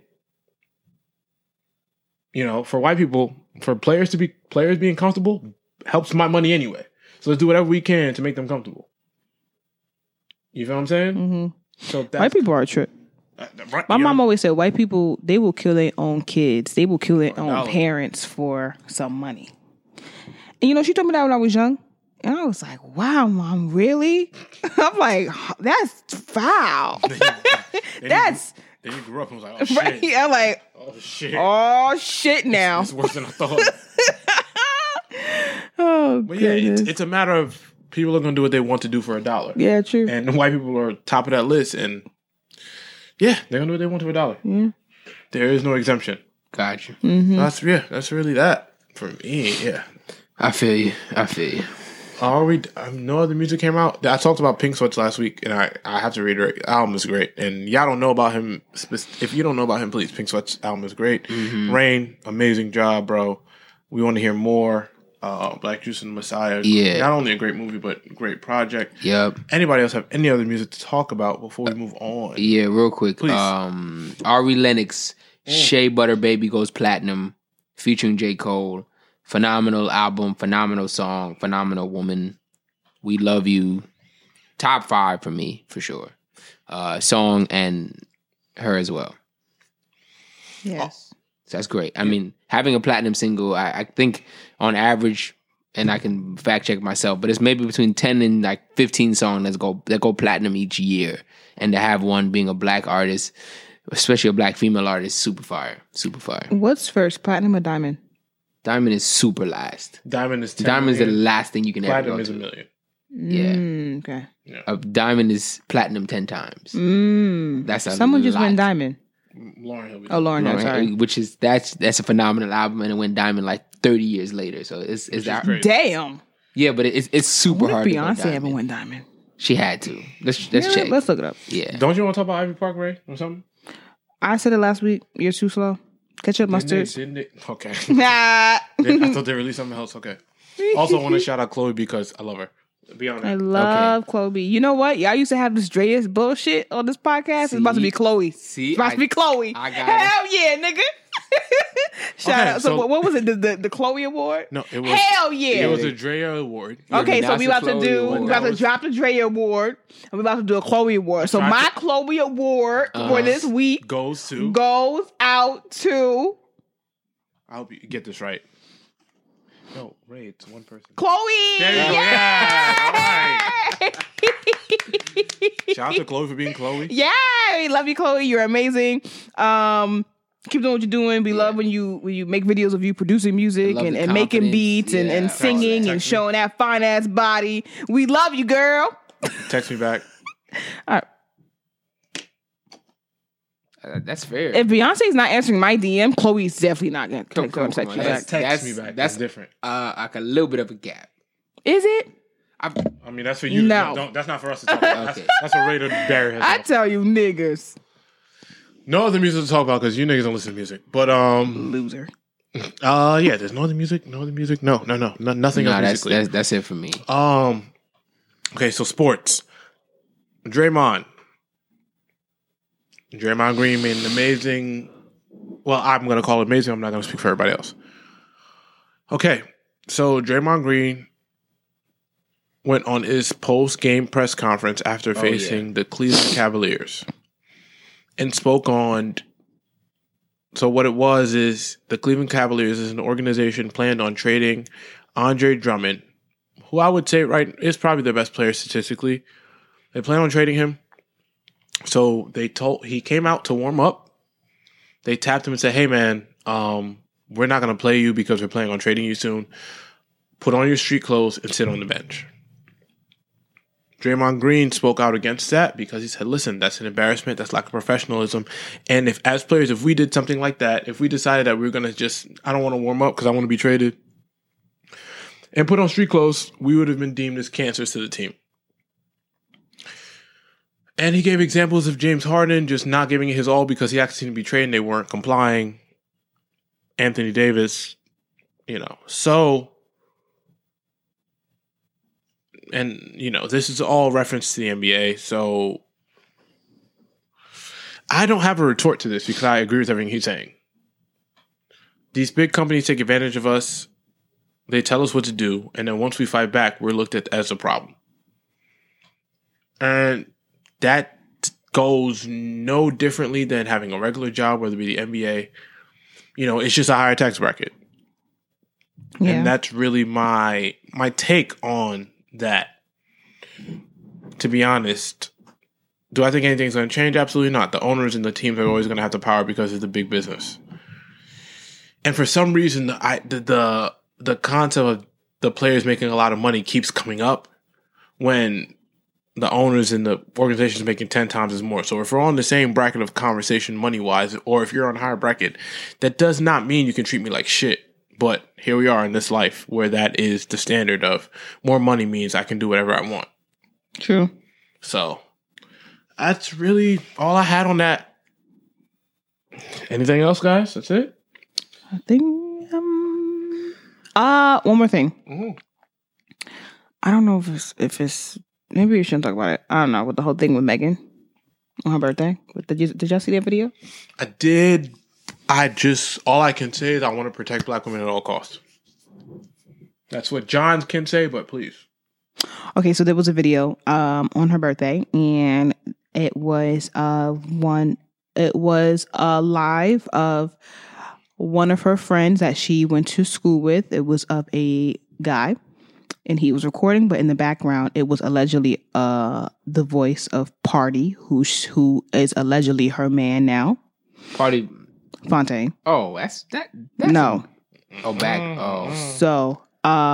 For white people, for players being comfortable helps my money anyway. So let's do whatever we can to make them comfortable. You feel what I'm saying? Mm-hmm. So white people are a trip. Right, my mom always said white people, they will kill their own kids. They will kill their own parents for some money. And she told me that when I was young. And I was like, wow, Mom, really? I'm like, that's foul. Then you grew up and was like, oh, shit. Right? I'm like, oh, shit now. It's worse than I thought. But yeah, it's a matter of people are going to do what they want to do for $1. Yeah, true. And white people are top of that list. And yeah, they're going to do what they want for $1. Yeah. There is no exemption. Gotcha. Mm-hmm. That's really that for me. Yeah. I feel you. No other music came out. I talked about Pink Sweats last week, and I have to reiterate, the album is great. And y'all don't know about him. If you don't know about him, please, Pink Sweats album is great. Mm-hmm. Rain, amazing job, bro. We want to hear more. Black Juice and Messiah. Yeah. Not only a great movie, but great project. Yep. Anybody else have any other music to talk about before we move on? Yeah, real quick. Please. Ari Lennox, Shea Butter Baby goes platinum, featuring J. Cole. Phenomenal album, phenomenal song, phenomenal woman. We love you. Top 5 for me, for sure. Song and her as well. Yes. So that's great. I mean, having a platinum single, I think on average, and I can fact check myself, but it's maybe between 10 and 15 songs that go platinum each year. And to have one being a black artist, especially a black female artist, super fire. Super fire. What's first, platinum or diamond? Diamond is super last. Diamond is 10 Diamond is the million. last thing you can ever go Platinum is to. $1 million. Yeah. Okay. Yeah. A diamond is platinum 10 times. That's a Someone just lot. went diamond. Lauryn Hill. Oh, Lauryn Hill, sorry. Which is that's a phenomenal album, and it went diamond 30 years later. So it's that crazy. Damn. Yeah, but it's super What hard. if to go Beyonce diamond. ever went diamond? She had to. Let's check. Let's look it up. Yeah. Don't you want to talk about Ivy Park Ray or something? I said it last week. You're too slow. Ketchup, mustard. Didn't they? Okay. Nah. I thought they released something else. Okay. Also, I want to shout out Chloe because I love her. Be honest. I love Chloe. You know what? Y'all used to have this Drea's bullshit on this podcast. It's about to be Chloe. See, it's about to be Chloe. I got Hell yeah, nigga. Shout out. So so- what was it? The Chloe Award? No, it was. Hell yeah. It was a Drea Award. Okay, so we about to Chloe Award. we about to was- drop the Dre Award, and we about to do a Chloe Award. So Tried my to- Chloe Award for this week Goes to. goes out to I hope you get this right. No, Ray, it's one person. Chloe. There you go. Yeah. All right. Yay! Shout out to Chloe for being Chloe. Yay! Love you, Chloe. You're amazing. Keep doing what you're doing. We love when you make videos of you producing music love and the making confidence. beats and Yeah. singing and Text me. showing that fine ass body. We love you, girl. Text me back. All right. That's fair. If Beyonce's not answering my DM, Chloe's definitely not going to text you back. Text me back. That's different. Like a little bit of a gap. Is it? I mean, that's for you. No. That's not for us to talk about. Okay. That's what Raider Barry has. I tell you, niggas. No other music to talk about because you niggas don't listen to music. But loser. Yeah, there's no other music. No, nothing else musically. That's it for me. Okay, so sports. Draymond Green made an amazing. Well, I'm gonna call it amazing. I'm not gonna speak for everybody else. Okay, so Draymond Green went on his post-game press conference after facing the Cleveland Cavaliers and spoke on. So what it was is the Cleveland Cavaliers is an organization planned on trading Andre Drummond, who I would say is probably the best player statistically. They plan on trading him. So he came out to warm up. They tapped him and said, "Hey man, we're not going to play you because we're planning on trading you soon. Put on your street clothes and sit on the bench." Draymond Green spoke out against that because he said, "Listen, that's an embarrassment. That's lack of professionalism. And if as players, if we did something like that, if we decided that we were going to I don't want to warm up because I want to be traded and put on street clothes, we would have been deemed as cancers to the team." And he gave examples of James Harden just not giving it his all because he asked to be traded and they weren't complying. Anthony Davis, so, and, this is all reference to the NBA. So I don't have a retort to this because I agree with everything he's saying. These big companies take advantage of us. They tell us what to do. And then once we fight back, we're looked at as a problem. And that goes no differently than having a regular job, whether it be the NBA. It's just a higher tax bracket. Yeah. And that's really my take on that. To be honest, do I think anything's going to change? Absolutely not. The owners and the teams are always going to have the power because it's the big business. And for some reason, the concept of the players making a lot of money keeps coming up when the owners and the organizations making 10 times as more. So if we're on the same bracket of conversation money-wise, or if you're on a higher bracket, that does not mean you can treat me like shit. But here we are in this life where that is the standard of more money means I can do whatever I want. True. So that's really all I had on that. Anything else, guys? That's it? I think, one more thing. Mm-hmm. I don't know if it's maybe we shouldn't talk about it. I don't know, with the whole thing with Megan on her birthday. Did y'all see that video? I did. All I can say is I want to protect black women at all costs. That's what John can say, but please. Okay, so there was a video on her birthday, and it was a live of one of her friends that she went to school with. It was of a guy. And he was recording, but in the background, it was allegedly the voice of Party, who is allegedly her man now. Party Fontaine. Oh, that's no. So,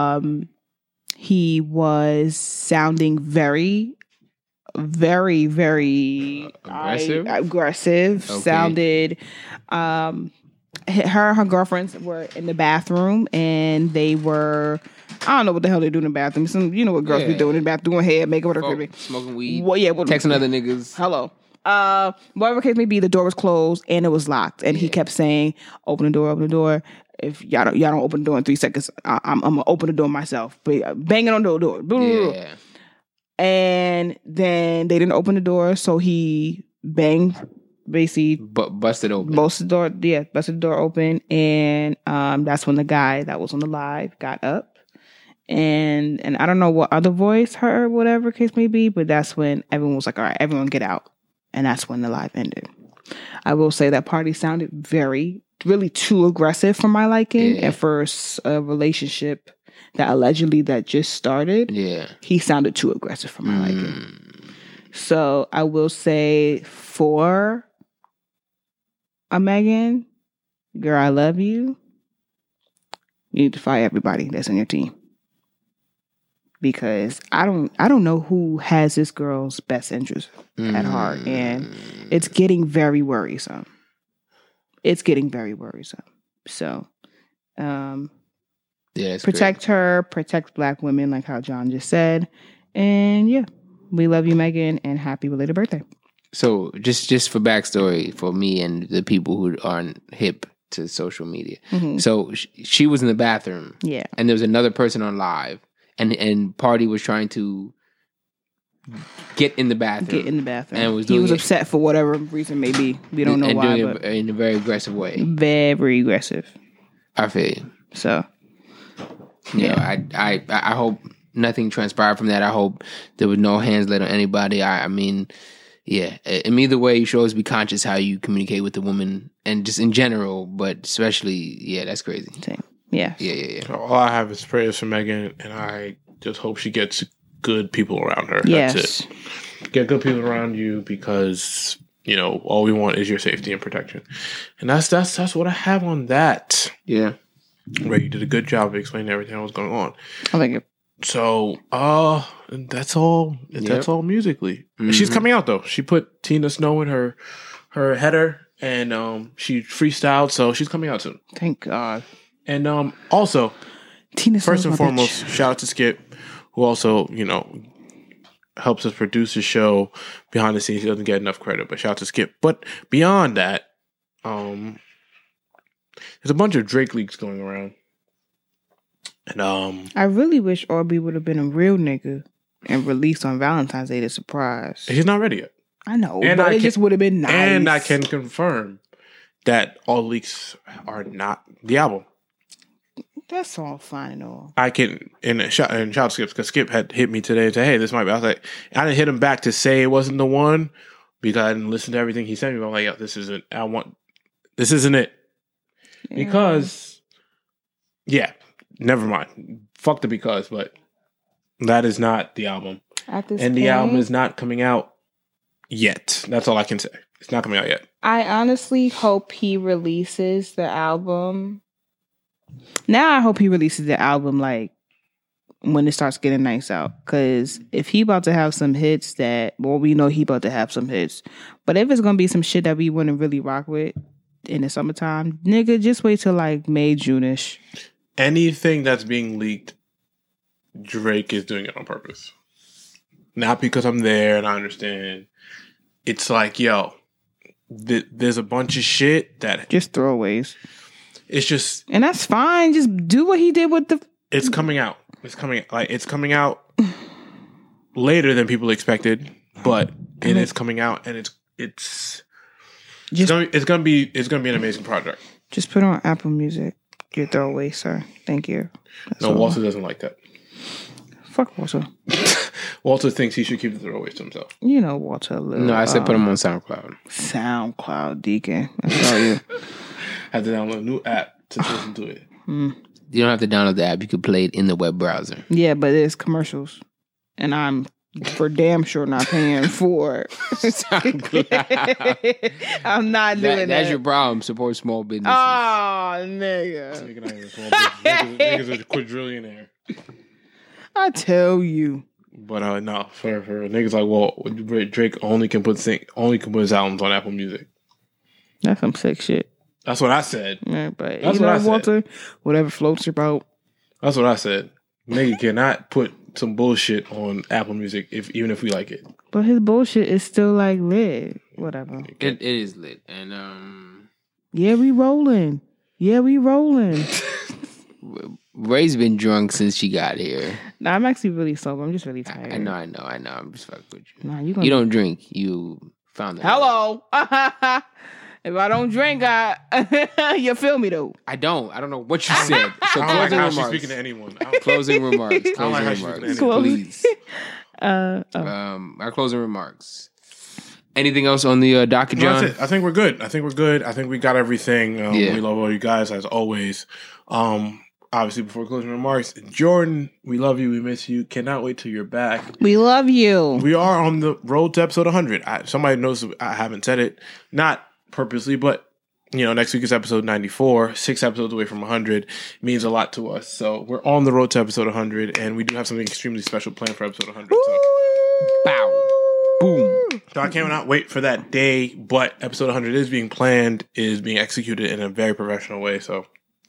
he was sounding very, very, very aggressive. Okay. Sounded. Her and her girlfriends were in the bathroom, and they were. I don't know what the hell they do in the bathroom. What girls be doing in the bathroom, doing hair, makeup, whatever. Smoking weed. Well, yeah, texting other niggas. Hello. Whatever case may be, the door was closed and it was locked. And he kept saying, "Open the door, open the door. If y'all don't open the door in 3 seconds, I'm gonna open the door myself." But banging on the door. Yeah. And then they didn't open the door, so he banged. Basically, busted open. Busted the door open, and that's when the guy that was on the live got up. And I don't know what other voice her, whatever case may be, but that's when everyone was like, "All right, everyone get out." And that's when the live ended. I will say that Party sounded really too aggressive for my liking. And for a relationship that allegedly just started, he sounded too aggressive for my liking. So I will say for a Megan, girl, I love you. You need to fire everybody that's on your team. because I don't know who has this girl's best interest at heart, and it's getting very worrisome. So, protect her, protect Black women, like how John just said, and yeah, we love you, Megan, and happy belated birthday. So just for backstory for me and the people who aren't hip to social media. Mm-hmm. So she was in the bathroom. Yeah. And there was another person on live. And Party was trying to get in the bathroom. And he was upset for whatever reason, maybe. We don't know why. Doing it in a very aggressive way. Very aggressive. I feel you. So. Yeah. I hope nothing transpired from that. I hope there was no hands laid on anybody. I mean... Yeah, and either way, you should always be conscious how you communicate with the woman, and just in general, but especially, yeah, that's crazy. Same. Yeah. All I have is prayers for Megan, and I just hope she gets good people around her. Yes. That's it. Get good people around you, because all we want is your safety and protection, and that's what I have on that. Yeah, Ray, you did a good job of explaining everything that was going on. I think it. So, that's all. That's all musically. Mm-hmm. She's coming out though. She put Tina Snow in her header, and she freestyled. So she's coming out soon. Thank God. And also, Tina first and foremost, shout out to Skip, who also helps us produce the show behind the scenes. He doesn't get enough credit, but shout out to Skip. But beyond that, there's a bunch of Drake leaks going around. And I really wish Aubrey would have been a real nigga and released on Valentine's Day to surprise. He's not ready yet. I know, but it just would have been nice. And I can confirm that all leaks are not the album. That's all fine and all. I can, and shout out to Skip, because Skip had hit me today and said, hey, this might be. I was like, I didn't hit him back to say it wasn't the one, because I didn't listen to everything he sent me. But I'm like, yo, this isn't it. Yeah. Because, yeah. Never mind. Fuck the because, but that is not the album. The album is not coming out yet. That's all I can say. It's not coming out yet. I honestly hope he releases the album. Now I hope he releases the album like when it starts getting nice out. Because if he about to have some hits we know he about to have some hits. But if it's going to be some shit that we wouldn't really rock with in the summertime, nigga, just wait till like May, June-ish. Anything that's being leaked, Drake is doing it on purpose. Not because I'm there and I understand. It's like, yo, there's a bunch of shit that... Just throwaways. It's just... And that's fine. Just do what he did with the... It's coming out. It's coming out later than people expected, but it is coming out, and it's gonna be an amazing project. Just put on Apple Music. Your throwaway, sir. Thank you. Walter doesn't like that. Fuck Walter. Walter thinks he should keep the throwaways to himself. Walter a little. No, I said put him on SoundCloud. SoundCloud, Deacon. That's all you. Had to download a new app to listen to it. You don't have to download the app. You could play it in the web browser. Yeah, but it's commercials. And I'm for damn sure not paying for I'm not doing that. That's your problem. Support small businesses. Oh, nigga. Niggas are quadrillionaire. I tell you. But no, for niggas like, well, Drake only can put his albums on Apple Music. That's some sick shit. That's what I said. Yeah, but that's what I said. Walter, whatever floats your boat. That's what I said. Nigga cannot put some bullshit on Apple Music even if we like it. But his bullshit is still like lit. Whatever. It is lit. And yeah, we rolling. Ray's been drunk since she got here. Nah, I'm actually really sober. I'm just really tired. I know. I'm just fucking with you. Nah, you don't drink. You found that. Hello. If I don't drink, you feel me though. I don't know what you said. So I don't like how she's speaking to anyone. Closing remarks. Please. Our closing remarks. Anything else on the docket, John? No, that's it. I think we're good. I think we got everything. We love all you guys as always. Obviously, before closing remarks, Jordan, we love you. We miss you. Cannot wait till you're back. We love you. We are on the road to episode 100. Somebody knows I haven't said it. Not purposely, but next week is episode 94, 6 episodes away from 100. It means a lot to us. So we're on the road to episode 100, and we do have something extremely special planned for episode 100. So, Bow. Boom. so I cannot wait for that day, but episode 100 is being planned, is being executed in a very professional way. So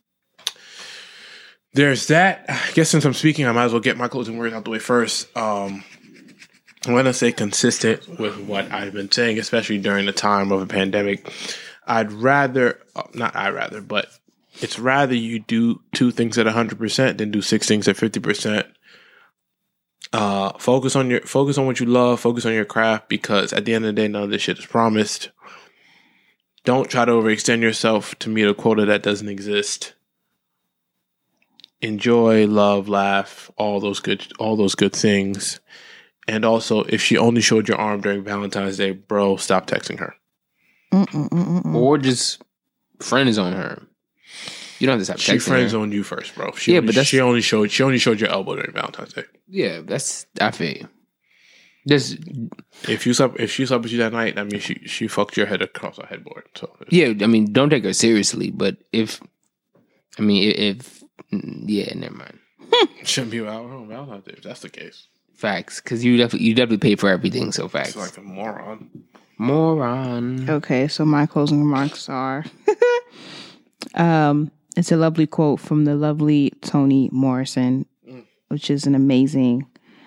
there's that. I guess since I'm speaking, I might as well get my closing words out the way first. I'm going to say consistent with what I've been saying, especially during the time of a pandemic. But it's rather you do 2 things at 100% than do 6 things at 50%. Focus on what you love, focus on your craft, because at the end of the day, none of this shit is promised. Don't try to overextend yourself to meet a quota that doesn't exist. Enjoy, love, laugh, all those good things. And also, if she only showed your arm during Valentine's Day, bro, stop texting her. Or just friend is on her. You don't have to stop texting her. She friends on you first, bro. She only showed your elbow during Valentine's Day. Yeah, I feel you. If she slept with you that night, that means she fucked your head across her headboard. So yeah, I mean, don't take her seriously. But if never mind. Shouldn't be out on Valentine's Day if that's the case. Facts, because you definitely pay for everything. So facts. It's like a moron. Okay, so my closing remarks are, it's a lovely quote from the lovely Toni Morrison, which is an amazing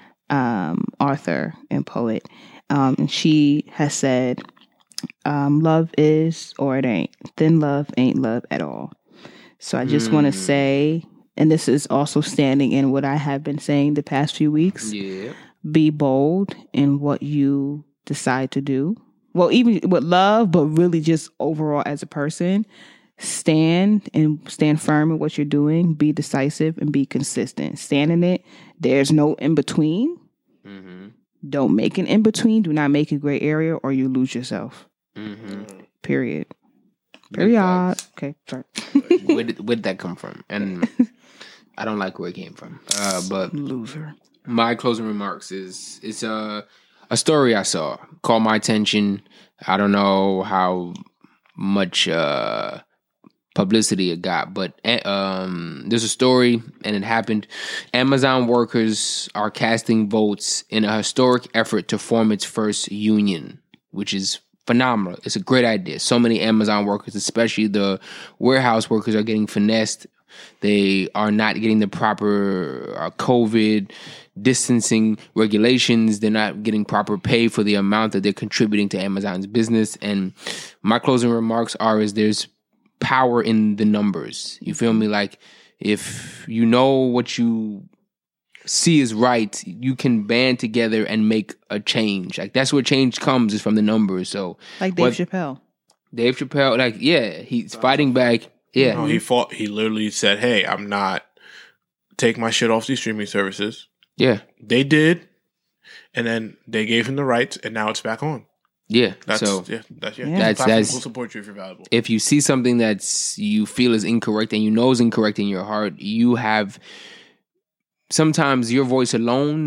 author and poet. And she has said, love is or it ain't. Then love ain't love at all. So I just want to say, and this is also standing in what I have been saying the past few weeks. Yeah. Be bold in what you decide to do. Well, even with love, but really just overall as a person. Stand firm in what you're doing. Be decisive and be consistent. Stand in it. There's no in between. Mm-hmm. Don't make an in between. Do not make a gray area, or you lose yourself. Mm-hmm. Period. Okay, sorry. Where did that come from? And I don't like where it came from. But loser. My closing remarks is it's a story I saw caught my attention. I don't know how much publicity it got, but there's a story and it happened. Amazon workers are casting votes in a historic effort to form its first union, which is phenomenal. It's a great idea. So many Amazon workers, especially the warehouse workers, are getting finessed. They are not getting the proper COVID distancing regulations. They're not getting proper pay for the amount that they're contributing to Amazon's business. And my closing remarks is there's power in the numbers. You feel me? Like, if you know what you see is right, you can band together and make a change. Like, that's where change comes, is from the numbers. So, like Dave Chappelle, like, yeah, he's fighting back. Yeah. No, he literally said, hey, I'm not take my shit off these streaming services. Yeah. They did. And then they gave him the rights, and now it's back on. Yeah. That's we'll support you if you're valuable. If you see something that's you feel is incorrect and you know is incorrect in your heart, you have sometimes your voice alone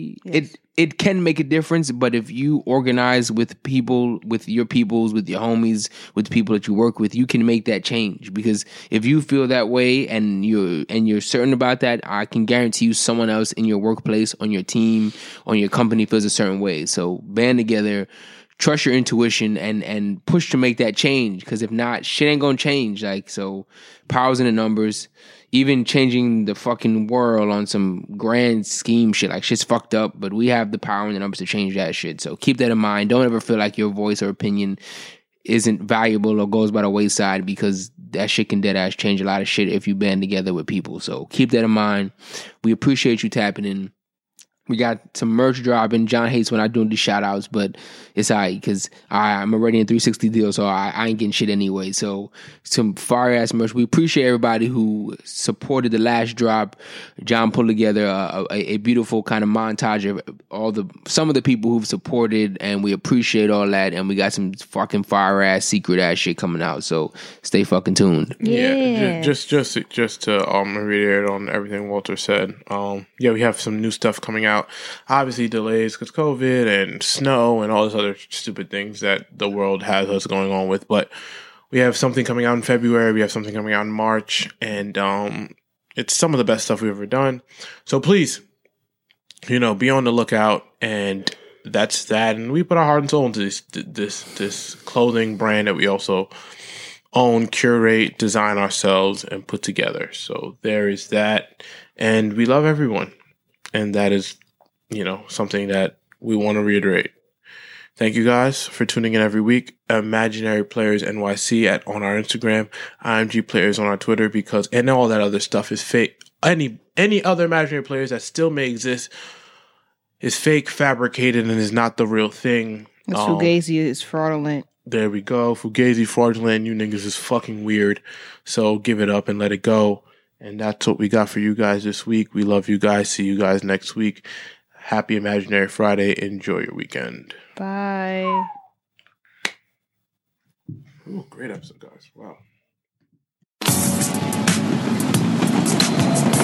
it can make a difference, but if you organize with people, with your peoples, with your homies, with the people that you work with, you can make that change. Because if you feel that way and you're certain about that, I can guarantee you someone else in your workplace, on your team, on your company feels a certain way. So band together, trust your intuition, and push to make that change. Because if not, shit ain't gonna change. Like, so power's in the numbers. Even changing the fucking world on some grand scheme shit, like, shit's fucked up, but we have the power and the numbers to change that shit. So keep that in mind. Don't ever feel like your voice or opinion isn't valuable or goes by the wayside, because that shit can dead ass change a lot of shit if you band together with people. So keep that in mind. We appreciate you tapping in. We got some merch dropping. John hates when I do these shout outs, but it's all right, because I'm already in 360 deal, so I ain't getting shit anyway. So some fire ass merch. We appreciate everybody who supported the last drop. John put together a beautiful kind of montage of some of the people who've supported, and we appreciate all that. And we got some fucking fire ass, secret ass shit coming out. So stay fucking tuned. Yeah. Just to reiterate on everything Walter said. We have some new stuff coming out. Obviously delays because COVID and snow and all this other stupid things that the world has us going on with, but We have something coming out in February. We have something coming out in March. And it's some of the best stuff we've ever done. So please, be on the lookout. And that's that. And we put our heart and soul into this clothing brand that we also own, curate, design ourselves, and put together. So there is that. And we love everyone. And that is, something that we want to reiterate. Thank you guys for tuning in every week. Imaginary Players NYC on our Instagram, IMG Players on our Twitter, and all that other stuff is fake. Any other imaginary players that still may exist is fake, fabricated, and is not the real thing. Fugazi is fraudulent. There we go. Fugazi, fraudulent. You niggas is fucking weird. So give it up and let it go. And that's what we got for you guys this week. We love you guys. See you guys next week. Happy Imaginary Friday. Enjoy your weekend. Bye. Ooh, great episode, guys. Wow.